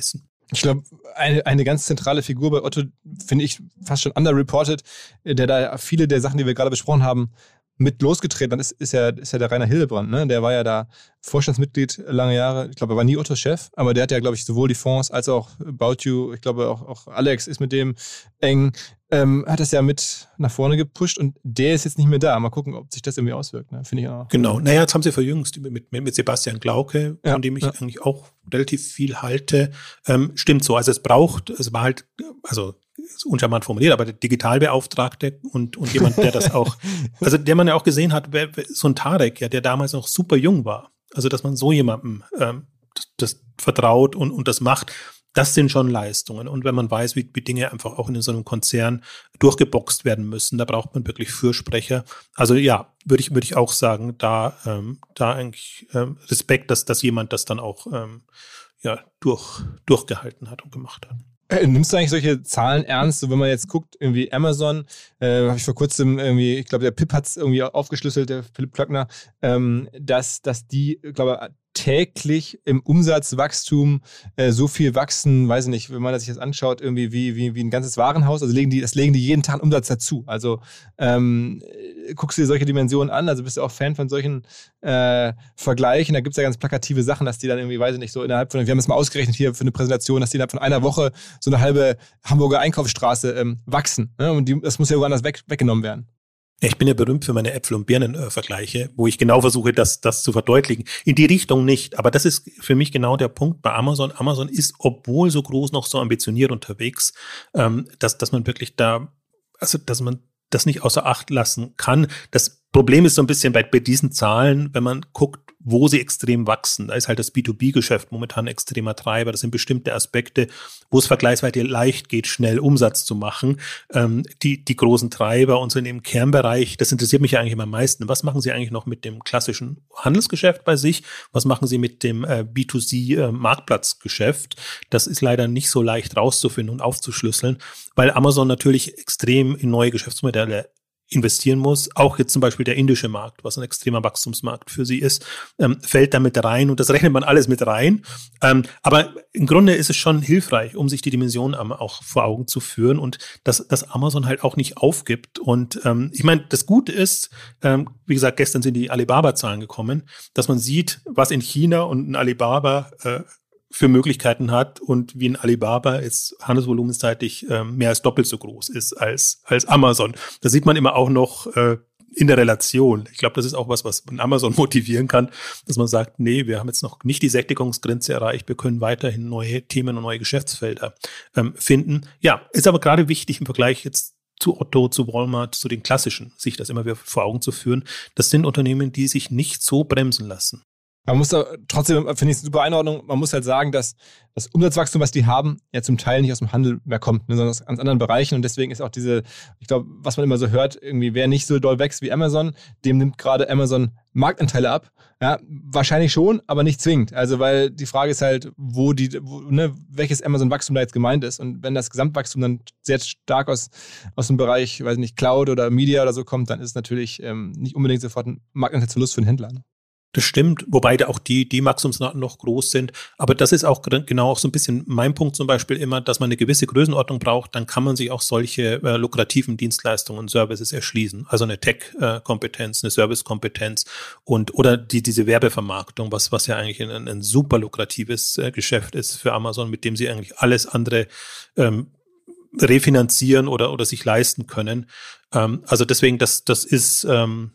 Ich glaube, eine, eine ganz zentrale Figur bei Otto, finde ich fast schon underreported, der da viele der Sachen, die wir gerade besprochen haben, mit losgetreten hat, ist, ist, ja, ist ja der Rainer Hildebrand. Ne? Der war ja da Vorstandsmitglied lange Jahre. Ich glaube, er war nie Ottos Chef, aber der hat ja, glaube ich, sowohl die Fonds als auch About You, ich glaube, auch, auch Alex ist mit dem eng, ähm, hat das ja mit nach vorne gepusht und der ist jetzt nicht mehr da. Mal gucken, ob sich das irgendwie auswirkt. Ne? Finde ich auch. Genau. Naja, jetzt haben sie verjüngst mit, mit Sebastian Glauke, ja, von dem ich ja. eigentlich auch relativ viel halte. Ähm, stimmt so. Also es braucht, es war halt, also ist uncharmant formuliert, aber der Digitalbeauftragte und, und jemand, der das auch, also der man ja auch gesehen hat, so ein Tarek, ja, der damals noch super jung war. Also, dass man so jemandem ähm, das, das vertraut und, und das macht, das sind schon Leistungen. Und wenn man weiß, wie, wie Dinge einfach auch in so einem Konzern durchgeboxt werden müssen, da braucht man wirklich Fürsprecher. Also ja, würde ich, würde ich auch sagen, da, ähm, da eigentlich ähm, Respekt, dass, dass jemand das dann auch ähm, ja, durch, durchgehalten hat und gemacht hat. Äh, nimmst du eigentlich solche Zahlen ernst, so wenn man jetzt guckt, irgendwie Amazon, äh, habe ich vor kurzem irgendwie, ich glaube, der Pip hat es irgendwie aufgeschlüsselt, der Philipp Klöckner, ähm, dass, dass die, glaube täglich im Umsatzwachstum äh, so viel wachsen, weiß ich nicht, wenn man sich das anschaut, irgendwie wie, wie, wie ein ganzes Warenhaus, also legen die, das legen die jeden Tag einen Umsatz dazu. Also ähm, guckst du dir solche Dimensionen an, also bist du auch Fan von solchen äh, Vergleichen, da gibt es ja ganz plakative Sachen, dass die dann irgendwie, weiß ich nicht, so innerhalb von, wir haben es mal ausgerechnet hier für eine Präsentation, dass die innerhalb von einer Woche so eine halbe Hamburger Einkaufsstraße ähm, wachsen. Ne? Und die, das muss ja woanders weg, weggenommen werden. Ich bin ja berühmt für meine Äpfel- und Birnen-Vergleiche, wo ich genau versuche, das, das zu verdeutlichen. In die Richtung nicht, aber das ist für mich genau der Punkt bei Amazon. Amazon ist, obwohl so groß, noch so ambitioniert unterwegs, ähm, dass, dass man wirklich da, also dass man das nicht außer Acht lassen kann. Das Problem ist so ein bisschen bei, bei diesen Zahlen, wenn man guckt, wo sie extrem wachsen. Da ist halt das B zwei B-Geschäft momentan ein extremer Treiber. Das sind bestimmte Aspekte, wo es vergleichsweise leicht geht, schnell Umsatz zu machen. Ähm, die, die großen Treiber und so in dem Kernbereich, das interessiert mich ja eigentlich immer am meisten. Was machen Sie eigentlich noch mit dem klassischen Handelsgeschäft bei sich? Was machen Sie mit dem äh, B zwei C-Marktplatzgeschäft? Das ist leider nicht so leicht rauszufinden und aufzuschlüsseln, weil Amazon natürlich extrem in neue Geschäftsmodelle investieren muss. Auch jetzt zum Beispiel der indische Markt, was ein extremer Wachstumsmarkt für sie ist, ähm, fällt da mit rein und das rechnet man alles mit rein. Ähm, aber im Grunde ist es schon hilfreich, um sich die Dimensionen auch vor Augen zu führen und dass, dass Amazon halt auch nicht aufgibt. Und ähm, ich meine, das Gute ist, ähm, wie gesagt, gestern sind die Alibaba-Zahlen gekommen, dass man sieht, was in China und ein Alibaba äh, für Möglichkeiten hat und wie ein Alibaba jetzt handelsvolumenseitig äh, mehr als doppelt so groß ist als, als Amazon. Das sieht man immer auch noch äh, in der Relation. Ich glaube, das ist auch was, was man Amazon motivieren kann, dass man sagt, nee, wir haben jetzt noch nicht die Sättigungsgrenze erreicht, wir können weiterhin neue Themen und neue Geschäftsfelder ähm, finden. Ja, ist aber gerade wichtig im Vergleich jetzt zu Otto, zu Walmart, zu den klassischen, sich das immer wieder vor Augen zu führen. Das sind Unternehmen, die sich nicht so bremsen lassen. Man muss da trotzdem, finde ich, eine super Einordnung, man muss halt sagen, dass das Umsatzwachstum, was die haben, ja zum Teil nicht aus dem Handel mehr kommt, ne, sondern aus ganz anderen Bereichen und deswegen ist auch diese, ich glaube, was man immer so hört, irgendwie wer nicht so doll wächst wie Amazon, dem nimmt gerade Amazon Marktanteile ab. Ja, wahrscheinlich schon, aber nicht zwingend. Also, weil die Frage ist halt, wo die, wo, ne, welches Amazon-Wachstum da jetzt gemeint ist und wenn das Gesamtwachstum dann sehr stark aus, aus dem Bereich, weiß nicht, Cloud oder Media oder so kommt, dann ist es natürlich ähm, nicht unbedingt sofort ein Marktanteilsverlust für den Händler. Ne? Das stimmt, wobei da auch die, die Wachstumsraten noch groß sind. Aber das ist auch genau auch so ein bisschen mein Punkt zum Beispiel immer, dass man eine gewisse Größenordnung braucht, dann kann man sich auch solche äh, lukrativen Dienstleistungen und Services erschließen. Also eine Tech-Kompetenz, eine Service-Kompetenz und oder die, diese Werbevermarktung, was, was ja eigentlich ein, ein super lukratives äh, Geschäft ist für Amazon, mit dem sie eigentlich alles andere ähm, refinanzieren oder, oder sich leisten können. Ähm, also deswegen, das, das ist ähm,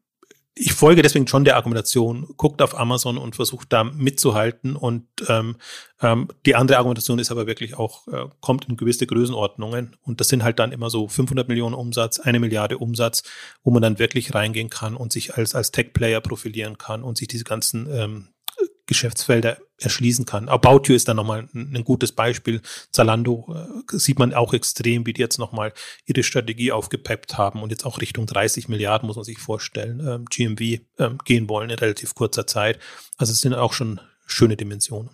ich folge deswegen schon der Argumentation, guckt auf Amazon und versucht da mitzuhalten und ähm, ähm, die andere Argumentation ist aber wirklich auch, äh, kommt in gewisse Größenordnungen und das sind halt dann immer so fünfhundert Millionen Umsatz, eine Milliarde Umsatz, wo man dann wirklich reingehen kann und sich als, als Tech-Player profilieren kann und sich diese ganzen ähm, Geschäftsfelder erschließen kann. About You ist dann nochmal ein, ein gutes Beispiel. Zalando äh, sieht man auch extrem, wie die jetzt nochmal ihre Strategie aufgepeppt haben und jetzt auch Richtung dreißig Milliarden, muss man sich vorstellen, ähm, G M V ähm, gehen wollen in relativ kurzer Zeit. Also es sind auch schon schöne Dimensionen.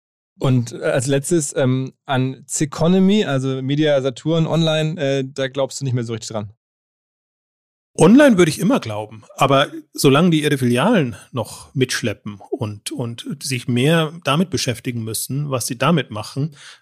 Und als letztes ähm, an Ceconomy, also Media Saturn Online, äh, da glaubst du nicht mehr so richtig dran. Online würde ich immer glauben, aber solange die ihre Filialen noch mitschleppen und, und sich mehr damit beschäftigen müssen, was sie damit machen,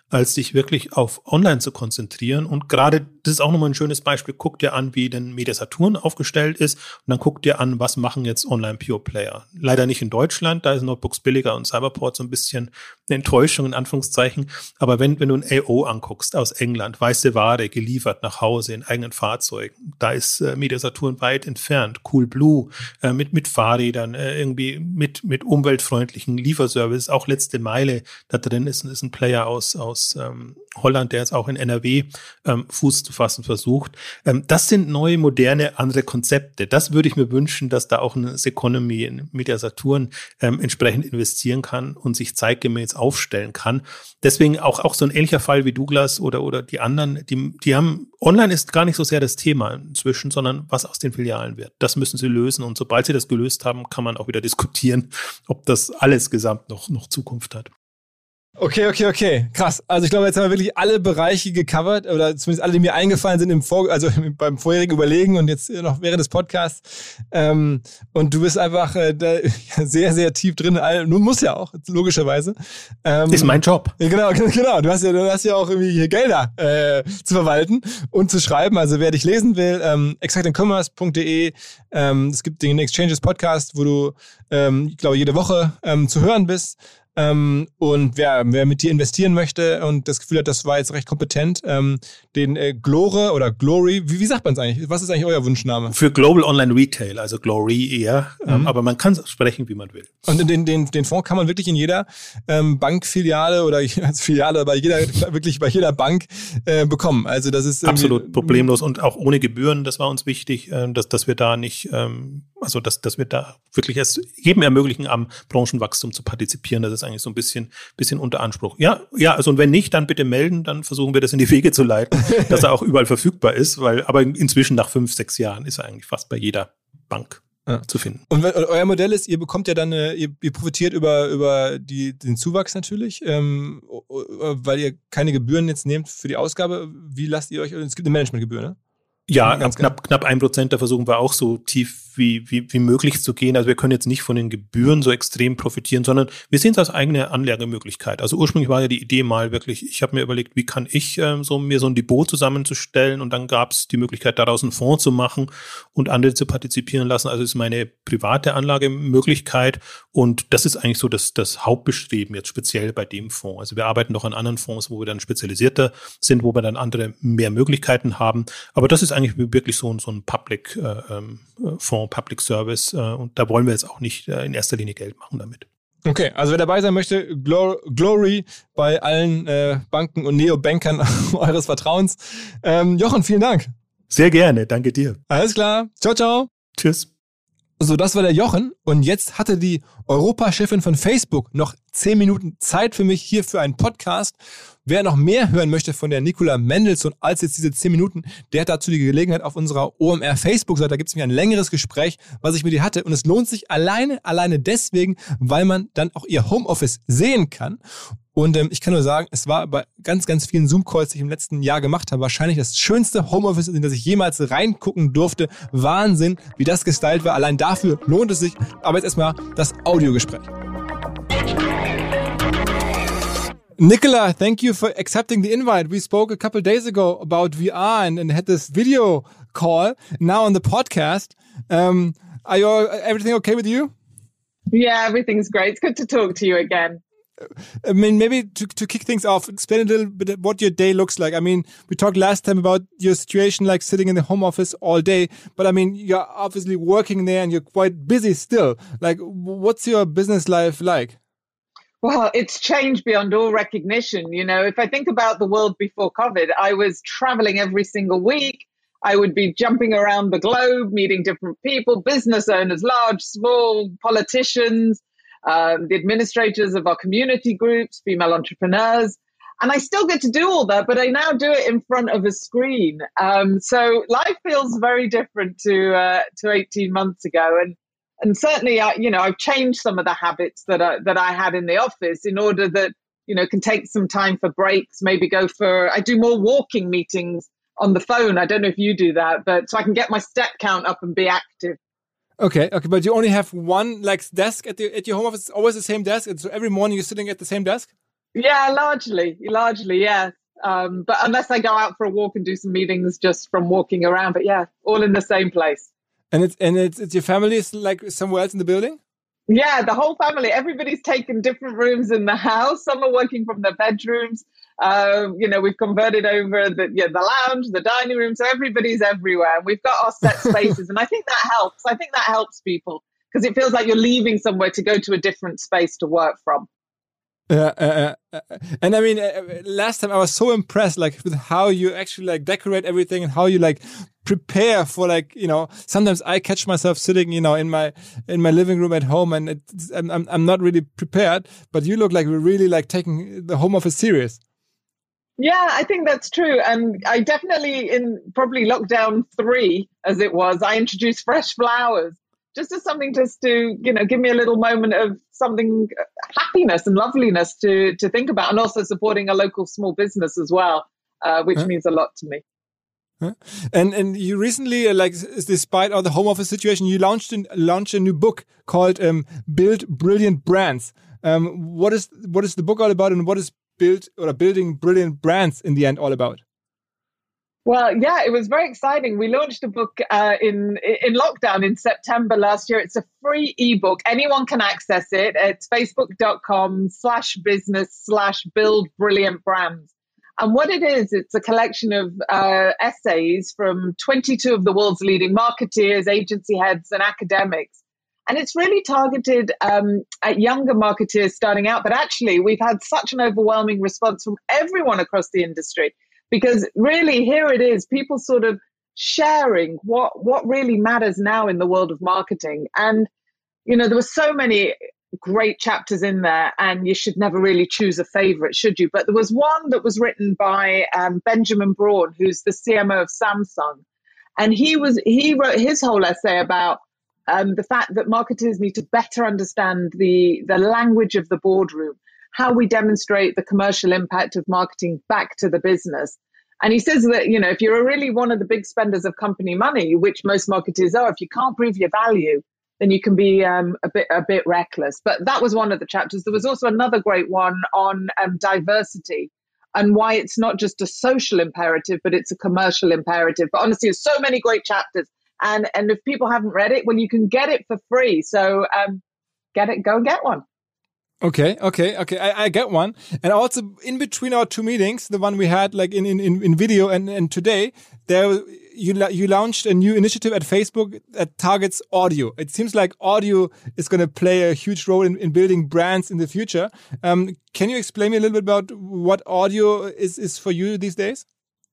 als sich wirklich auf Online zu konzentrieren. Und gerade, das ist auch nochmal ein schönes Beispiel, guck dir an, wie denn Mediasaturn aufgestellt ist und dann guck dir an, was machen jetzt Online-Pure-Player. Leider nicht in Deutschland, da ist Notebooks billiger und Cyberport so ein bisschen eine Enttäuschung in Anführungszeichen. Aber wenn, wenn du ein A O anguckst aus England, weiße Ware geliefert nach Hause in eigenen Fahrzeugen, da ist äh, Mediasaturn weit entfernt. Coolblue äh, mit, mit Fahrrädern, äh, irgendwie mit, mit umweltfreundlichen Lieferservice, auch letzte Meile. Da drin ist, ist ein Player aus, aus ähm, Holland, der jetzt auch in N R W ähm, Fuß zu fassen versucht. Ähm, das sind neue, moderne, andere Konzepte. Das würde ich mir wünschen, dass da auch eine Seconomy in Mediasaturn ähm, entsprechend investieren kann und sich zeitgemäß aufstellen kann. Deswegen auch, auch so ein ähnlicher Fall wie Douglas oder, oder die anderen, die, die haben, online ist gar nicht so sehr das Thema inzwischen, sondern was aus den Filialen wird. Das müssen sie lösen und sobald sie das gelöst haben, kann man auch wieder diskutieren, ob das alles gesamt noch, noch Zukunft hat. Okay, okay, okay. Krass. Also ich glaube, jetzt haben wir wirklich alle Bereiche gecovert oder zumindest alle, die mir eingefallen sind im Vor- also beim vorherigen Überlegen und jetzt noch während des Podcasts. Ähm, und du bist einfach äh, da sehr, sehr tief drin. Du musst ja auch, logischerweise. Ähm, ist mein Job. Genau, genau. Du hast ja, du hast ja auch irgendwie hier Gelder äh, zu verwalten und zu schreiben. Also wer dich lesen will, ähm, exacting commerce punkt de. Ähm, es gibt den Exchanges Podcast, wo du, ähm, ich glaube, jede Woche ähm, zu hören bist. Ähm, und wer, wer mit dir investieren möchte und das Gefühl hat, das war jetzt recht kompetent, ähm, den äh, Glore oder Glory, wie, wie sagt man es eigentlich? Was ist eigentlich euer Wunschname? Für Global Online Retail, also Glory eher, mhm. ähm, aber man kann es sprechen, wie man will. Und den, den, den Fonds kann man wirklich in jeder ähm, Bankfiliale oder als Filiale bei jeder, wirklich bei jeder Bank äh, bekommen. Also das ist absolut problemlos und auch ohne Gebühren, das war uns wichtig, äh, dass, dass wir da nicht, ähm, also dass, dass wir da wirklich es jedem ermöglichen, am Branchenwachstum zu partizipieren. Das ist eigentlich so ein bisschen, bisschen unter Anspruch. Ja, ja, also und wenn nicht, dann bitte melden, dann versuchen wir das in die Wege zu leiten, dass er auch überall verfügbar ist, weil, aber inzwischen nach fünf, sechs Jahren ist er eigentlich fast bei jeder Bank ja. zu finden. Und euer Modell ist, ihr bekommt ja dann, ihr, ihr profitiert über, über die, den Zuwachs natürlich, ähm, weil ihr keine Gebühren jetzt nehmt für die Ausgabe. Wie lasst ihr euch, es gibt eine Managementgebühr, ne? Ja, ganz knapp, knapp ein Prozent, da versuchen wir auch so tief wie, wie, wie möglich zu gehen. Also wir können jetzt nicht von den Gebühren so extrem profitieren, sondern wir sehen es als eigene Anlagemöglichkeit. Also ursprünglich war ja die Idee mal wirklich, ich habe mir überlegt, wie kann ich ähm, so mir so ein Depot zusammenzustellen und dann gab es die Möglichkeit, daraus einen Fonds zu machen und andere zu partizipieren lassen. Also es ist meine private Anlagemöglichkeit und das ist eigentlich so das, das Hauptbestreben jetzt speziell bei dem Fonds. Also wir arbeiten noch an anderen Fonds, wo wir dann spezialisierter sind, wo wir dann andere mehr Möglichkeiten haben. Aber das ist eigentlich wirklich so, so ein Public äh, ähm, Fonds, Public Service äh, und da wollen wir jetzt auch nicht äh, in erster Linie Geld machen damit. Okay, also wer dabei sein möchte, Glor- Glory bei allen äh, Banken und Neobankern eures Vertrauens. Ähm, Jochen, vielen Dank. Sehr gerne, danke dir. Alles klar, ciao, ciao. Tschüss. So, das war der Jochen und jetzt hatte die Europachefin von Facebook noch zehn Minuten Zeit für mich hier für einen Podcast. Wer noch mehr hören möchte von der Nicola Mendelssohn als jetzt diese zehn Minuten, der hat dazu die Gelegenheit auf unserer O M R Facebook-Seite. Da gibt es mir ein längeres Gespräch, was ich mit ihr hatte. Und es lohnt sich alleine, alleine deswegen, weil man dann auch ihr Homeoffice sehen kann. Und ähm, ich kann nur sagen, es war bei ganz, ganz vielen Zoom-Calls, die ich im letzten Jahr gemacht habe, wahrscheinlich das schönste Homeoffice, in das ich jemals reingucken durfte. Wahnsinn, wie das gestylt war. Allein dafür lohnt es sich. Aber jetzt erstmal das Audiogespräch. Nicola, thank you for accepting the invite. We spoke a couple days ago about V R and, and had this video call. Now on the podcast. Um, are you all, everything okay with you? Yeah, everything's great. It's good to talk to you again. I mean, maybe to, to kick things off, explain a little bit what your day looks like. I mean, we talked last time about your situation, like sitting in the home office all day, but I mean, you're obviously working there and you're quite busy still. Like, what's your business life like? Well, it's changed beyond all recognition. You know, if I think about the world before COVID, I was traveling every single week. I would be jumping around the globe, meeting different people, business owners, large, small, politicians, um, the administrators of our community groups, female entrepreneurs. And I still get to do all that, but I now do it in front of a screen. Um, so life feels very different to uh, to eighteen months ago. And And certainly, I, you know, I've changed some of the habits that I, that I had in the office in order that, you know, can take some time for breaks, maybe go for, I do more walking meetings on the phone. I don't know if you do that, but so I can get my step count up and be active. Okay, okay, but you only have one like desk at the at your home office. It's always the same desk, and so every morning you're sitting at the same desk? Yeah, largely, largely, yeah. Um, but unless I go out for a walk and do some meetings just from walking around, but yeah, all in the same place. And it's and it's, it's your family is like somewhere else in the building? Yeah, the whole family. Everybody's taken different rooms in the house. Some are working from their bedrooms. Uh, you know, we've converted over the yeah, the lounge, the dining room, so everybody's everywhere. And we've got our set spaces, and I think that helps. I think that helps people because it feels like you're leaving somewhere to go to a different space to work from. Uh, uh, uh, and I mean, uh, last time I was so impressed, like with how you actually like decorate everything and how you like prepare for like, you know, sometimes I catch myself sitting, you know, in my, in my living room at home and it's, I'm, I'm, I'm not really prepared, but you look like we're really like taking the home office serious. Yeah, I think that's true. And I definitely in probably lockdown three, as it was, I introduced fresh flowers. Just as something just to, you know, give me a little moment of something, happiness and loveliness to to think about, and also supporting a local small business as well, uh, which huh? means a lot to me. Huh? And and you recently, like, despite all the home office situation, you launched an, launched a new book called um, "Build Brilliant Brands." Um, what is what is the book all about, and what is build or building brilliant brands in the end all about? Well, yeah, it was very exciting. We launched a book uh, in in lockdown in September last year. It's a free ebook. Anyone can access it. It's facebook.com slash business slash build brilliant brands. And what it is, it's a collection of uh, essays from twenty-two of the world's leading marketeers, agency heads, and academics. And it's really targeted um, at younger marketeers starting out. But actually, we've had such an overwhelming response from everyone across the industry. Because really, here it is, people sort of sharing what, what really matters now in the world of marketing. And, you know, there were so many great chapters in there, and you should never really choose a favorite, should you? But there was one that was written by um, Benjamin Braun, who's the C M O of Samsung. And he was he wrote his whole essay about um, the fact that marketers need to better understand the, the language of the boardroom, how we demonstrate the commercial impact of marketing back to the business. And he says that, you know, if you're really one of the big spenders of company money, which most marketers are, if you can't prove your value, then you can be um, a bit a bit reckless. But that was one of the chapters. There was also another great one on um, diversity and why it's not just a social imperative, but it's a commercial imperative. But honestly, there's so many great chapters. And, and if people haven't read it, well, you can get it for free. So um, get it, go and get one. Okay, okay, okay. I, I get one. And also in between our two meetings, the one we had like in, in, in video and, and today, there you you launched a new initiative at Facebook that targets audio. It seems like audio is going to play a huge role in, in building brands in the future. Um, can you explain me a little bit about what audio is, is for you these days?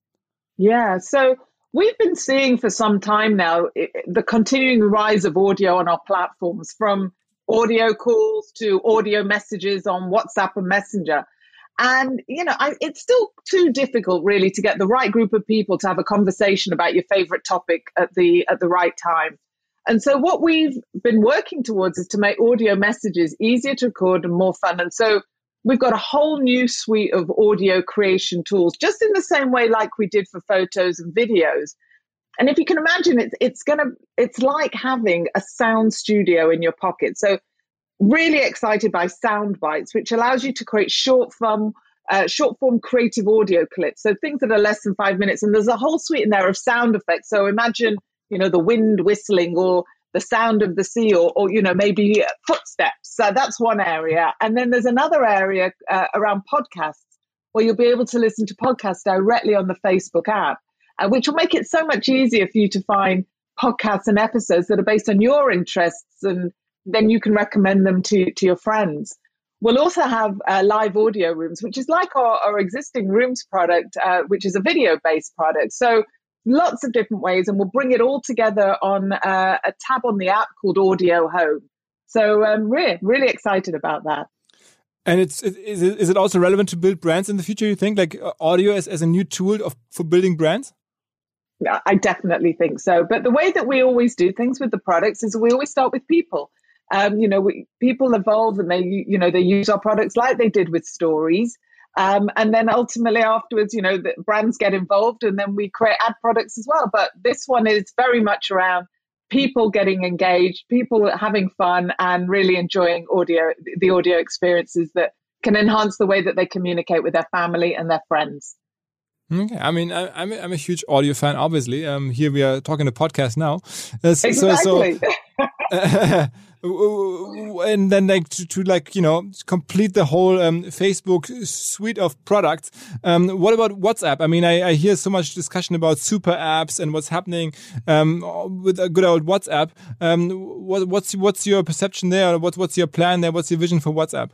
Yeah, so we've been seeing for some time now the continuing rise of audio on our platforms, from audio calls to audio messages on WhatsApp and Messenger. And, you know, I, it's still too difficult really to get the right group of people to have a conversation about your favorite topic at the at the right time. And so what we've been working towards is to make audio messages easier to record and more fun. And so we've got a whole new suite of audio creation tools, just in the same way like we did for photos and videos. And if you can imagine, it's it's gonna it's like having a sound studio in your pocket. So really excited by Soundbites, which allows you to create short form uh, short form creative audio clips. So things that are less than five minutes. And there's a whole suite in there of sound effects. So imagine, you know, the wind whistling or the sound of the sea, or, or you know, maybe footsteps. So that's one area. And then there's another area uh, around podcasts, where you'll be able to listen to podcasts directly on the Facebook app. Uh, which will make it so much easier for you to find podcasts and episodes that are based on your interests, and then you can recommend them to, to your friends. We'll also have uh, live audio rooms, which is like our, our existing rooms product, uh, which is a video-based product. So lots of different ways, and we'll bring it all together on uh, a tab on the app called Audio Home. So um, we're really excited about that. And it's is it, is it also relevant to build brands in the future, you think, like audio as, as a new tool of, for building brands? Yeah, I definitely think so. But the way that we always do things with the products is we always start with people. Um, you know, we, people evolve and they, you know, they use our products like they did with stories. Um, and then ultimately afterwards, you know, the brands get involved and then we create ad products as well. But this one is very much around people getting engaged, people having fun and really enjoying audio, the audio experiences that can enhance the way that they communicate with their family and their friends. Okay, I mean, I, I'm a, I'm a huge audio fan. Obviously, um, here we are talking a podcast now. Uh, so, exactly. So, uh, and then, like to, to like you know complete the whole um, Facebook suite of products. Um, what about WhatsApp? I mean, I, I hear so much discussion about super apps and what's happening um, with a good old WhatsApp. Um, what, what's what's your perception there? What, what's your plan there? What's your vision for WhatsApp?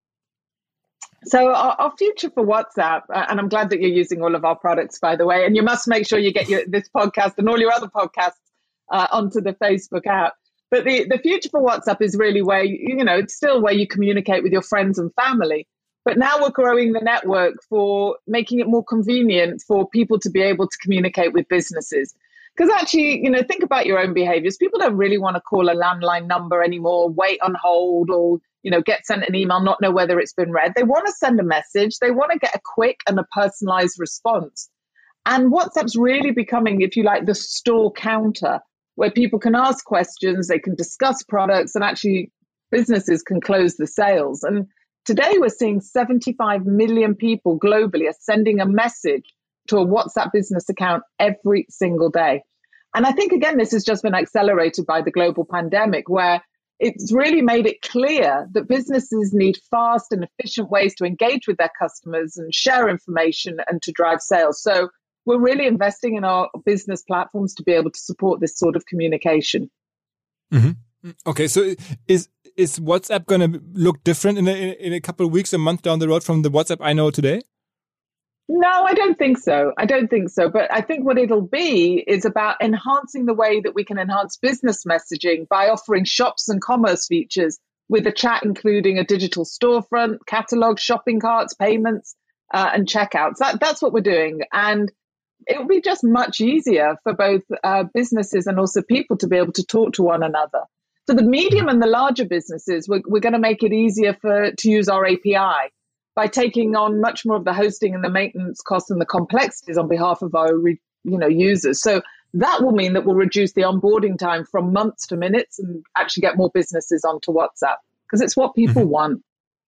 So our, our future for WhatsApp, uh, and I'm glad that you're using all of our products, by the way, and you must make sure you get your, this podcast and all your other podcasts uh, onto the Facebook app. But the, the future for WhatsApp is really where, you know, it's still where you communicate with your friends and family. But now we're growing the network for making it more convenient for people to be able to communicate with businesses. Because actually, you know, think about your own behaviors. People don't really want to call a landline number anymore, wait on hold, or you know, get sent an email, not know whether it's been read. They want to send a message. They want to get a quick and a personalized response. And WhatsApp's really becoming, if you like, the store counter where people can ask questions, they can discuss products, and actually businesses can close the sales. And today we're seeing seventy-five million people globally are sending a message to a WhatsApp business account every single day. And I think, again, this has just been accelerated by the global pandemic, where it's really made it clear that businesses need fast and efficient ways to engage with their customers and share information and to drive sales. So we're really investing in our business platforms to be able to support this sort of communication. Mm-hmm. Okay, so is is WhatsApp going to look different in a, in a couple of weeks, a month down the road from the WhatsApp I know today? No, I don't think so. I don't think so. But I think what it'll be is about enhancing the way that we can enhance business messaging by offering shops and commerce features with a chat, including a digital storefront, catalog, shopping carts, payments, uh, and checkouts. That, that's what we're doing. And it will be just much easier for both uh, businesses and also people to be able to talk to one another. For the medium and the larger businesses, we're, we're going to make it easier for to use our A P I. By taking on much more of the hosting and the maintenance costs and the complexities on behalf of our you know, users. So that will mean that we'll reduce the onboarding time from months to minutes and actually get more businesses onto WhatsApp because it's what people mm-hmm. want.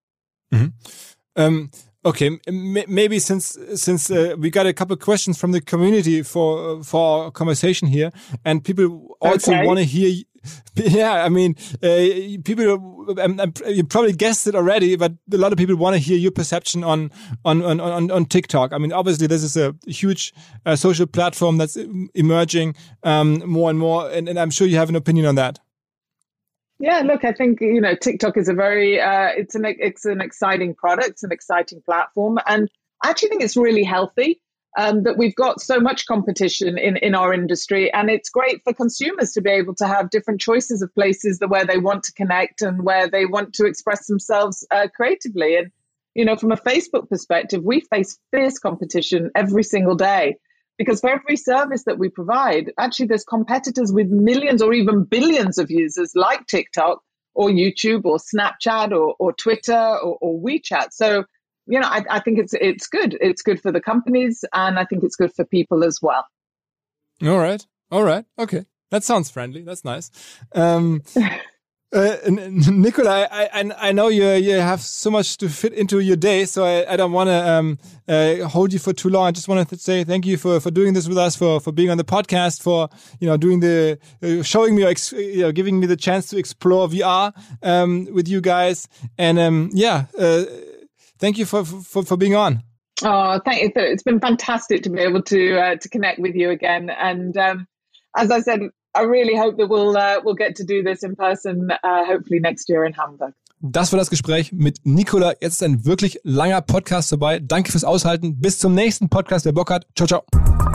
Mm-hmm. Um, okay, M- maybe since since uh, we got a couple of questions from the community for for our conversation here, and people also okay. want to hear. Yeah, I mean, uh, people. Um, um, you probably guessed it already, but a lot of people want to hear your perception on on on on, on TikTok. I mean, obviously, this is a huge uh, social platform that's emerging um, more and more, and, and I'm sure you have an opinion on that. Yeah, look, I think you know TikTok is a very uh, it's an it's an exciting product, it's an exciting platform, and I actually think it's really healthy. Um, that we've got so much competition in, in our industry, and it's great for consumers to be able to have different choices of places that where they want to connect and where they want to express themselves uh, creatively. And, you know, from a Facebook perspective, we face fierce competition every single day because for every service that we provide, actually there's competitors with millions or even billions of users like TikTok or YouTube or Snapchat or, or Twitter or, or WeChat. So, you know, I, I think it's it's good. It's good for the companies, and I think it's good for people as well. All right, all right, okay. That sounds friendly. That's nice. Um, uh, Nicola, I, I I know you you have so much to fit into your day, so I, I don't want to um, uh, hold you for too long. I just want to say thank you for, for doing this with us, for, for being on the podcast, for you know doing the uh, showing me, you know, giving me the chance to explore V R um, with you guys, and um, yeah. Uh, Thank you for, for, for being on. Oh, thank you. It's been fantastic to be able to uh, to connect with you again. And um, as I said, I really hope that we'll uh, we'll get to do this in person, uh, hopefully next year in Hamburg. Das war das Gespräch mit Nicola. Jetzt ist ein wirklich langer Podcast vorbei. Danke fürs Aushalten. Bis zum nächsten Podcast. Wer Bock hat. Ciao, ciao.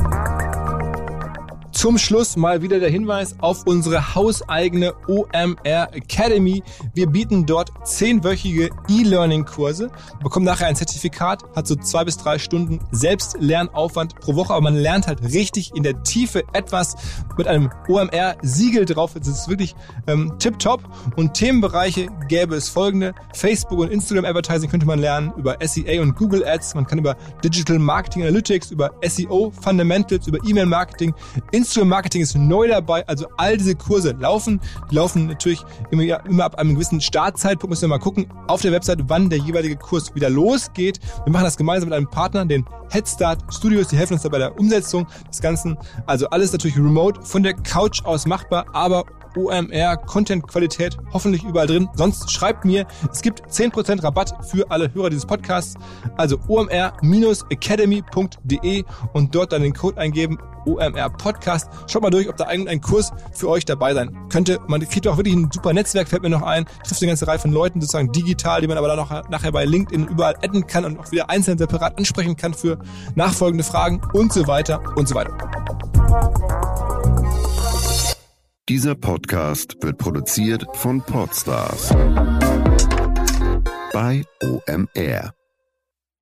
Zum Schluss mal wieder der Hinweis auf unsere hauseigene O M R Academy. Wir bieten dort zehnwöchige E-Learning-Kurse, bekommt nachher ein Zertifikat, hat so zwei bis drei Stunden Selbstlernaufwand pro Woche, aber man lernt halt richtig in der Tiefe etwas mit einem O M R-Siegel drauf. Das ist wirklich ähm, tipptopp. Und Themenbereiche gäbe es folgende. Facebook und Instagram Advertising könnte man lernen, über S E A und Google Ads. Man kann über Digital Marketing Analytics, über S E O Fundamentals, über E-Mail Marketing, Instagram Instagram-Marketing ist neu dabei. Also all diese Kurse laufen. Die laufen natürlich immer, ja, immer ab einem gewissen Startzeitpunkt. Müssen wir mal gucken auf der Website, wann der jeweilige Kurs wieder losgeht. Wir machen das gemeinsam mit einem Partner, den Headstart Studios. Die helfen uns dabei bei der Umsetzung des Ganzen. Also alles natürlich remote, von der Couch aus machbar, aber O M R, Content-Qualität hoffentlich überall drin. Sonst schreibt mir, es gibt zehn Prozent Rabatt für alle Hörer dieses Podcasts. Also o m r academy punkt d e und dort dann den Code eingeben, O M R Podcast. Schaut mal durch, ob da irgendein Kurs für euch dabei sein könnte. Man kriegt auch wirklich ein super Netzwerk, fällt mir noch ein. Trifft eine ganze Reihe von Leuten, sozusagen digital, die man aber dann auch nachher bei LinkedIn überall adden kann und auch wieder einzeln separat ansprechen kann für nachfolgende Fragen und so weiter und so weiter. Dieser Podcast wird produziert von Podstars bei O M R.